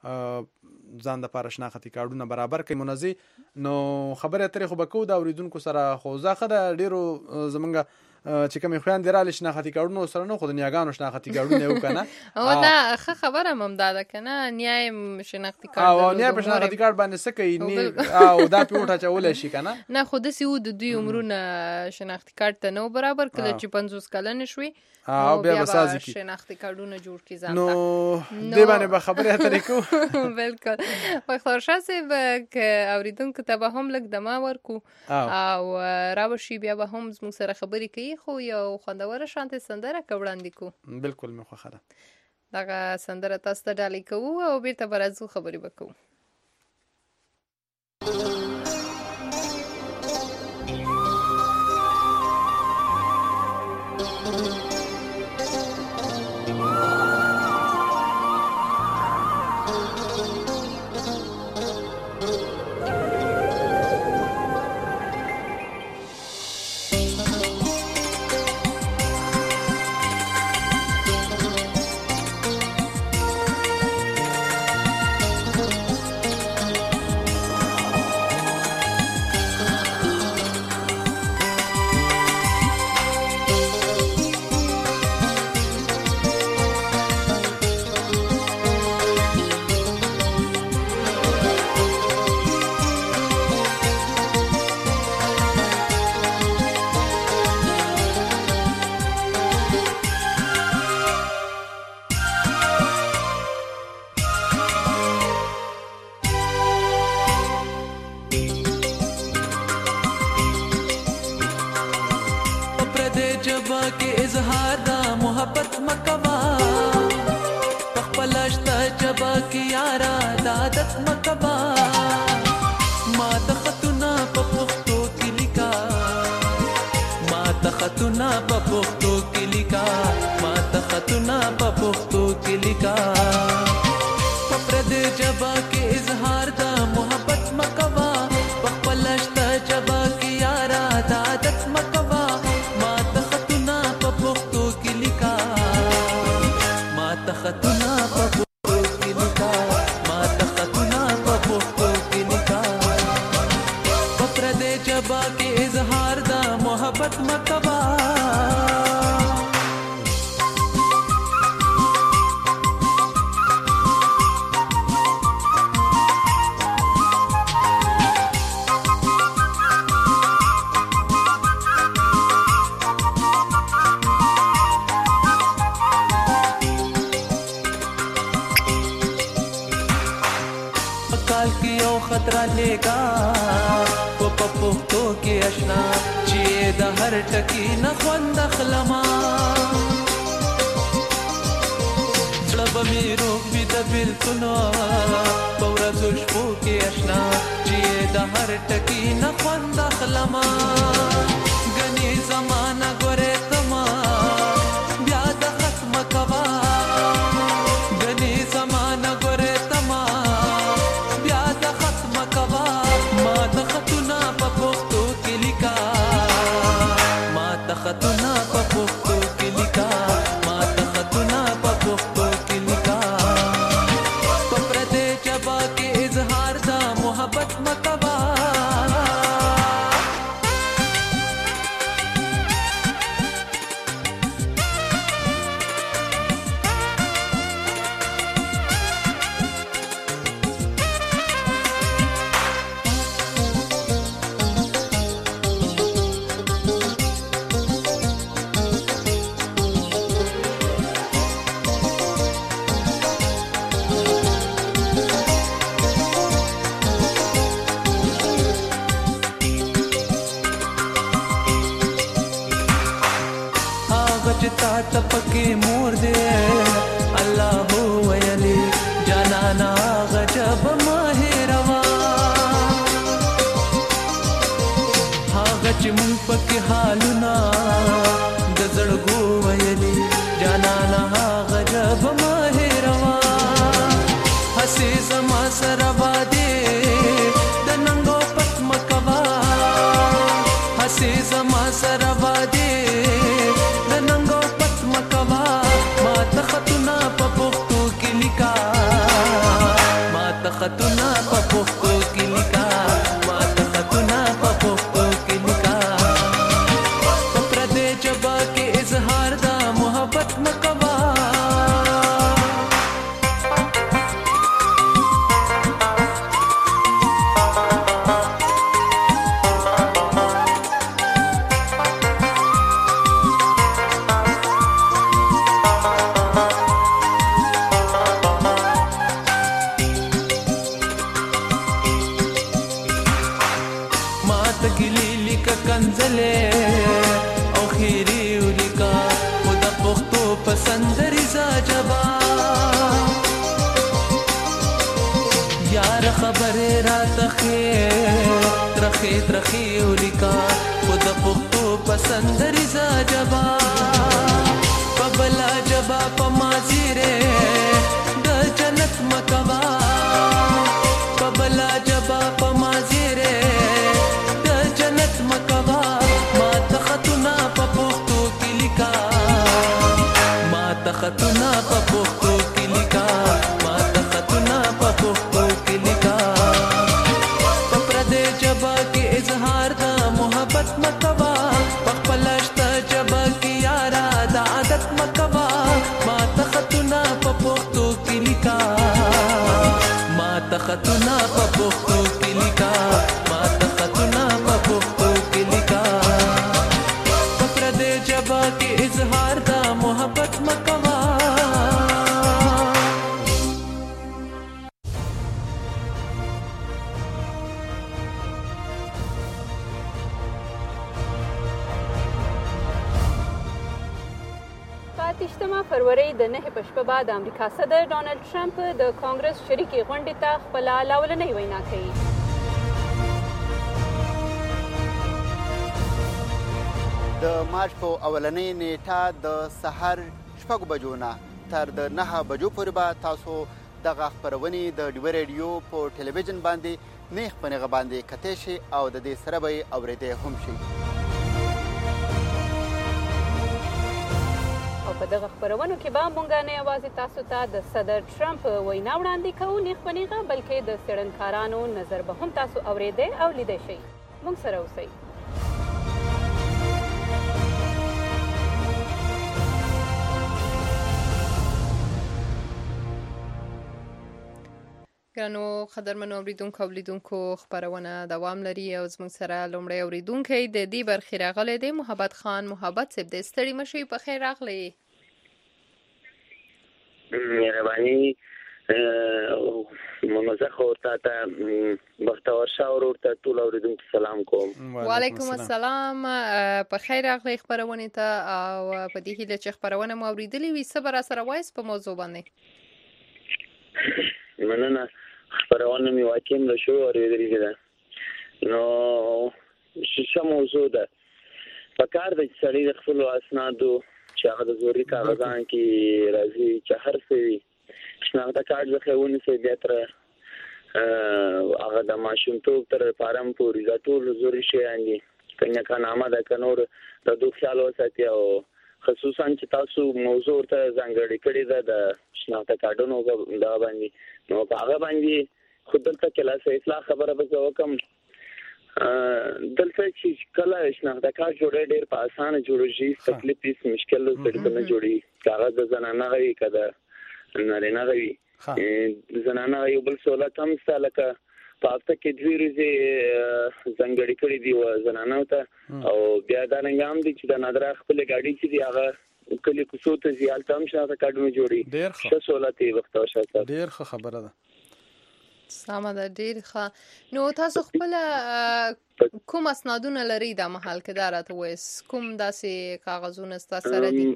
او ځان دپاره شناختي کارډونه برابر کړئ منظي نو خبرې اترې خو به کوو د اورېدونکو سره خو زه ښه ده ډېرو زمونږ چې کومې خویندې راغلې شناختي کارډونه ورسره نه خو د نیاګانو شناختي کارډونه یې وکړه او نه ښه خبره هم همدا ده که نه نیا یې شناختي کارډ او نیا په شناختي کارډ باندې څه کوي او دا پې وټ اچولی شي که نه نه خو داسې و د دوی عمرونه شناختي کارډ ته نه و برابر کله چې پنځوس کلنې شوې او بیا به سازي کړي شناختي کارډونه جوړ کړي ځان نو دې باندې به خبرې اترې کوو بالکل بختیارشاه صاحب که اورېدونکو ته به هم لږ دمه ورکو او راوشي بیا به هم زموږ سره خبرې کوي خو یو خوندوره شانتې سندره که وړاندې کوو بالکل مې خوښه ده دغه سندره تاسو ته ډالۍ کوو او بیرته به راځو خبرې به کوو ته خطونه په پښتو کې لیکا ما ته خطونه په پښتو کې لیکا په پردې ژبه کې اظهار د محبت مکوا په خپل شته ژبه کې یارا د عادت مکوا ما ته خطونه په پښتو کې لیکا ما ته خطونه په پښتو کې لیکا ما ته خطونه په پښتو کې لیکا په پردې ژبه کې اظهار د محبت مکوا خطرہ لےگا وہ پپوختو کے اشنا چیئے دا ہر ٹکی نخوند اخلما سڑب میں روک بھی دا بلکنو پورا زشبو کے اشنا چیئے دا ہر ٹکی نخوند اخلما گنی زمانہ گورے تما بیاد ختم کوا گنی زمانہ گورے تما خطونه په پښتو کې لیکا ما ته خطونه په پښتو کې لیکا ما ته خطونه په پښتو کې لیکا په پردې ژبه کې اظهار د محبت مکوا تپکے مور دے اللہ ہو ویلی جانانا غجب ماہروا ہاغچ من پک حالنا دزڑگو ویلی جانانا غجب ماہروا ہسی زما سروا دے دننگو پت مکوا ہسی زما سروا دے خطونه په پښتو کې لیکا ما ته خطونه په پښتو کې لیکا په پردې ژبه کې اظهار د محبت مکوا ترخی ترخی اولیکا خود پختو پسندری زا جبا پبلا جبا پمازیرے دا جنت مکوا پبلا جبا پمازیرے دا جنت مکوا ما تختنا پا پختو کی لکا ما تختنا پا پختو کی لکا ما تختنا پا پختو کی لکا اظهار د محبت مکوا پخپلشت جبا کی یارا د عادت مکوا ما تختنا په پښتو کې لیکا ما تختنا په پښتو کې لیکا ما تختنا په پښتو کې لیکا پر دې جبا کې اظهار د محبت مکوا اتشتمه فروری د نهه په شپه بعد امریکا صدر ډونالد ټرمپ د کانګرس شریکې غونډې ته خپله لاولنۍ وینا کوي. د د مارچ په اولنۍ نیټه د سهار شپږو بجو نه تر د نهه بجو پورې به تاسو دغه خپرونې د ډیوه ریډیو په ټلویزیون باندې نیغ په نیغه باندې کتی شي او د دې سره به یې اورېدی هم شي. او په دغه خپرونو کې به مونږ نه یوازې تاسو ته د صدر ټرمپ وینا وړاندې کوو نیغ په نیغه، بلکې د څېړنکارانو نظر به هم تاسو اورېدی او لیدی شئ. مونږ سره اوسئ. ګرانو قدرمنو اوریدونکو او لیدونکو خپرونه دوام لري او زموږ سره لومړی اوریدونکی د دې برخې راغلی دی محبت خان. محبت صاحب د ستړي مشي په خیر راغلی. مهرباني ممزه خو ته بختور شاور ورته ټول اوریدونکو سلام کوم. وعلیکم السلام. په خیر راغلی خپرونه ته او په دې هیله چې خپرونه مو اوریدلې وي څه به راسره وایاست په موضوع باندې؟ مننه. خپرونه مې واقعا له شو اورېدلې ده. نو څه موضوع ده؟ پکار د سړي د خپل اسنادو چې هغه د ضروري کاغذان کې راځي چې هر څه وي شناخته کارت ځخه ونیسي بیا تر هغه د ماشومتوب تر فارم پورې دا ټول ضروري شیان دي. کنه کانامه د کنور د دوه خیال وساتي او خصوصا چې تاسو موضوع ته ځانګړی کړی ده د شناخته کارتونو دا باندې نو هغه باندې خود دلته کلاس اصلاح خبره به وکم. دلته چې کله شناخته کارت جوړې ډېر په اسانه جوړیږي، تکلیف هیڅ مشکل نه جوړي. کاغذ د زنانه غوي کده نارینه غوي زنانه یو بل سہولت هم سالکه په هفته کې دوی ورځې ځانګړي کړي دي زنانه ته او بیا دا ننګام دي چې د نادره خپل ګاډي چې دی هغه کلی کوڅو ته زیال تام شاته کډونه جوړي. ډېر ښه سہولت یې وخت او شاته ډېر ښه خبره ده. سمه ده، ډېر ښه. نو تاسو خپل کوم اسنادونه لري دا مهال کې دا راته وایس کوم داسې کاغذونه ستاسو سره دي؟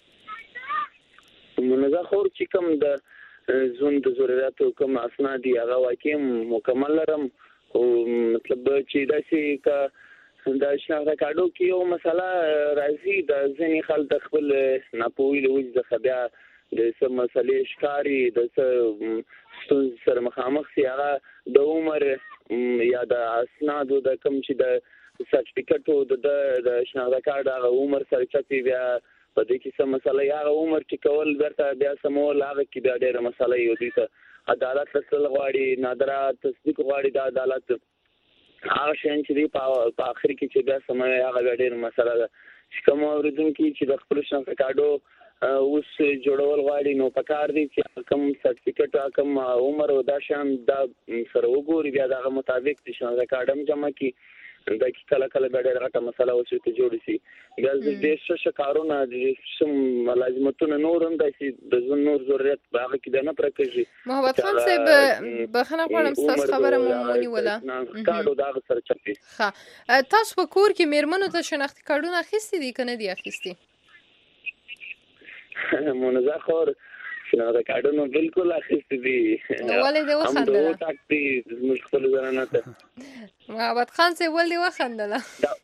منځه خور چې کوم د زون د ضرورتو کوم اسناد دي هغه واقعي مکمل لرم. او مطلب چې داسې کا د شناخته کارتو کې یو مسله راځي د ځینې خلک خپل ناپوهي له وجې څخه بیا د څه مسلې ښکاري د څه ستونزې سره مخامخ سي هغه د عمر یا د اسنادو د کوم چې د سرټیفیکټو د د شناخته کارت هغه عمر سره چپی بیا په دې کې څه مسله یا عمر چې کول ورته بیا سمول هغه کې بیا ډېر مسله یو دي ته عدالت تسل غواړي نادره تصدیق غواړي د عدالت هغه شین چې دی په اخر کې چې بیا سموي هغه ډېر مسله ده. چې کوم اوریدونکو چې د خپل شناخته کارت اوس جوړول غواړي نو پکار دي چې کوم سرټیفیکټ کوم عمر او دا شان دا سره وګوري بیا دغه مطابق د شناخته کارت جمع کی دا کې کله کله به ډېر غټه مسله وشي ته جوړ شي. بیا د دې څه کارونه د سم لازمتونه نور هم داسې د نور ضرورت هغه کې نه پرکېږي. محبت خان صاحب بخښنه غواړم ستاسو خبره مو ونیوله. کارډو دا سره چپی. ښه تاسو په کور کې میرمنو ته شناخته کارتونه اخیستي دي که نه دي اخیستي؟ منځه خور شناخته کارتونه بالکل اخیستي دي. ولې دې وخندله؟ هم دوه تاکتي زموږ خپل زنانه ته. محبت خان صاحب ولې وخندله؟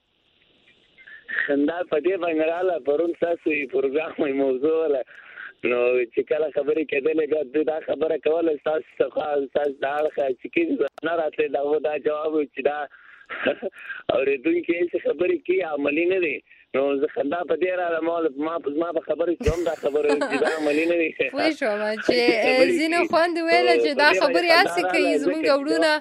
خندا په دې باندې رااله پرون تاسو یې پروګرام یې موضوع ولا نو چې کله خبرې کېدلې دا خبره کوله تاسو څخه تاسو دا چې کې نه راته دا و دا جواب چې دا اورېدونکي چې خبرې کې عملي نه دي نو زه خندا په دې رااله ما ما په ما په خبرې کوم دا خبره چې دا عملي نه دي. پوه شوم چې ځینې خویندې ویله چې دا خبرې هسې کوي زموږ وروڼه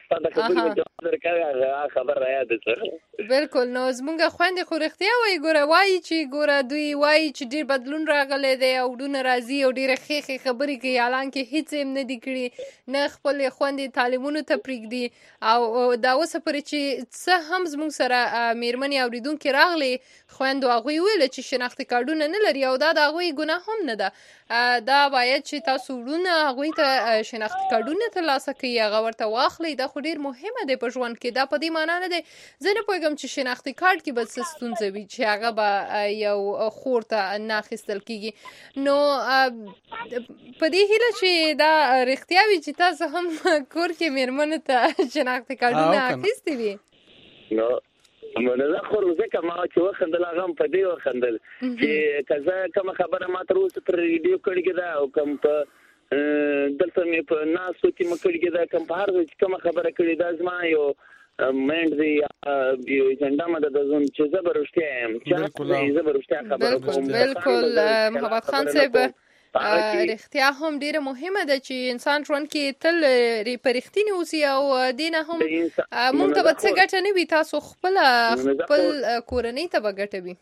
خبر را یاد ده. بالکل. نو زموږ خویندې خو رښتیا وایي ګوره وایي چې ګوره دوی وایي چې ډېر بدلون راغلی دی او وروڼه راځي او ډېرې ښې ښې خبرې کوي حالانکې هېڅ یې نه دي کړي نه خپلې خویندې تعلیمونو ته پرېږدي او دا اوسه پورې چې څه هم زموږ سره مېرمنې اورېدونکې راغلې خویندو هغوی ویله چې شناخته کارتونه نه لري او دا د هغوی ګناه هم نه ده. دا باید چې تاسو وروڼه هغوی ته شناخته کارتونه ترلاسه کوي هغه ورته واخلئ. دا خو ډېر مهمه دی په ژوند کې. دا په دې معنا نه دی زه نه پوهېږم چې شناخته کارت کې به څه ستونزه وي چې هغه به یو خور ته نه اخیستل کېږي. نو په دې هیله چې دا رښتیا وي چې تاسو هم کور کې مېرمنو ته شناخته کارتونه اخیستي وي. نو منزه خو ځکه ما چې وخندل هغه په دې وخندل چې کزه کوم خبره ما تر اوسه پر ریډیو کړې ده او کوم په دلته مې په ناسو کې مکړې ده کوم په هر ځای کوم خبره کړې ده زما یو مند دی یو اجنډا مده د زون چې زبرشته ام چې زبرشته خبره کوم بالکل محمد خان صاحب رښتیا هم ډیره مهمه ده چې انسان ژوند کې تل پرختینی اوسي او دینه هم مونږ ته به څه ګټه نه وي تاسو خپل خپل کورنۍ ته به ګټه وي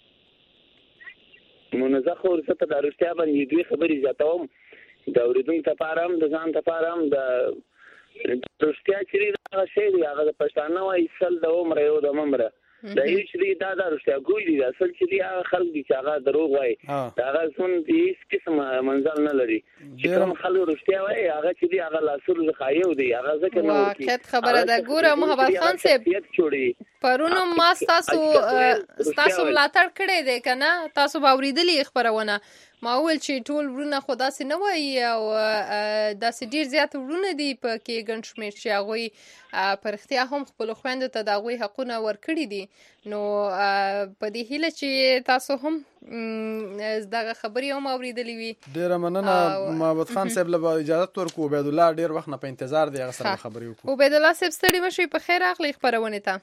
منزه خو ورته د رښتیا باندې دوی خبرې زیاتوم د اوریدونکو لپاره هم د ځان لپاره هم د رښتیا چې دا شی دی هغه د پښتانه وایي سل د عمر یو د ممره دا هیڅ دی دا د رښتیا ګوي دی اصل چې دی هغه خلک دي چې هغه دروغ وایي هغه څون هیڅ قسم منزل نه لري چې کوم خلک رښتیا وایي هغه چې دی هغه لاسو خایو دی هغه ځکه نو واقعیت خبره ده ګوره محمد خان صاحب پرونو ما تاسو تاسو ملاتړ کړی دی کنه تاسو باوریدلی خبرونه ما ول چې ټول ورونه خدا سي نه وایي او داسې ډیر زیات ورونه دي په کې ګڼ شمېر چې هغوی پر اختیا هم خپل خويندو ته د هغوی حقونه ورکړي دي نو په دې هیله چې تاسو هم دغه خبرې هم اوریدلې وي ډیره مننه محمد خان صاحب له اجازه ورکو عبید الله ډیر وخت نه په انتظار دی هغه سره خبرې وکړو عبید الله صاحب ستړي مشي په خیر اخلي خبرونه ته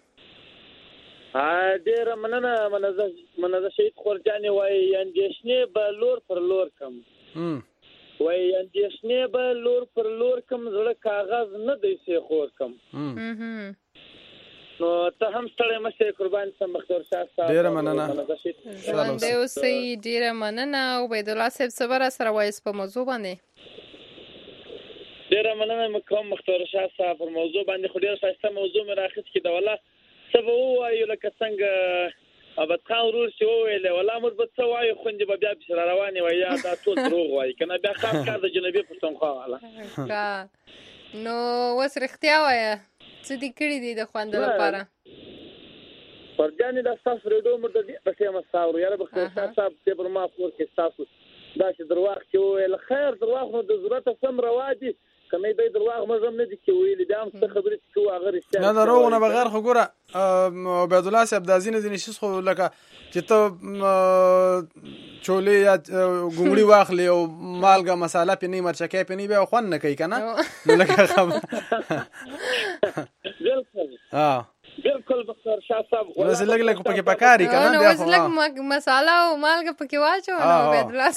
ډیره مننه منزه منزه شهید خورجاني وای اندیشنې به لور پر لور کم وای اندیشنې به لور پر لور کم زړه کاغذ نه دی سي خور کم نو ته هم ستړی مشه قربان سم مختار شاه صاحب ډیره مننه ژوند دی اوسې ډیره مننه عبید الله صاحب صبر سره وایس په موضوع باندې ډیره مننه مکم مختار شاه صاحب په موضوع باندې خو ډیره ښه موضوع مې راخص کی دا والله سبا وایو لکه څنګه ابد خان ورور چې ویل ولا مر به څه وایو خوندې به بیا بشر رواني وای یا دا ټول دروغ وای کنه بیا خاص کار د جنبي پښتونخوا والا نو وس رښتیا وای څه دې کړی دي د خوند لپاره ورځانې د تاسو ریډو مر د دې په سیمه ساور یاره به تاسو په پر ما فور کې تاسو دا چې درواغ چې ویل خیر درواغ نو د ضرورت سم روادي کمې د درواغ مزم نه دي چې ویل دا هم څه خبرې چې هغه رښتیا نه دروغ نه بغیر خو ګوره عبید الله صاحب د ازینې ځینې شي خو لکه چې ته چولې یا ګومړي واخلې او مالګه مساله پنی مرچکې پنی به خوان نه کوي کنه نو لکه خبر بالکل ها بالکل بخیر شاه صاحب ولا لګ لګ پکې پکاري کنه بیا خو لګ مساله او مالګه پکې واچو نو عبید الله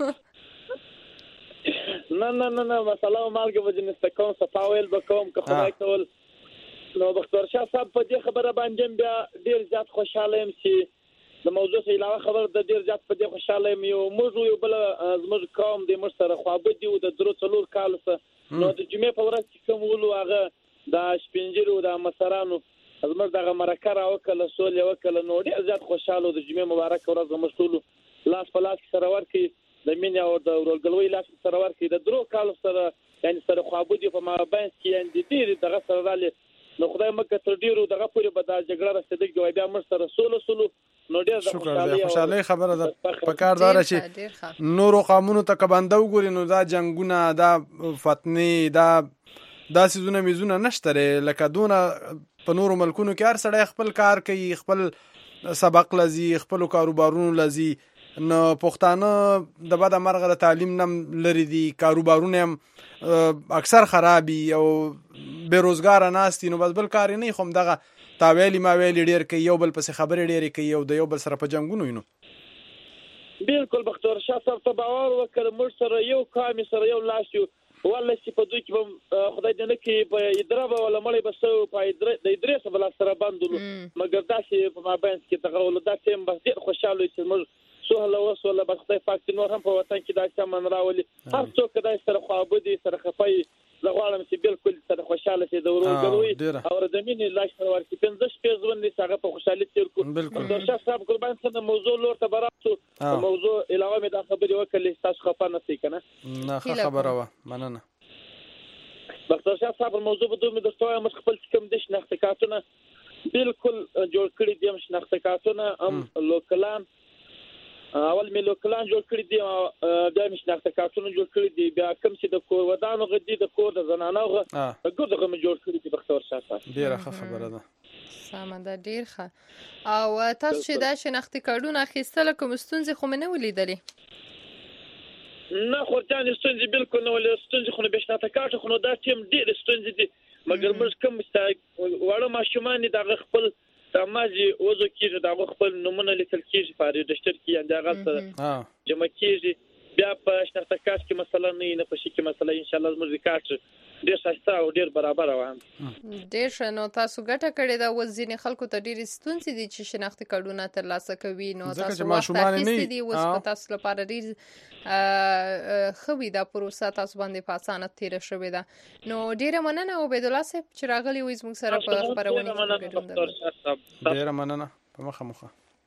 نه نه نه نه مساله مالګه وجنسته کوم صفاویل بکوم که خدای کول نو بختور شاه صاحب په دې خبره باندې بیا ډیر زیات خوشاله یم چې د موضوع څخه علاوه خبر د ډیر زیات په دې خوشاله یم یو موږ یو بل زموږ قوم د مر سره خوابه دی او د درو څلور کال سره نو د جمعې په ورځ کې کوم ولو هغه د شپنجرو د مسرانو زموږ دغه مرکه راوکله سول یو کله نو ډیر زیات خوشاله د جمعې مبارک ورځ زموږ ټول لاس په لاس سره ورکي د مين او د ورګلوي لاس سره ورکي د درو کال سره یعنی سره خوابه دی په مابین کې یعنی ډیر دغه سره رالی نو خدای مکه تر ډیرو دغه پورې به دا جګړه رسیدل کوي بیا موږ سره سولو سولو نو ډیر د خوشاله خبره ده په کار دار چې نورو قانونو ته کبانده وګوري نو دا جنگونه دا فتنې دا دا سيزونه میزونه نشته لکه دونه په نورو ملکونو کې هر سړی خپل کار کوي خپل سبق لذي خپل کاروبارونو لذي نو پښتانه د بده مرغه د تعلیم نم لري دي کاروبارونه هم اکثر خرابي او بیروزګار ناستي نو بس بل کار نه خوم دغه تاویلی ما ویلی ډیر کوي یو بل پس خبرې ډیر کوي یو د یو بل سره په جنگونو وینو بالکل بختور شاه صاحب ته باور وکړ موږ سره یو کامي سره یو لاشو والله چې په دوی کې خدای دې نه کې په ادرابه ولا مړې بسو په ادرې د ادرې سره سره باندې مګر دا چې په مابین کې تغول دا چې بس ډیر خوشاله چې موږ سهله وسوله بس خدای پاک نور هم په وطن کې دا څه راولي هر څوک دا سره خوابه دي سره خفای زغوالم چې بالکل سره خوشاله شي د ورګروي او د مینې لاش پر ورکی پنځه شپې ځون دي هغه په خوشالي تیر کو د شخص صاحب قربان څنګه موضوع لور ته برابر موضوع علاوه مې دا خبرې وکړلې تاسو خفه نه سي کنه نه خبره و مننه ډاکټر صاحب موضوع په دوه مې درته مخ خپل کوم د شناخت کارتونه بالکل جوړ کړی دي شناخت کارتونه ام لوکلان اول مې لوکلان جوړ کړی دي بیا مې شناخت کارتونه جوړ کړی دي بیا کوم چې د کور ودانو غدي د کور د زنانو غ ګورغه مې جوړ کړی دي ډاکټر صاحب ډیره ښه خبره ده سمه ده ډیر ښه. او تاسو چې دا شناختي کارډونه اخیستل کوم ستونزې خو مې نه ولیدلې؟ نه خورجان ستونزې بالکل نه ولې ستونزې خو نه بشناته کارت خو دا ټیم ډېر ستونزې دي مګر موږ کوم وړه ماشومان د خپل تمازي وځو کېږي د خپل نمونه لیکل کېږي په رجستر کې یا دغه جمع کېږي بیا په شناخته کارت کې مثلا نه نه په شي کې مثلا ان شاء الله موږ کارت ډیر ښایسته او ډیر برابر روان ډیر ښه. نو تاسو ګټه کړې ده. اوس ځینې خلکو ته ډېرې ستونزې دي چې شناختي کارډونه ترلاسه کوي، نو تاسو وخت اخیستی دي اوس په تاسو لپاره ډېر ښه وي دا پروسه تاسو باندې په اسانه تېره شوې ده. نو ډېره مننه عبیدالله صاحب چې راغلي وئ زموږ سره په خپرونې کې ګډون درلود. ډېره مننه په مخه مخه.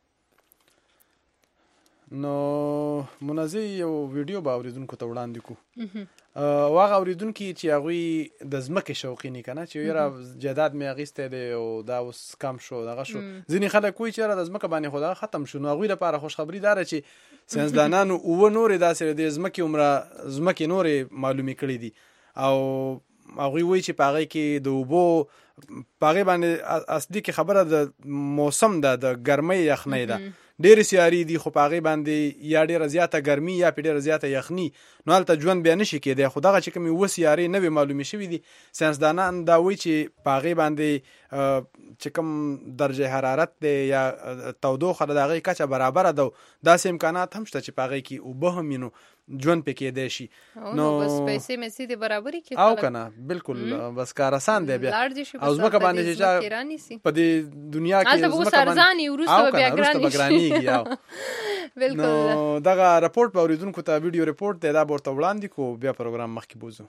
نو منازی یو ویډیو به اوریدونکو ته وړاندې کو. واغه اوریدونکو چې هغه د زمکه شوقینی کنه چې یره جداد مې اغیسته دی او دا اوس کم شو دغه شو. ځینې خلک کوی چې د زمکه باندې خدا ختم شو. نو هغه لپاره خوش خبری دار چې ساينسدانانو او نورې داسې د زمکه عمره زمکه نورې معلومي کړې دي او هغه وی چې پاغه کې د وبو پاغه باندې اصلي کې خبره د موسم ده د ګرمۍ یخنۍ ده. ډېر سیاري دي خو پاغه باندې یا ډېر زیاته ګرمي یا ډېر زیاته یخني نو هلته ژوند بیا نشي کېدی. خو دغه چې کوم وسیاري نه معلومي شوی دي ساينسدانان دا وی چې پاغه باندې چې کوم درجه حرارت دی یا تودوخه دغه کچه برابر ده. داسې امکانات هم شته چې پاغه کې او به هم نو ژوند پکې دی شي. نو بس پیسې مې سي دي برابرۍ کې او کنه بالکل بس کار آسان دی بیا او زمکه باندې چې په دې دنیا کې زمکه باندې ورسته بیا ګرانی بالکل. نو دغه راپورټ په اوریدونکو ته ویډیو راپورټ دی دا ورته وړاندې کو بیا پروګرام مخکې بوزو.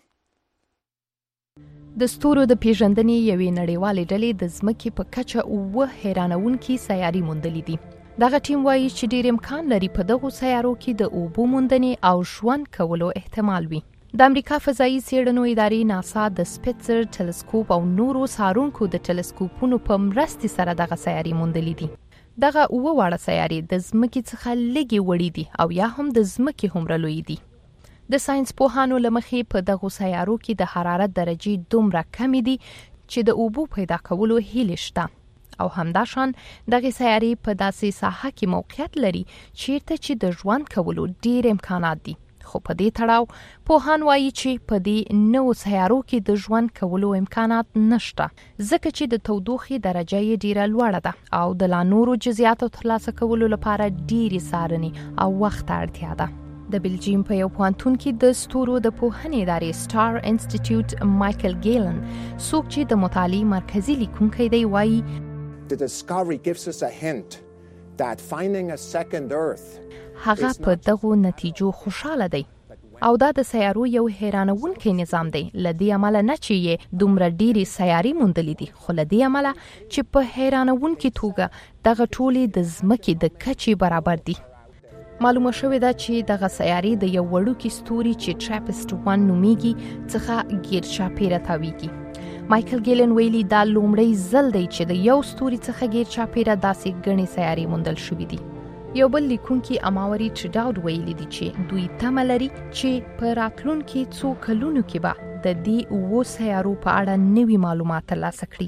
د ستورو د پیژندنې یوې نړیوالې ډلې د ځمکې په کچه اوه حیرانونکي سیارې موندلې دي. دغه ټیم وایي چې ډېر امکان لري په دغو سیارو کې د اوبو موندنې او ژوند کولو احتمال وي. د امریکا فضایي څېړنو ادارې ناسا د سپیتزر ټلسکوپ او نورو څارونکو د ټلسکوپونو په مرستې سره دغه سیارې موندلې دي. دغه اوه واړه سیارې د ځمکې څخه لږې وړې دي او یا هم د ځمکې هومره لوی دي. د ساينس پوهانو له مخې په دغو سیارو کې د حرارت درجې دومره کمې دي چې د اوبو پیدا کولو هیلې شته او همداشان دغه سیارې په داسې ساحه کې موقعیت لري چیرته چې د ژوند کولو ډېر امکانات دي. خو په دې تړاو پوهان وایي چې په دې نوو سیارو کې د ژوند کولو امکانات نشته ځکه چې د تودوخې درجه یې ډیره لوړه ده او د لا نورو جزئیاتو ترلاسه کولو لپاره ډېرې څارنې او وخت اړتیا ده. د بلجیم په یو پوهنتون کې د ستورو د پوهنې ادارې سټار انسټیټیوټ مایکل ګیلن څوک چې د مطالعې مرکزي لیکونکی دی وایي The discovery gives us a hint that finding a second earth هغه په دغو نتیجو خوشاله دی او دا د سیارو یو حیرانونکی نظام دی. لدې عمله نه چې یې دومره ډېرې سیارې موندلې دي خو لدې عمله چې په حیرانونکې توګه دغه ټولې د ځمکې د کچې برابر دي. معلومه شوې ده چې دغه سیارې د یو وړوکي ستوري چې ټراپست ون نومیږي څخه ګیر چاپیره تاویږي. مایکل ګیلن ویلي دا لومړی ځل دی چې د یو ستوري څخه ګیر چاپیره داسې ګڼې سیارې موندل شوې دي. یو بل لیکونکي اماوري ټریډاوډ ویلي دي چې دوی تمه لري چې په راتلونکي څو کلونو کې به د دې اوو سیارو په اړه نوي معلومات ترلاسه کړي.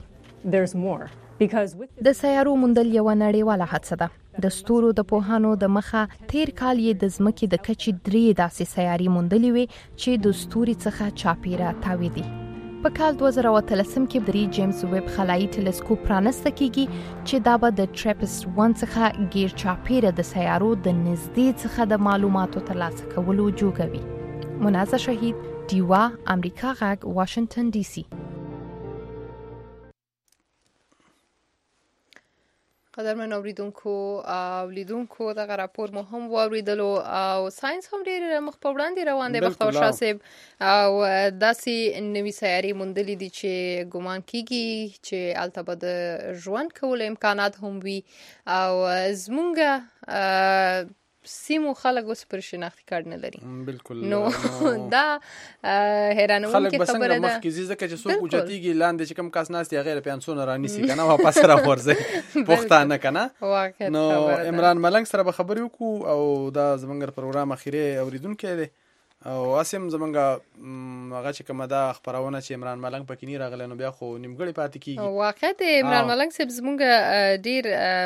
د سیارو موندل یوه نړیواله هڅه ده. د ستورو د پوهانو د مخه تیر کال یې د ځمکې د کچې درې داسې سیارې موندلې وې چې د ستوري څخه چاپیره تاویدي. په کال دوه زره او اتلسم کې د جیمز ویب خلایي ټلسکوپ پرانسته کیږي چې دا به د ټراپست ون څخه غیر چاپیره د سیارو د نږدې څخه د معلوماتو ترلاسه کولو جوګوي. منازه شهید، دیوا، امریکا غږ، واشنگټن ډي سي. قدرمن اوریدونکو او لیدونکو دغه راپور مو هم واوریدلو او ساينس هم ډېر مخ په وړاندې روان دی. بختور شاه صاحب او داسې نوې سیارې موندلې دي چې ګمان کیږي چې هلته به د ژوند کولو امکانات هم وي او زمونږ سیمو خلک اوس پر شناختي کارت نه لري. بالکل نو دا حیرانونکې خبره ده. مخکې ځکه چې څوک اوچتېږي لاندې چې کوم کس ناست هغه پیانسونه رانیسي کنه واپس راورځي پښتانه کنه. نو عمران ملنګ سره به خبرې وکړو او دا زمونږ پروګرام اخیری اوریدونکو دی او اسیم زمونږ هغه چې کومه دا خبرونه چې عمران ملنګ پکې نه راغلی نو بیا خو نیمګړی پاتې کیږي. واقع د عمران ملنګ صاحب زمونږ ډیر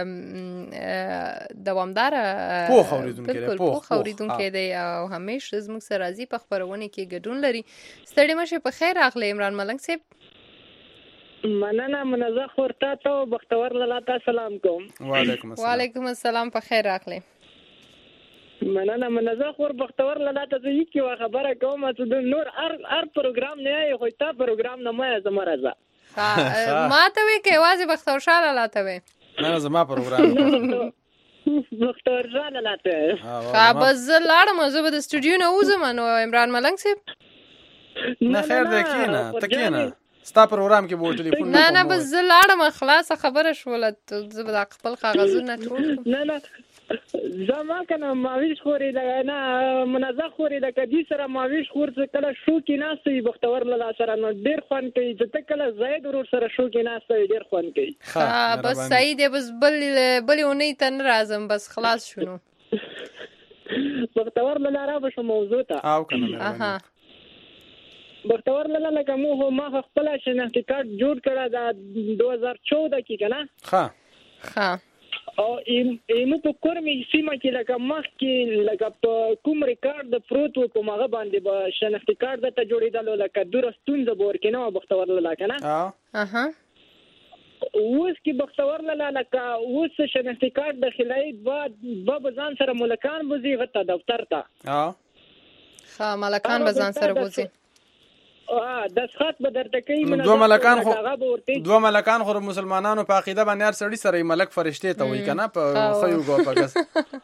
دوامدار پوه اوریدونکو بالکل پوه اوریدونکو دی او همیشه زموږ سره راځي په خبرونه کې ګډون لري. ستړي مشه په خیر راغلی عمران ملنګ صاحب. مننه منزه خورتا ته بختور لاله سلام کوم. وعلیکم السلام. وعلیکم السلام په خیر راغلی. مننه منزه خور بختور لاله ته زه یو خبره کوم چې د نور هر هر پروګرام نه یې خو تا پروګرام نه مې زمرزه ما ته وی کې واځي بختور شاله لاته وی نه زما پروګرام بختور شاله لاته ها بس لاړم زه به د سټوډیو نه وځم نو عمران ملنګ صاحب نه خیر ده کینه تکینه ستا پروګرام کې بو ټلیفون نه نه بس زه لاړم خلاص خبره شوله زه به خپل کاغذونه ټول نه نه زما کنه ماویش خوري دا نه منزه خوري دا کدي سره ماویش خور څه کله شو کې ناسي بختور لاله سره نو ډیر خوان کوي چې کله زید ورور سره شو کې ناسي ډیر خوان کوي. ها بس صحیح دی بس بل بل ونی تن راځم بس خلاص شونو بختور لاله را به موضوع ته او کنه اها بختور لاله لکه مو ما خپل شناختی کارت جوړ کړه دا دوه هزار چودہ کې کنه. ها ها او ایمو په کورمي سیمه کې لکه مخ کې لکه په کوم ریکارډ د پروت په مغه باندې به شناختی کارت ته جوړیدل لکه درستون د بورکینو بختور لاله کنه. اها اوس کې بختور لاله لکه اوس شناختی کارت د خلای بعد به ځان سره ملکان بوزي غته دفتر ته. ها ها ملکان به ځان سره بوزي. اه د خط به درته کوي منه دوه ملکان خو دوه ملکان خو مسلمانانو په عقیده باندې هر سړی سره ملک فرشته ته وای کنه په خيو ګو پکس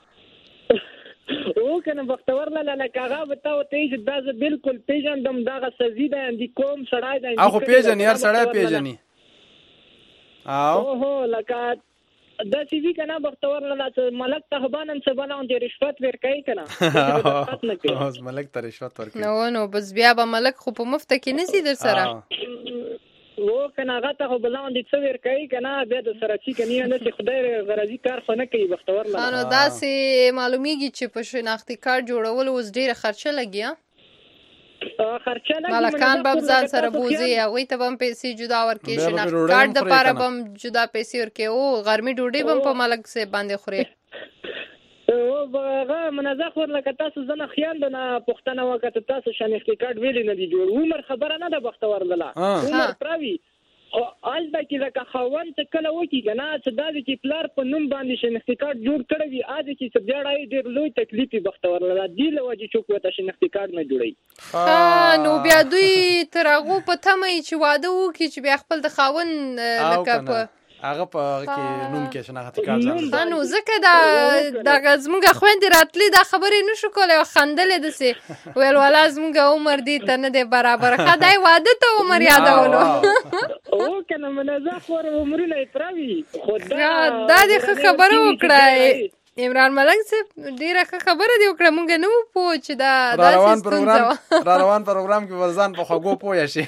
او کنه بختور لاله لکه بتاو ته چې دا بالکل پیژندم دا سزي ده اندي کوم سړی ده اخو پیژن یار سړی پیژني او اوه لکه دا سی وی کنه بختور لاله ملک تهبانن څه باندې رشوت ورکای کنه اوس ملک ته رشوت ورکای نو نو بس بیا به ملک خو په مفت کې نسی در سره و کنه غته خو بلاندې څه ورکای کنه بیا د سره چې کني نه چې خدای غرضی کار خو نه کوي بختور لاله نو دا سي معلومیږي چې په شناختی کارت جوړول اوس ډیره خرچه لګیا خرچه لګي ملکان به ځان سره بوزي هغه ته هم پیسې جدا ورکې شناختی کارت د پاره هم جدا پیسې ورکې او غرمي ډوډۍ هم په ملک سه باندې خوري او هغه منزه خور لکه تاسو زنه خیال نه پښتنه وکړه تاسو شناختی کارت ویلې نه دی جوړ عمر خبره نه ده بختور لاله عمر پراوی او آلته کې لکه خوان ته کله وکی کنه چې دا چې پلار په نوم باندې شناختی کارت جوړ کړی وي اځي چې بیا ډیر لوی تکلیفي بختور لاله دی لوجه چوک وته شناختی کارت نه جوړي. ها نو بیا دوی ترغه په تمه چې واده وکړي چې بیا خپل د خاون لکه په هغه په کې نوم کې شناختی کارت ځان نو ځکه دا د زموږ خويندې راتلې دا خبرې نشو کولای خندلې دسه ویل ولا زموږ عمر دي ته نه دی برابر خدای واده ته عمر یادولو او کنه منزه خور عمرونه پراوی خدای دا دې خبره وکړه عمران ملنګ صاحب ډیره خبره دی وکړه مونږ نه وو پوه چې دا روان پروګرام را روان پروګرام کې ورزان په خغو پوه شي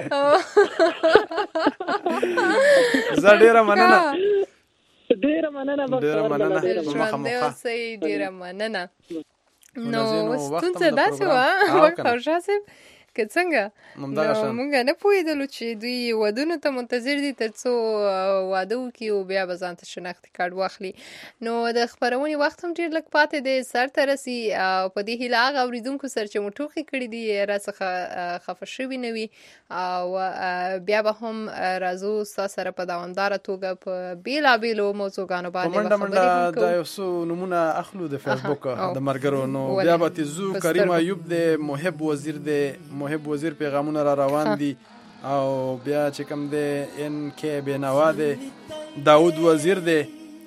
زه ډیره مننه ډیره مننه ډیره مننه مخه ډیره مننه نو ستونزه داسې وه وخت ورشاسه که څنګه نو مونږ نه پوهېدلو چې دوی ودونو ته منتظر دي تر څو واده وکړي او بیا به ځان ته شناختی کارت واخلي. نو د خپرونې وخت هم ډېر لږ پاتې دی سر ته رسي او په دې هیله هغه اورېدونکو سره چې مو ټوکې کړي دي راڅخه خفه شوي نه وي او بیا به هم راځو ستاسو سره په دوامداره توګه په بېلابېلو موضوعګانو باندې په منډه منډه د یو څو نومونه اخلو د فیسبوک د ملګرو نو بیا به تیزو کریم ایوب دی محب وزیر دی محب وزیر پیغامونه را روان دي او بیا چې کوم دی ان کې بنوا دی داود وزیر دی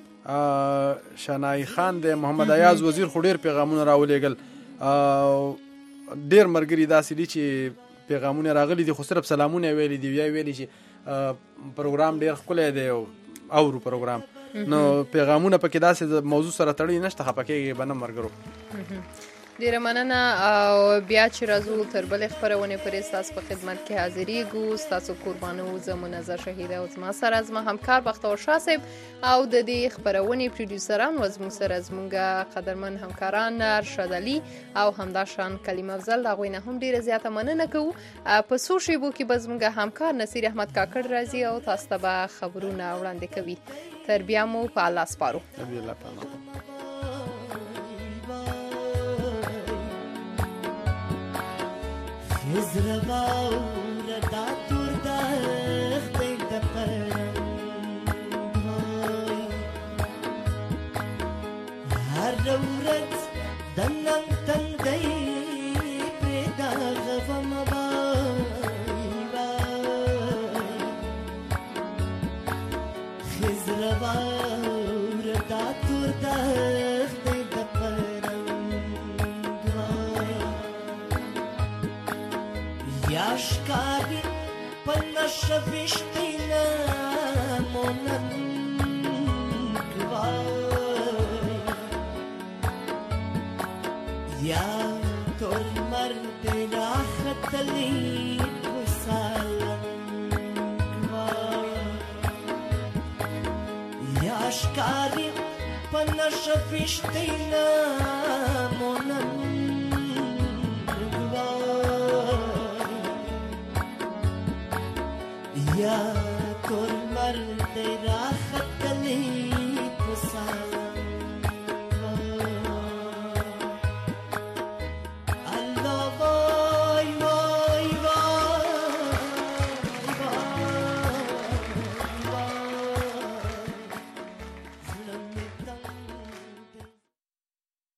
شنای خان دی محمد ایاز وزیر خو ډیر پیغامونه راولېګل او ډیر مرګري داسې دي چې پیغامونه راغلي دي خو صرف سلامونه ویلي دي یا ویلي چې پروګرام ډیر ښکلی دی او اورو پروګرام نو پیغامونه پکې داسې موضوع سره تړلي نشته خپکه به نه مرګرو ډیره مننه او بیا چې راځو تر بلې خپرونې پورې ستاسو په خدمت کې حاضرېږو. ستاسو قربانو زه منظر شهیده او زما سره زما همکار بختور شاه صاحب او د دې خپرونې پروډیوسران و زموږ سره زموږ قدرمن همکاران ارشد علي او همداشان کلیم افضل. هغوی نه هم ډیره زیاته مننه کوو. په څو شیبو کې به زموږ همکار نصیر احمد کاکړ راځي او تاسو ته به خبرونه وړاندې کوي. تر بیا مو په الله سپارو. Izrava ura da turda khday da paran har rawrat danang tandai preda gavam ba Izrava ura da turda khday da paran Яшкари по наша виштина монан квай Я тор марте рахатали кусалан квай Яшкари по наша виштина монан Yeah